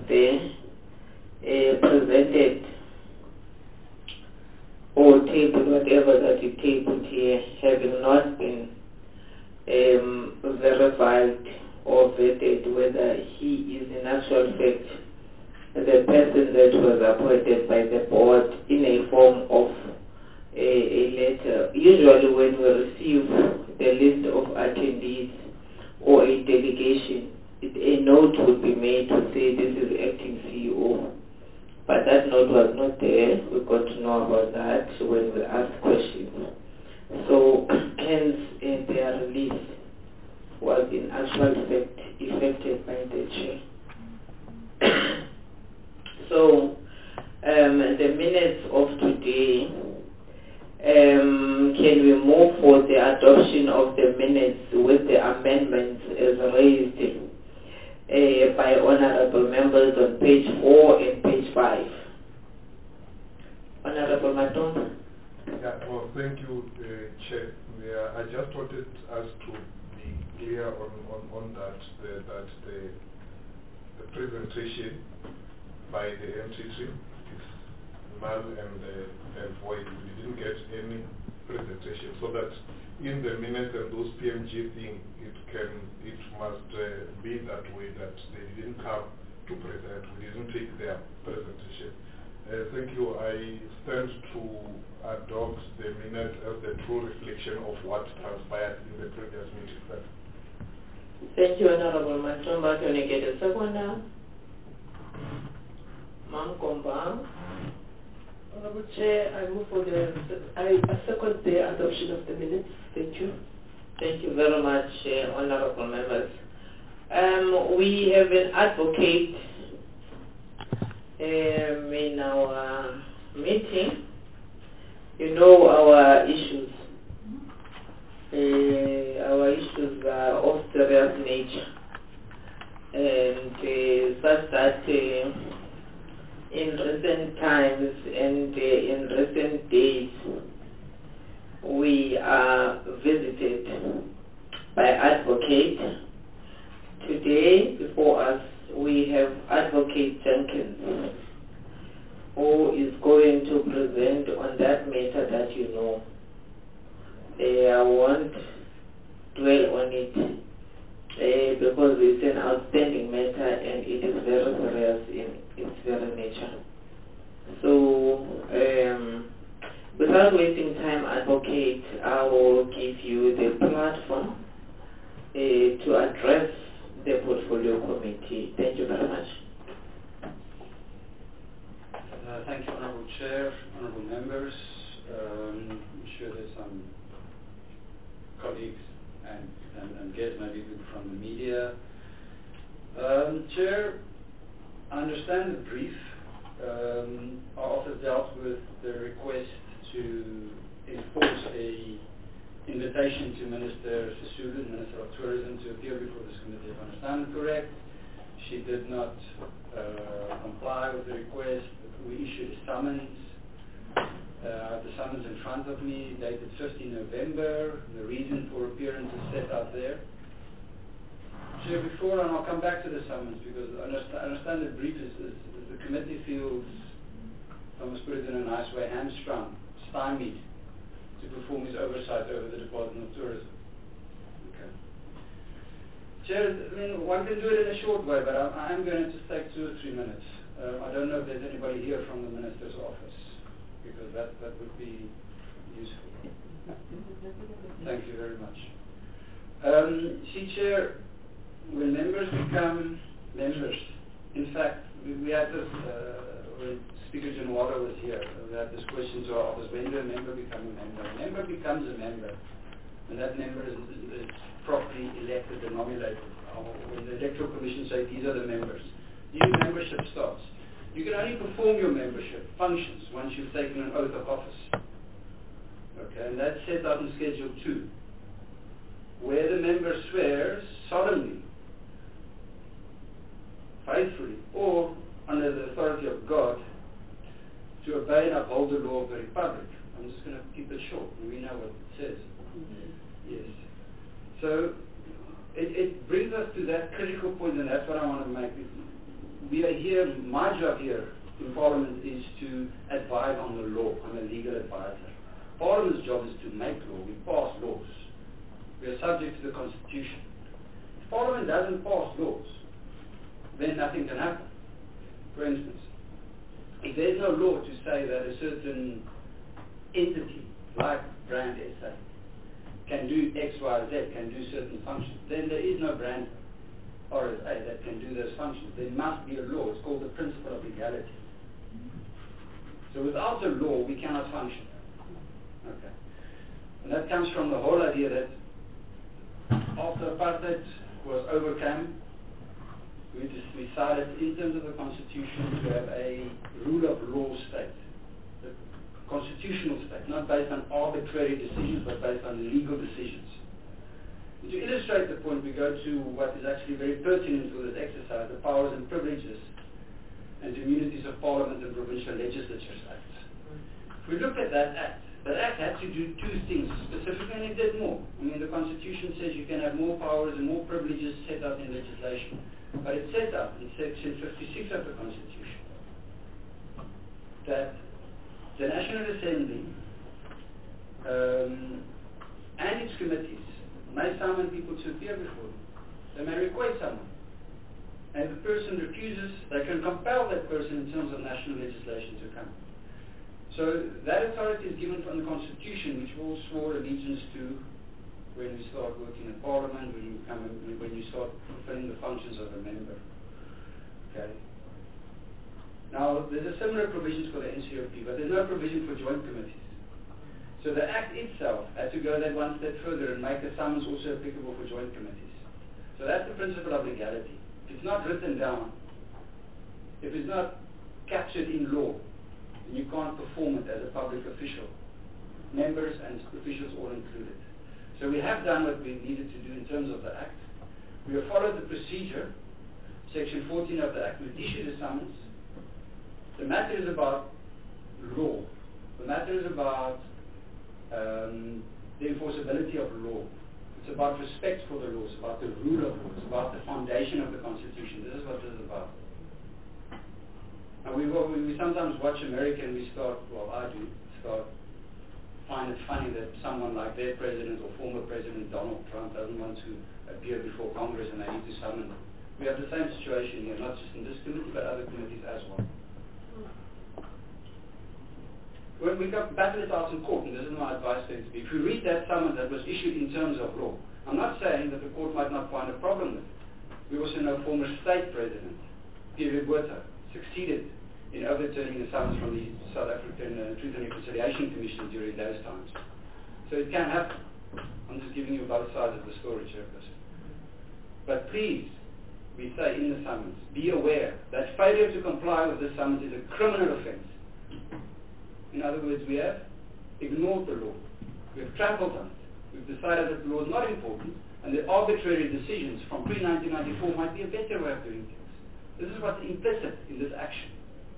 there presented or tabled whatever that vetted whether he is in actual fact the person that was appointed by the board in a form of a letter. Usually when we receive the list of attendees or a delegation, a note would be made to say this is acting CEO. But that note was not there. We got to know about that when we asked questions. So hence their release was in actual fact effected by the chair. So the minutes of today, can we move for the adoption of the minutes with the amendments as raised by honorable members on page 4 and page 5? Honorable Matomba. Yeah, well, thank you, Chair. I just wanted us to be clear on that the presentation by the MTC is null and void. We didn't get any presentation, so that in the minutes and those PMG thing, it must be that way, that they didn't come to present. We didn't take their presentation. Thank you. I stand to adopt the minute as the true reflection of what transpired in the previous meeting. Thank you, Honorable Matomba. Can you get a second now? Ma'am Komba. Honorable Chair, I move for I second the adoption of the minutes. Thank you. Thank you very much, honorable members. We have an advocate in our meeting. You know our issues. Our issues are of serious nature, and such that in recent times and in recent days we are visited by advocate. Today before us we have Advocate Jenkins, who is going to present on that matter that you know. I won't dwell on it because it's an outstanding matter and it is very serious in its very nature. So without wasting time, Advocate, I will give you the platform to address the Portfolio Committee. Thank you very much. Thank you, Honourable Chair, Honourable Members. I'm sure there's some colleagues and guests, maybe people from the media. Chair, I understand the brief. Our office dealt with the request to enforce a invitation to Minister Sisulu, Minister of Tourism, to appear before this committee. If I understand correct, she did not comply with the request. We issued a summons. The summons in front of me, dated 15 November. The reason for appearance is set out there. Chair, before, and I'll come back to the summons, because I understand the brief is the committee feels, I must put it in a nice way, hamstrung, stymied, to perform his oversight over the Department of Tourism. Okay. Chair, I mean, one can do it in a short way, but I am going to take 2 or 3 minutes. I don't know if there's anybody here from the Minister's office, because that would be useful. Thank you very much. Chair, when members become members, in fact, we had this, when Speaker Janwala was here, we had this question to our office, when do a member become a member? A member becomes a member, and that member is properly elected and nominated. When the Electoral Commission say these are the members, new membership starts. You can only perform your membership functions once you've taken an oath of office. Okay, and that's set out in Schedule 2, where the member swears solemnly, faithfully, or under the authority of God, to obey and uphold the law of the Republic. I'm just going to keep it short, and we know what it says. Yes. So it brings us to that critical point, and that's what I want to make. We are here, my job here in Parliament is to advise on the law. I'm a legal advisor. Parliament's job is to make law. We pass laws. We are subject to the Constitution. Parliament doesn't pass laws, then nothing can happen. For instance, if there's no law to say that a certain entity, like Brand SA, can do X, Y, Z, can do certain functions, then there is no Brand RSA that can do those functions. There must be a law. It's called the principle of legality. So without a law, we cannot function. Okay. And that comes from the whole idea that after apartheid was overcome, we decided in terms of the constitution to have a rule of law state, a constitutional state, not based on arbitrary decisions but based on legal decisions. And to illustrate the point, we go to what is actually very pertinent for this exercise, the Powers and Privileges and Immunities of Parliament and Provincial Legislatures Act. If we look at that act had to do two things specifically, and it did more. I mean, the Constitution says you can have more powers and more privileges set out in legislation. But it says out in Section 56 of the Constitution that the National Assembly and its committees may summon people to appear before them. They may request someone. And if the person refuses, they can compel that person in terms of national legislation to come. So that authority is given from the Constitution, which we all swore allegiance to when we start working in Parliament, when you start fulfilling the functions of a member. Okay. Now, there's a similar provisions for the NCOP, but there's no provision for joint committees. So the Act itself had to go that one step further and make the summons also applicable for joint committees. So that's the principle of legality. If it's not written down, if it's not captured in law, then you can't perform it as a public official. Members and officials all included. So we have done what we needed to do in terms of the Act. We have followed the procedure, Section 14 of the Act. We've issued a summons. The matter is about law. The matter is about the enforceability of law. It's about respect for the law. It's about the rule of law. It's about the foundation of the Constitution. This is what this is about. And we sometimes watch America and we start, well, I do, find it funny that someone like their president or former president Donald Trump doesn't want to appear before Congress and they need to summon them. We have the same situation here, not just in this committee, but other committees as well. When we battle it out in court, and this is my advice to you, if you read that summons that was issued in terms of law, I'm not saying that the court might not find a problem with it. We also know former state president, Pierre Botha, succeeded in overturning the summons from the South African Truth and Reconciliation Commission during those times. So it can happen. I'm just giving you both sides of the story, Chairperson. But please, we say in the summons, be aware that failure to comply with the summons is a criminal offence. In other words, we have ignored the law. We have trampled on it. We've decided that the law is not important, and the arbitrary decisions from pre-1994 might be a better way of doing things. This is what's implicit in this action.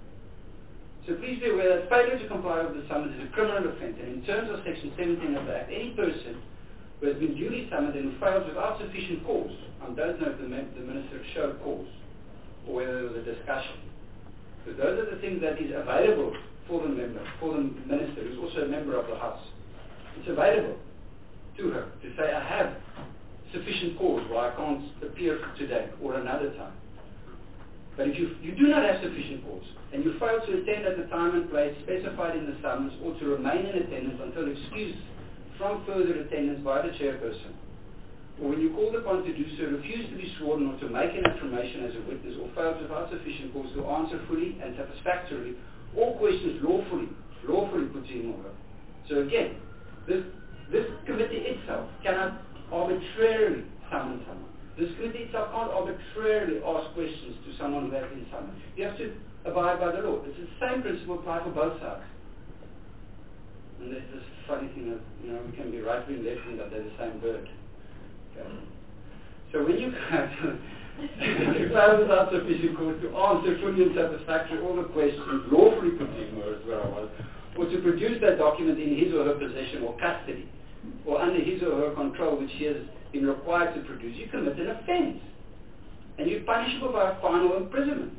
So please be aware that failure to comply with the summons is a criminal offence, and in terms of Section 17 of the Act, any person who has been duly summoned and who fails without sufficient cause, I don't know if the Minister showed cause, or whether there was a discussion, because those are the things that is available for the member, for the Minister, who's also a member of the House. It's available to her to say, I have sufficient cause why I can't appear today or another time. But if you do not have sufficient cause, and you fail to attend at the time and place specified in the summons, or to remain in attendance until excused from further attendance by the chairperson, or when you called upon to do so, refuse to be sworn or to make an affirmation as a witness, or fails without sufficient cause to answer fully and satisfactorily all questions lawfully put to him or her. So again, this committee itself cannot arbitrarily summon someone. This committee itself can't arbitrarily ask questions to someone who has been summoned. You have to abide by the law. It's the same principle applied for both sides. And there's this funny thing that, we can be right wing, left wing, but they're the same bird. Okay. So when you fail without sufficient cause to answer fully and satisfactorily all the questions lawfully put to him or as well, or to produce that document in his or her possession or custody, or under his or her control, which he has been required to produce, you commit an offence. And you're punishable by a fine or imprisonment.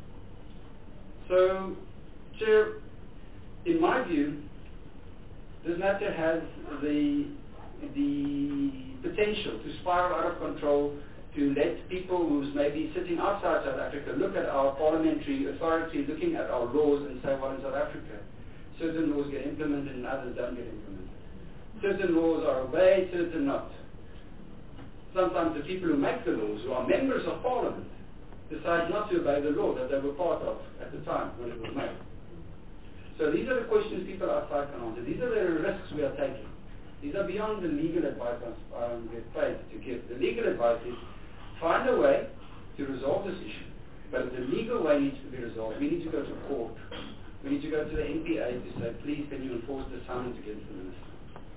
So, Chair, in my view, this matter has the potential to spiral out of control, to let people who's maybe sitting outside South Africa look at our parliamentary authority, looking at our laws and say, well, in South Africa, certain laws get implemented and others don't get implemented. Certain laws are obeyed, certain not. Sometimes the people who make the laws, who are members of parliament, decide not to obey the law that they were part of at the time when it was made. So these are the questions people outside can answer. These are the risks we are taking. These are beyond the legal advice I get paid to give. The legal advice is find a way to resolve this issue. But the legal way needs to be resolved. We need to go to court. We need to go to the NPA to say, please, can you enforce the summons against the minister?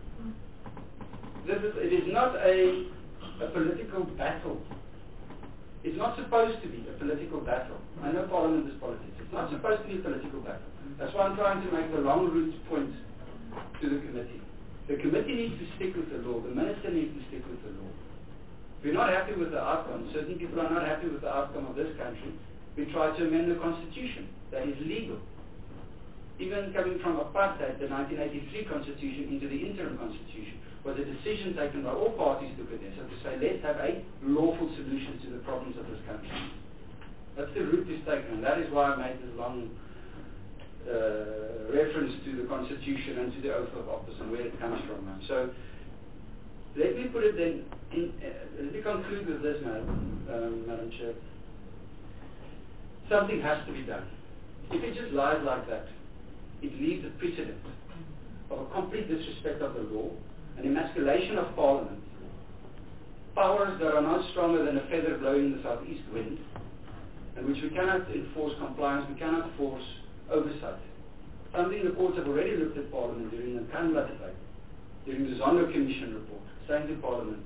It is not a political battle. It's not supposed to be a political battle. I know Parliament is politics. It's not supposed to be a political battle. That's why I'm trying to make the long route point to the committee. The committee needs to stick with the law. The minister needs to stick with the law. If we're not happy with the outcome, certain people are not happy with the outcome of this country, we try to amend the constitution. That is legal. Even coming from apartheid, the 1983 constitution into the interim constitution, was a decision taken by all parties to put there. So to say, let's have a lawful solution to the problems of this country. That's the route is taken, and that is why I made this long reference to the Constitution and to the oath of office and where it comes from. So let me put it then, let me conclude with this, Madam Chair. Something has to be done. If it just lies like that, it leaves a precedent of a complete disrespect of the law, an emasculation of Parliament, powers that are not stronger than a feather blowing in the southeast wind, and which we cannot enforce compliance, we cannot force oversight. Something the courts have already looked at Parliament during the Canberra debate, during the Zondo Commission report, saying to Parliament,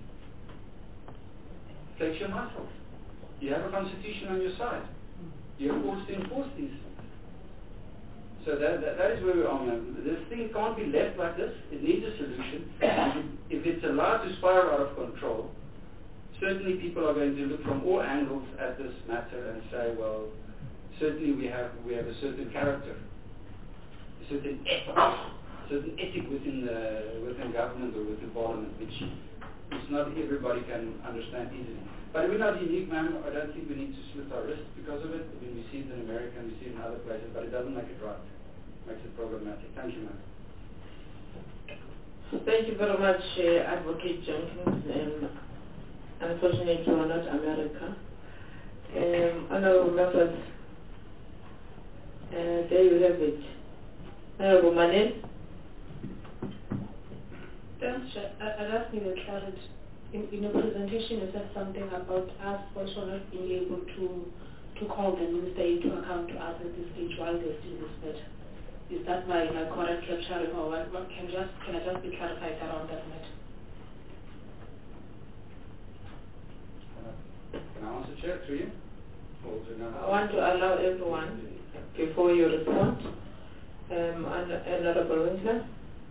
flex your muscles. You have a constitution on your side. You have courts to enforce these things. So that is where we are now. This thing can't be left like this. It needs a solution. If it's allowed to spiral out of control, certainly people are going to look from all angles at this matter and say, well, certainly we have a certain character, a certain ethic within government or within Parliament, which not everybody can understand easily. But we're not unique, ma'am. I don't think we need to slit our wrists because of it. I mean, we see it in America and we see it in other places, but it doesn't make it right. It makes it problematic. Thank you, ma'am. Thank you very much, Advocate Jenkins. Unfortunately, we're not America. Honorable members, there you have it. Honorable Manel. I just need a clarity. In your presentation, you said something about us also not being able to call the minister into account to us at this stage while they're still this matter. Is that my correct capturing, or what? Can I just be clarified around that matter? Can I answer, Chair, to you? I want to allow everyone before you respond. Honorable Winkler.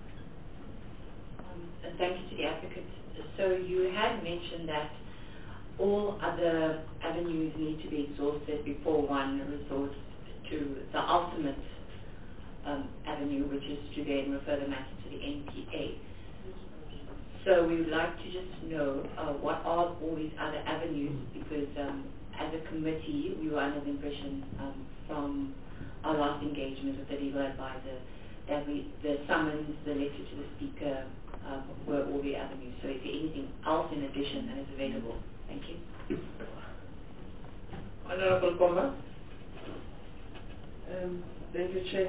Thank you to the advocates. So you had mentioned that all other avenues need to be exhausted before one resorts to the ultimate avenue, which is to then refer the matter to the NPA. So we would like to just know what are all these other avenues, because as a committee we were under the impression from our last engagement with the legal advisor that the summons, the letter to the speaker were all the avenues. So is there anything else in addition that is available? Thank you. Honorable Komba. Thank you, Chair.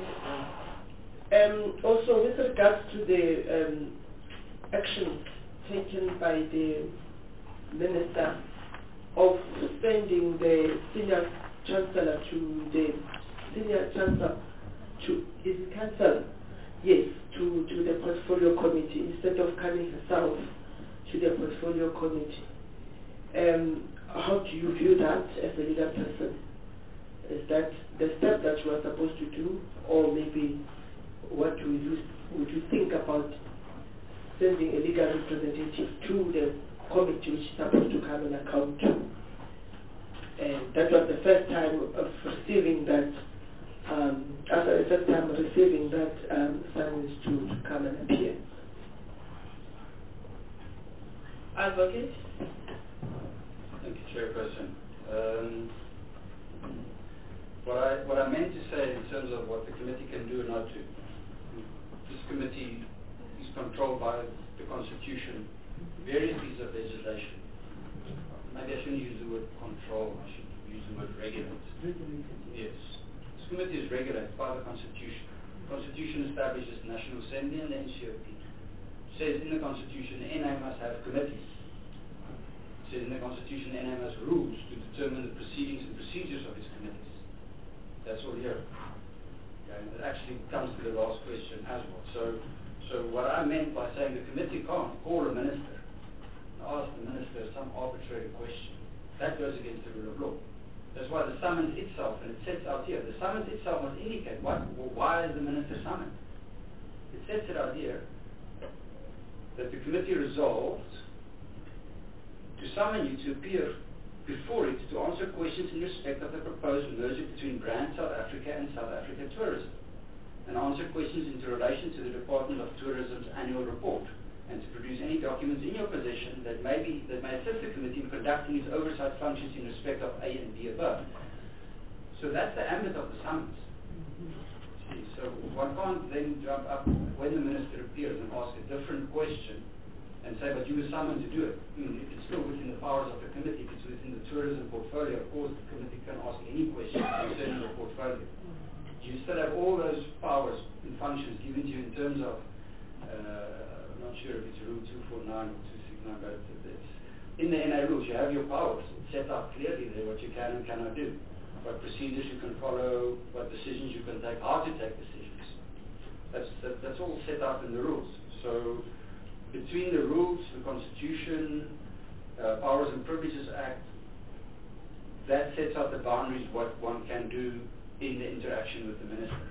Also, with regards to the action taken by the Minister of sending the Senior Chancellor to the Senior Chancellor to his council, yes, to the Portfolio Committee instead of coming herself to the Portfolio Committee. How do you view that as a legal person? Is that the step that you are supposed to do, or maybe what would you think about sending a legal representative to the committee which is supposed to come and account to? And that was the first time of receiving that, after the first time of receiving that summons to come and appear. Advocate? Thank you, Chairperson. What I meant to say in terms of what the committee can do or not do, this committee is controlled by the Constitution, various pieces of legislation. Maybe I shouldn't use the word control, I should use the word regulate. Yes. This committee is regulated by the Constitution. The Constitution establishes the National Assembly and the NCOP. It says in the Constitution the NA must have committees. It says in the Constitution the NA has rules to determine the proceedings and procedures of its committees. That's all here. Okay, and it actually comes to the last question as well. So what I meant by saying the committee can't call a minister and ask the minister some arbitrary question. That goes against the rule of law. That's why the summons itself, and it sets out here, the summons itself must indicate why is the minister summoned. It sets it out here that the committee resolved to summon you to appear before it to answer questions in respect of the proposed merger between Brand South Africa and South Africa Tourism, and answer questions in relation to the Department of Tourism's annual report, and to produce any documents in your possession that may assist the committee in conducting its oversight functions in respect of A and B above. So that's the ambit of the summons. See, so one can't then jump up when the minister appears and ask a different question and say, but you were summoned to do it. If it's still within the powers of the committee, if it's within the tourism portfolio, of course the committee can ask any question concerning the portfolio. You still have all those powers and functions given to you in terms of, I'm not sure if it's Rule 249 or 269, but it's in the NA rules. You have your powers. It's set out clearly there what you can and cannot do, what procedures you can follow, what decisions you can take, how to take decisions. That's all set out in the rules. So between the rules, the Constitution, Powers and Privileges Act, that sets out the boundaries what one can do in the interaction with the minister.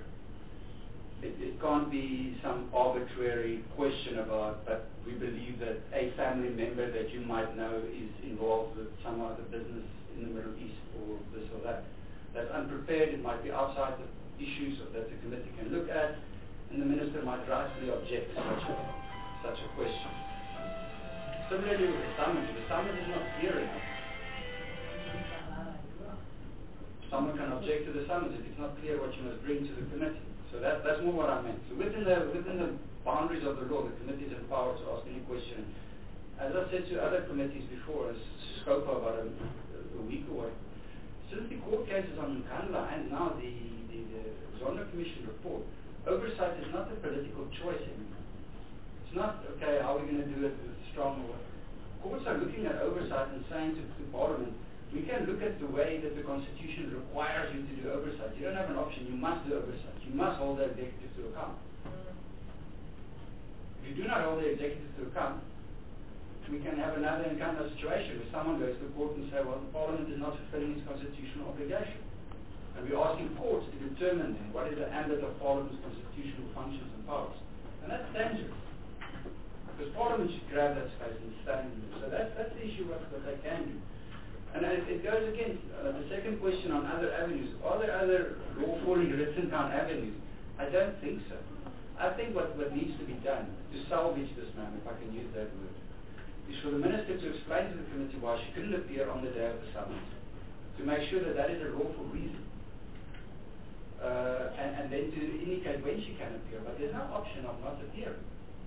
It can't be some arbitrary question about, but we believe that a family member that you might know is involved with some other business in the Middle East or this or that. That's unprepared. It might be outside the issues that the committee can look at, and the minister might rightfully object to such a question. Similarly with the summons is not clear enough. Someone can object to the summons if it's not clear what you must bring to the committee. So that's more what I meant. So within the boundaries of the law, the committee is empowered to ask any question. As I said to other committees before, as Scopa about a week away, since the court cases on Nkandla and now the Zondo Commission report, oversight is not a political choice anymore. It's not, okay, how are we going to do it with strong or what? Courts are looking at oversight and saying to Parliament, we can look at the way that the Constitution requires you to do oversight. You don't have an option. You must do oversight. You must hold the executive to account. If you do not hold the executive to account, we can have another Nkandla situation where someone goes to court and say, well, the Parliament is not fulfilling its constitutional obligation. And we're asking courts to determine then what is the ambit of Parliament's constitutional functions and powers. And that's dangerous. Because Parliament should grab that space and stand in it. So that's the issue of what they can do. And it goes against the second question on other avenues. Are there other lawfully written down avenues? I don't think so. I think what needs to be done to salvage this man, if I can use that word, is for the minister to explain to the committee why she couldn't appear on the day of the summons, to make sure that is a lawful reason, and then to indicate when she can appear. But there's no option of not appearing.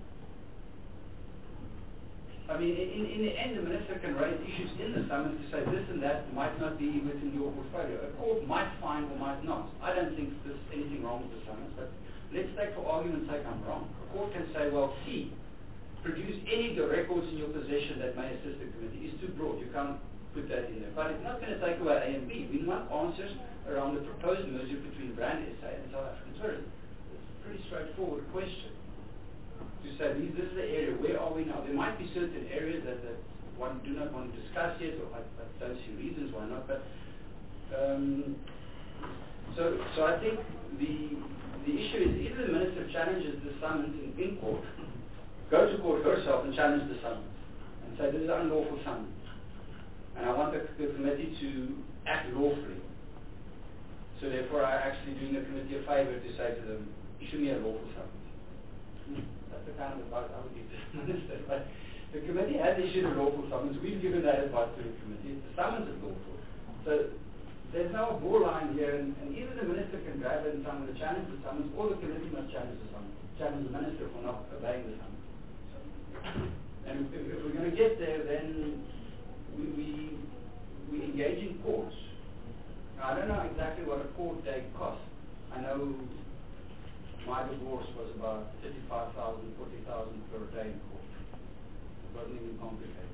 I mean, in the end, the minister can raise issues in the summons to say this and that might not be within your portfolio. A court might find or might not. I don't think there's anything wrong with the summons, but let's take for argument's sake I'm wrong. A court can say, well, C, produce any records in your possession that may assist the committee. It's too broad. You can't put that in there. But it's not going to take away A and B. We want answers around the proposed merger between Brand SA and South African Tourism. It's a pretty straightforward question. To say, this is the area, where are we now? There might be certain areas that one do not want to discuss yet, or I don't see reasons why not, but so I think the issue is either the minister challenges the summons in court, go to court herself and challenge the summons, and say this is an unlawful summons, and I want the committee to act lawfully. So therefore I'm actually doing the committee a favor to say to them, issue me a lawful summons. That's the kind of advice I would give to the minister. But The committee has issued a lawful summons. We've given that advice to the committee. The summons is lawful. So there's now a borderline here, and either the minister can grab it and someone to challenge the summons, or the committee must challenge the summons, challenge the minister for not obeying the summons. And if we're going to get there, then we engage in courts. Now, I don't know exactly what a court day costs. I know my divorce was about 35,000, 40,000 per day in court. It wasn't even complicated.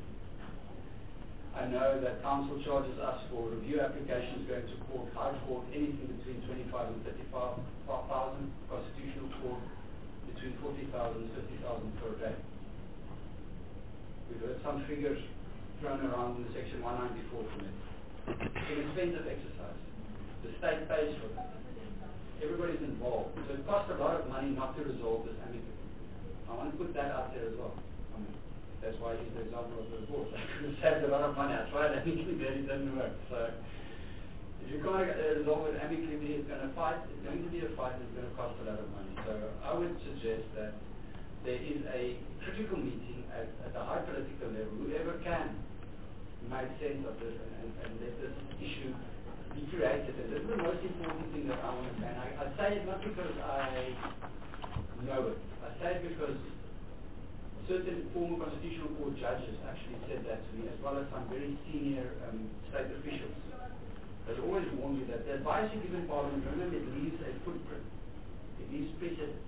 I know that council charges us for review applications going to court, high court, anything between 25 and 35,000, constitutional court between 40,000 and 50,000 per day. We've heard some figures thrown around in the Section 194 committee. It's an expensive exercise. The state pays for that. Everybody's involved. So it costs a lot of money not to resolve this amicably. I want to put that out there as well. I mean, that's why I used the example of the divorce. I could have saved a lot of money. I tried amicably, but it didn't work. So if you can't resolve it amicably, it's going to fight. It's going to be a fight. It's going to cost a lot of money. So I would suggest that there is a critical meeting at the high political level. Whoever can make sense of this and let this issue be created. And this is the most important thing that I want to say. And I say it not because I know it. I say it because certain former constitutional court judges actually said that to me, as well as some very senior state officials. They always warn me that the advice you give in Parliament, remember, it leaves a footprint. It leaves precedents.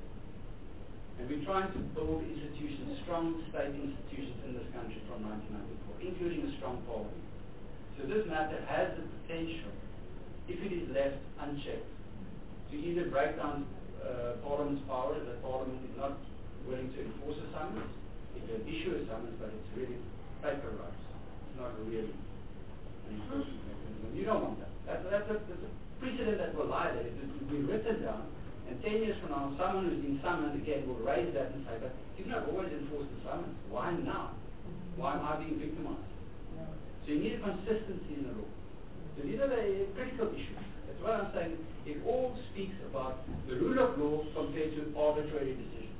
And we're trying to build institutions, strong state institutions in this country from 1994, including a strong parliament. So this matter has the potential, if it is left unchecked, to either break down Parliament's power, that Parliament is not willing to enforce a summons. It can issue a summons, but it's really paper rights. It's not really an enforcement mechanism. You don't want that. That's a precedent that will lie there. It will be written down. And 10 years from now, someone who's been summoned again will raise that and say, but you've not always enforced the summons. Why now? Why am I being victimized? So you need a consistency in the law. So these are the critical issues. That's what I'm saying. It all speaks about the rule of law compared to arbitrary decisions.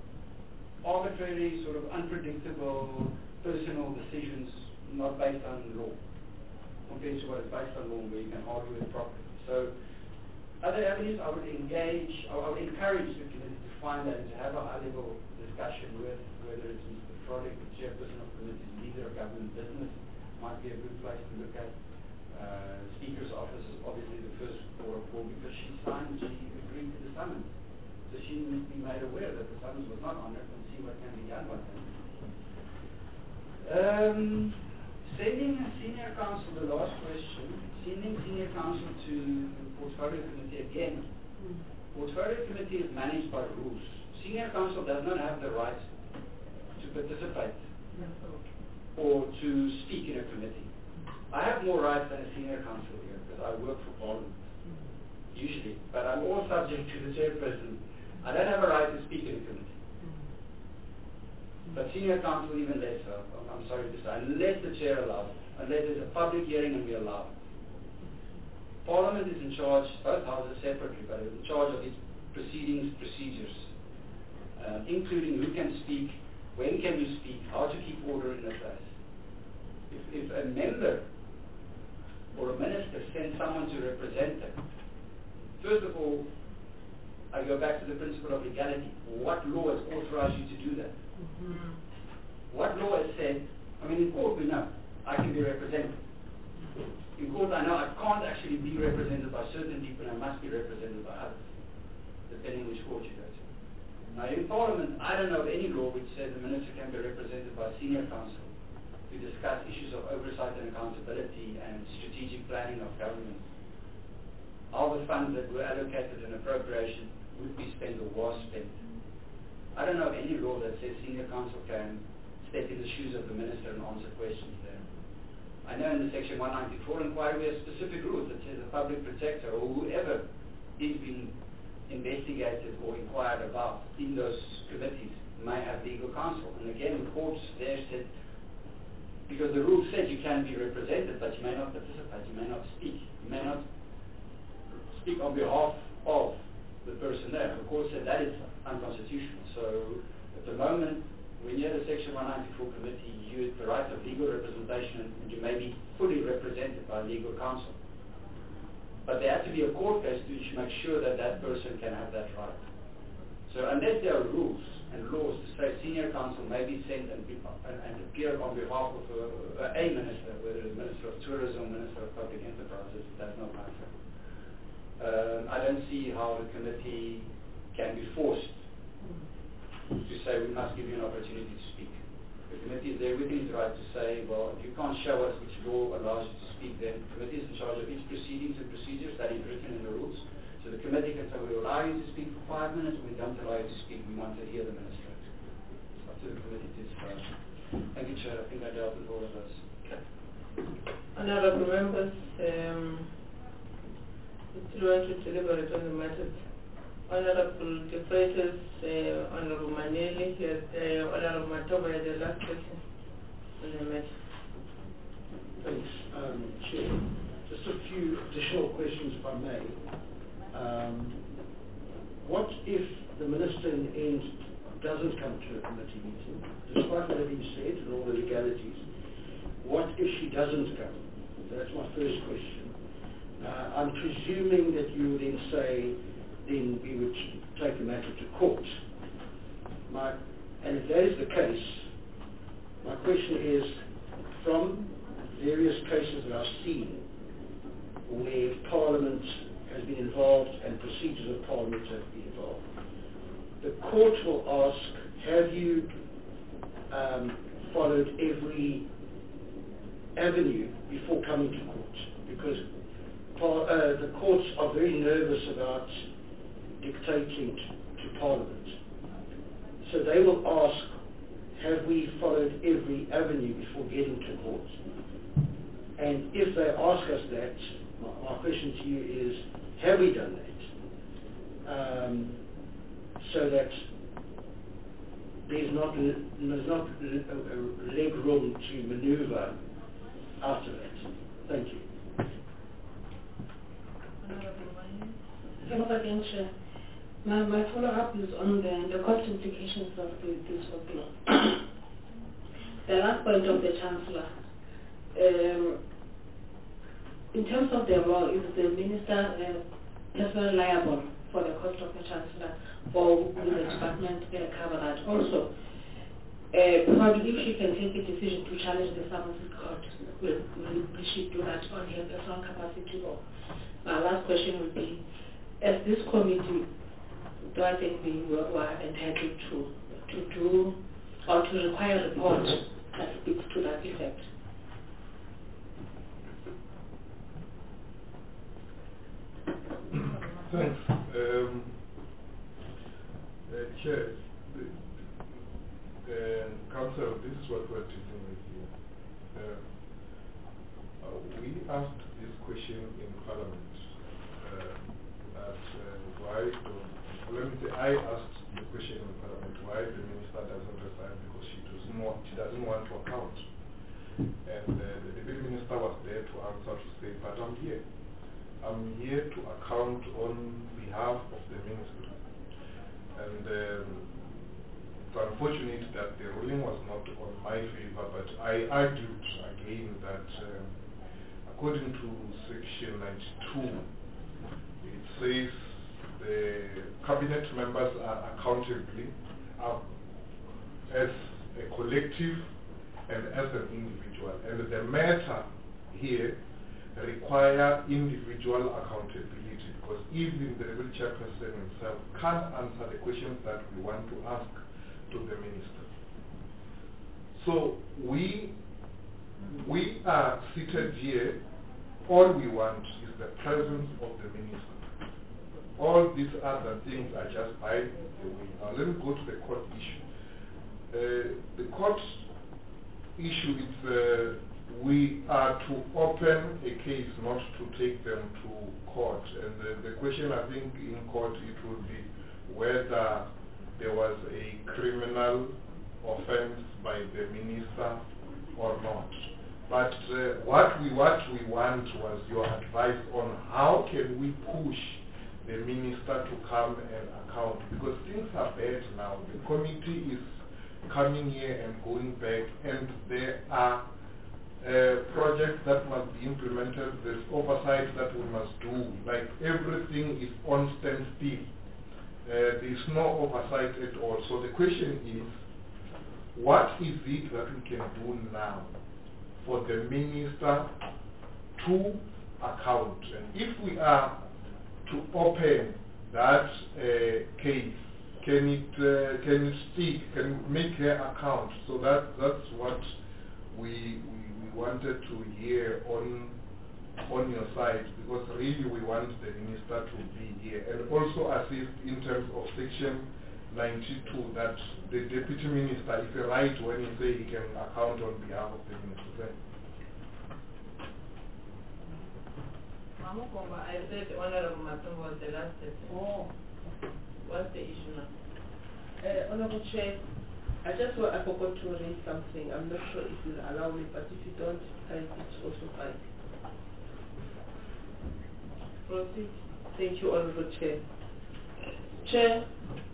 Arbitrary, sort of unpredictable, personal decisions not based on law, compared to what is based on law where you can argue it properly. So other avenues, I would encourage the committee to find that and to have a high-level discussion with whether it's Mr. Frolick, the chairperson of committees, leader of government business, might be a good place to look at. Speaker's office is obviously the first port of call because she agreed to the summons. So she needs to be made aware that the summons was not honored and see what can be done by them. Sending a senior counsel, the last question, sending senior counsel to the portfolio committee again. Portfolio committee is managed by rules. Senior counsel does not have the right to participate or to speak in a committee. I have more rights than a senior counsel here because I work for Parliament, usually, but I'm all subject to the chairperson. I don't have a right to speak in a committee. But senior counsel even less so, I'm sorry to say, unless the chair allows it, unless there's a public hearing and we allow it. Parliament is in charge, both houses separately, but is in charge of its proceedings, procedures, including who can speak, when can you speak, how to keep order in the place. If a member or a minister sends someone to represent them, first of all, I go back to the principle of legality. What law has authorized you to do that? What law has said, I mean, in court we know, I can be represented. In court I know I can't actually be represented by certain people and I must be represented by others, depending which court you go to. Now in Parliament, I don't know of any law which says the minister can be represented by senior counsel to discuss issues of oversight and accountability and strategic planning of government. All the funds that were allocated in appropriation would be spent or was spent. I don't know of any law that says senior counsel can step in the shoes of the minister and answer questions there. I know in the Section 194 inquiry we have specific rules that says the public protector or whoever is being investigated or inquired about in those committees may have legal counsel. And again, the courts there said, because the rule said you can be represented, but you may not participate, you may not speak, you may not speak on behalf of the person there. The court said that is unconstitutional. So at the moment, when you had a Section 194 committee, you had the right of legal representation and you may be fully represented by legal counsel. But there had to be a court case to make sure that that person can have that right. So unless there are rules and laws to say senior counsel may be sent and appear on behalf of a minister, whether it's Minister of Tourism, Minister of Public Enterprises, that's not matter. I don't see how the committee can be forced to say we must give you an opportunity to speak. The committee is there within its right to say, well, if you can't show us which law allows you to speak, then the committee is in charge of each proceedings and procedures that is written in the rules. So the committee can say, we allow you to speak for 5 minutes, we don't allow you to speak, we want to hear the minister. It's up to the committee to decide. Thank you, Chair. I think I dealt with all of those. Okay. Honourable members, we still want to deliberate on the matters. Honourable Debaters, Honourable Maneli, Honourable Matoba, the last question on the matter. Thanks, Chair. Just a few additional questions, if I may. What if the Minister in the end doesn't come to a committee meeting, despite what has been said and all the legalities? What if she doesn't come? That's my first question. I'm presuming that you would then say, then we would take the matter to court. And if that is the case, my question is, from various cases that I've seen where Parliament has been involved and procedures of Parliament have been involved, the court will ask, have you followed every avenue before coming to court? Because the courts are very nervous about dictating to Parliament. So they will ask, have we followed every avenue before getting to court? And if they ask us that, my question to you is, have we done that? So that there's not leg room to maneuver after that. Thank you. My follow-up is on the cost implications of this whole thing. The last point of the Chancellor. In terms of the law, is the Minister personally liable for the cost of the Chancellor, or will the department cover that? Also, probably if she can take a decision to challenge the summons court, will she do that on her personal capacity? Or my last question would be, as this committee, do I think we were entitled to do or to require a report that speaks to that effect? Thanks. Chair, Council, this is what we're dealing with here. We asked this question in Parliament that why don't, let me say, I asked the question in Parliament why the Minister doesn't resign, because she doesn't want to account. And the Deputy Minister was there to answer to say, but I'm here. I'm here to account on behalf of the Ministry. And it's unfortunate that the ruling was not on my favor, but I argued again that according to Section 92, it says the cabinet members are accountable as a collective and as an individual. And the matter here require individual accountability, because even the Rebel Chairperson himself can't answer the questions that we want to ask to the Minister. So we are seated here, all we want is the presence of the Minister. All these other things are just by the way. Now let me go to the court issue. The court issue is we are to open a case, not to take them to court. And the question, I think, in court, it would be whether there was a criminal offense by the Minister or not. But what we want was your advice on how can we push the Minister to come and account, because things are bad now. The committee is coming here and going back, and there are projects that must be implemented, there's oversight that we must do, like everything is on standstill. There's no oversight at all. So the question is, what is it that we can do now for the minister to account? And if we are to open that case, can it stick? Can it make her account? So that's what we wanted to hear on your side, because really we want the minister to be here and also assist in terms of section 92, that the deputy minister is right when he say he can account on behalf of the minister. I said Honorable Matum was the last person. Oh. What's the issue now? Honorable Chair, I forgot to raise something. I'm not sure if you'll allow me, but if you don't, it's also fine. Proceed. Thank you, Honorable Chair. Chair,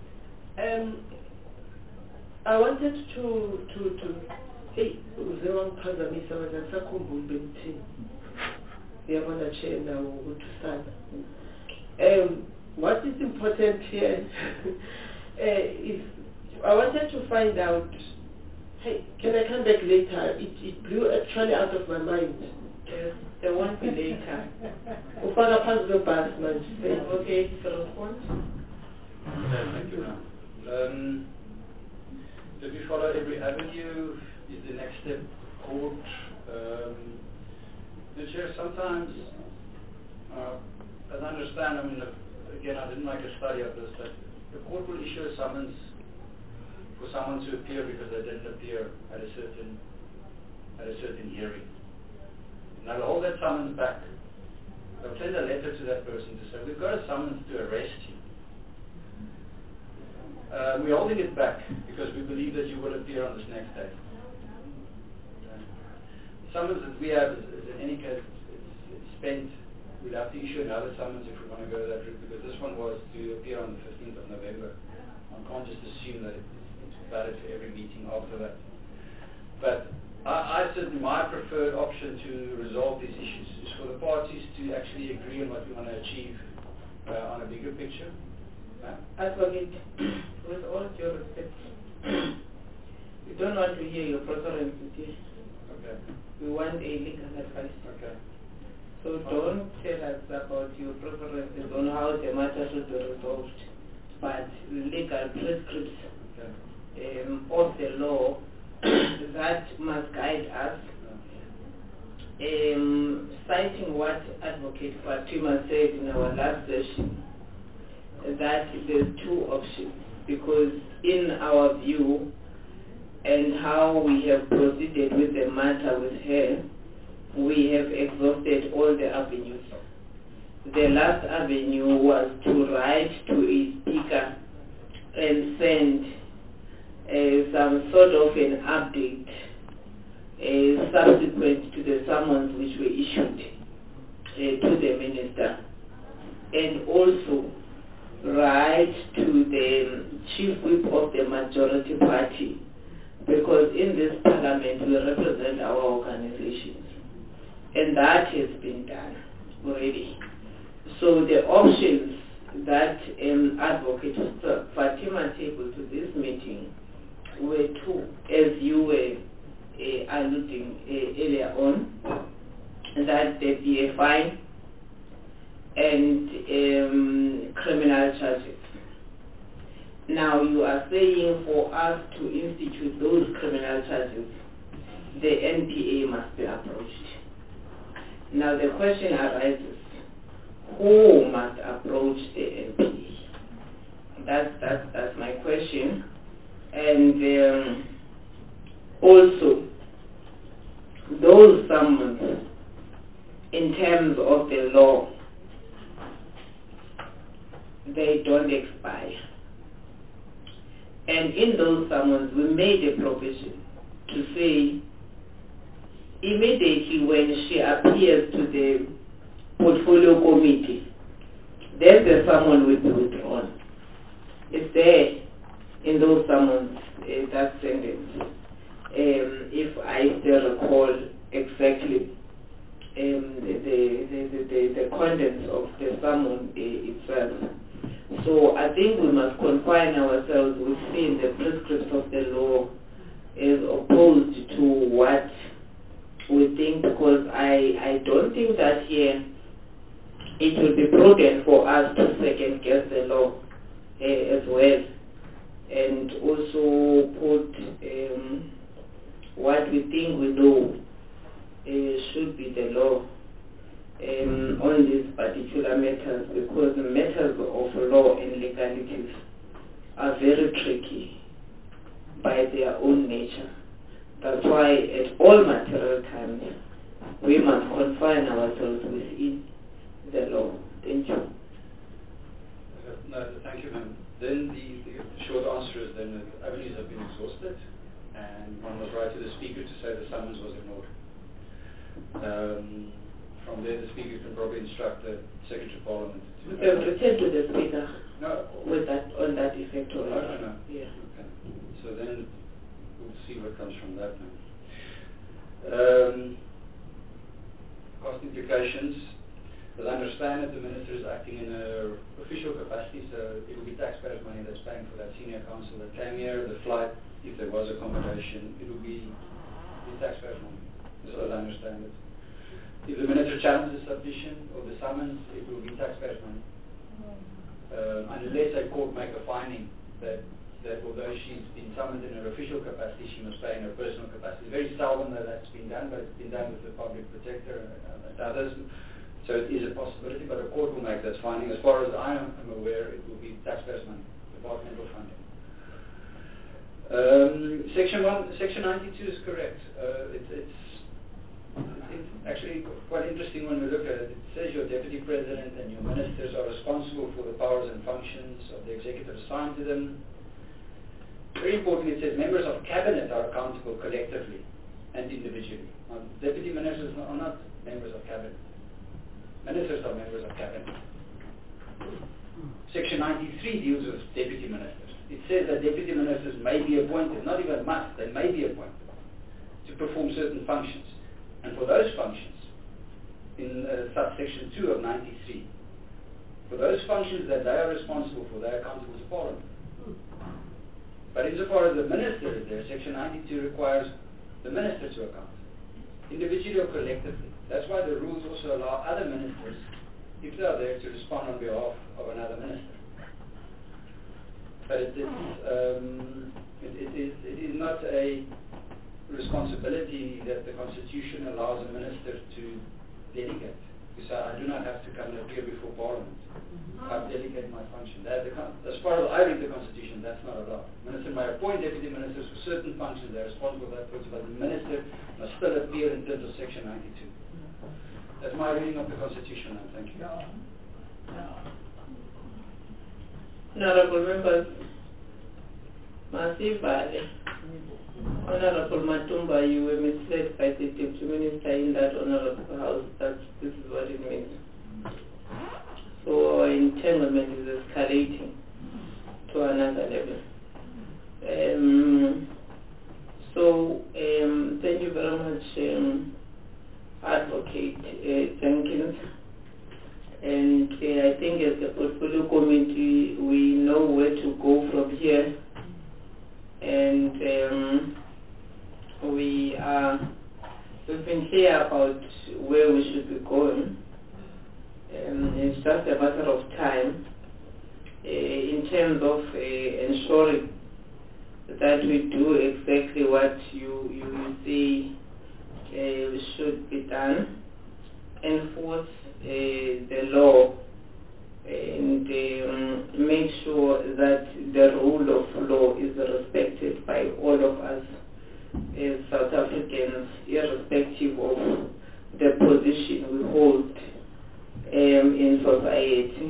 I wanted to hey, Uzewangphazamisa wazasakhumbulo bemthini. Ngiyabona Chair now ukuthi usana. What is important here is I wanted to find out, hey, can I come back later? It blew actually out of my mind. Yes, there won't be later. Ufaka phansi kwebhasi manje. Okay, so respond. Thank you, ma'am. Did we follow every avenue? Is the next step court? The Chair, sometimes, as I understand, I mean, again, I didn't make a study of this, but the court will issue a summons for someone to appear because they didn't appear at a certain hearing. Now they'll hold that summons back. They'll send a letter to that person to say, we've got a summons to arrest you. We're holding it back because we believe that you will appear on this next day. The summons that we have is in any case, it's spent. We'd have to issue another summons if we want to go that route, because this one was to appear on the 15th of November. One can't just assume that it's valid for every meeting after that. But I said my preferred option to resolve these issues is for the parties to actually agree on what we want to achieve on a bigger picture. Advocate, with all due respect, we don't want to hear your preferences here. Okay. We want a legal advice. Okay. So don't tell us about your preferences on how the matter should be resolved, but legal prescripts of the law that must guide us. Citing what Advocate Fatima said in our last session, that there's two options, because in our view and how we have proceeded with the matter with her, we have exhausted all the avenues. The last avenue was to write to a speaker and send some sort of an update subsequent to the summons which were issued to the minister, and also write to the chief whip of the majority party, because in this parliament we represent our organizations, and that has been done already. So the options that Advocate Fatima tabled to this meeting were two, as you were alluding earlier on, that there be a fine and criminal charges. Now you are saying for us to institute those criminal charges, the NPA must be approached. Now the question arises, who must approach the NPA? That's my question. And also, those summons, in terms of the law, they don't expire. And in those summons, we made a provision to say, immediately when she appears to the portfolio committee, then the summons will be withdrawn. It's there in those summons that sentence. If I still recall exactly the contents of the summon itself. So I think we must confine ourselves within the prescripts of the law as opposed to what we think, because I don't think that here it will be prudent for us to second guess the law as well, and also put what we think we know should be the law on these particular matters, because the matters of law and legalities are very tricky by their own nature. That's why at all material times we must confine ourselves within the law. Thank you. No, thank you, ma'am. Then the short answer is then the avenues have been exhausted, and one was right to the Speaker to say the summons was ignored. From there, the Speaker can probably instruct the Secretary of Parliament to... We can return to the Speaker on that effect already. No. Yeah. Okay. So then we'll see what comes from that now. Cost implications. But I understand that the Minister is acting in an official capacity, so it will be taxpayers' money that's paying for that senior counsel that came here, the flight, if there was accommodation, it will be taxpayers' money, as I understand it. If the Minister challenges the submission or the summons, it will be taxpayers' money. Unless a court make a finding that although she's been summoned in her official capacity, she must pay in her personal capacity. Very seldom that that's been done, but it's been done with the public protector and others. So it is a possibility, but a court will make that finding. As far as I am aware, it will be taxpayers' money, departmental funding. Section 92 is correct. It's actually quite interesting when we look at it. It says your Deputy President and your ministers are responsible for the powers and functions of the executive assigned to them. Very importantly, it says members of Cabinet are accountable collectively and individually. Now, Deputy Ministers are not members of Cabinet. Ministers are members of Cabinet. Section 93 deals with Deputy Ministers. It says that Deputy Ministers may be appointed, not even must, they may be appointed to perform certain functions. And for those functions, in subsection 2 of 93, for those functions that they are responsible for, they are accountable to Parliament. But insofar as the Minister is there, section 92 requires the Minister to account, individually or collectively. That's why the rules also allow other ministers, if they are there, to respond on behalf of another minister. But it is not a responsibility that the Constitution allows a minister to delegate. Because I do not have to come and appear before Parliament. I delegate my function. As far as I read the Constitution, that's not allowed. The minister may appoint deputy ministers for certain functions. They're responsible for that function, but the minister must still appear in terms of Section 92. That's my reading of the Constitution, and thank you. Honorable members, Masivale, Honorable Matumba, you were misled by the Deputy Minister in that Honorable House that this is what it means. So our entanglement is escalating to another level. Thank you very much, Advocate Jenkins. And I think as the Portfolio Committee, we know where to go from here. And we've been clear about where we should be going. It's just a matter of time in terms of ensuring that we do exactly what you say should be done, enforce the law, and make sure that the rule of law is respected by all of us as South Africans, irrespective of the position we hold in society.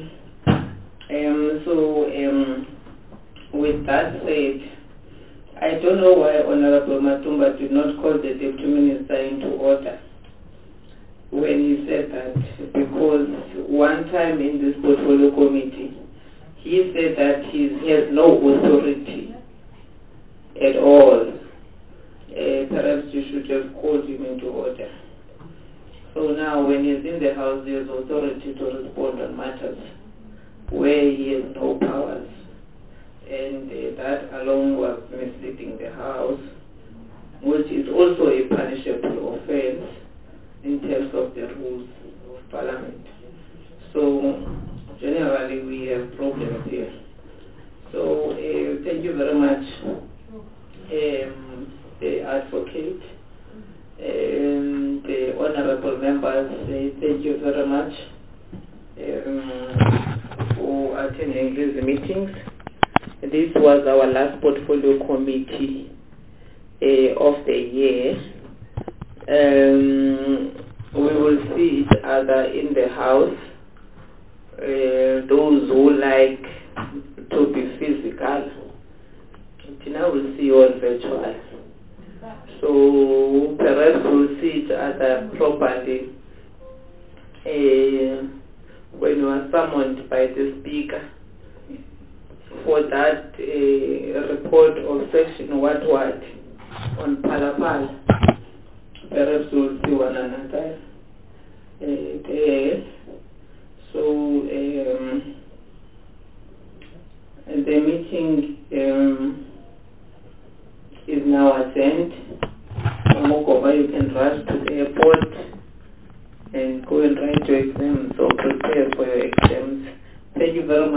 With that said, I don't know why Honorable Matumba did not call the Deputy Minister into order when he said that, because one time in this Portfolio Committee, he said that he has no authority at all, perhaps you should have called him into order. So now when he's in the House, he has authority to respond on matters where he has no powers. And that alone was misleading the House, which is also a punishable offense in terms of the rules of Parliament. So generally we have problems here. So thank you very much, the advocate, the honorable members. Thank you very much for attending these meetings. This was our last portfolio committee of the year. We will see each other in the House. Those who like to be physical, now we'll see you on virtual. So perhaps we'll see each other properly when you are summoned by the Speaker for that report of section what on Palapal. Perhaps we'll see one another there. So the meeting is now adjourned. Mokova, you can rush to the airport and go and write your exams or prepare for your exams. Thank you very much.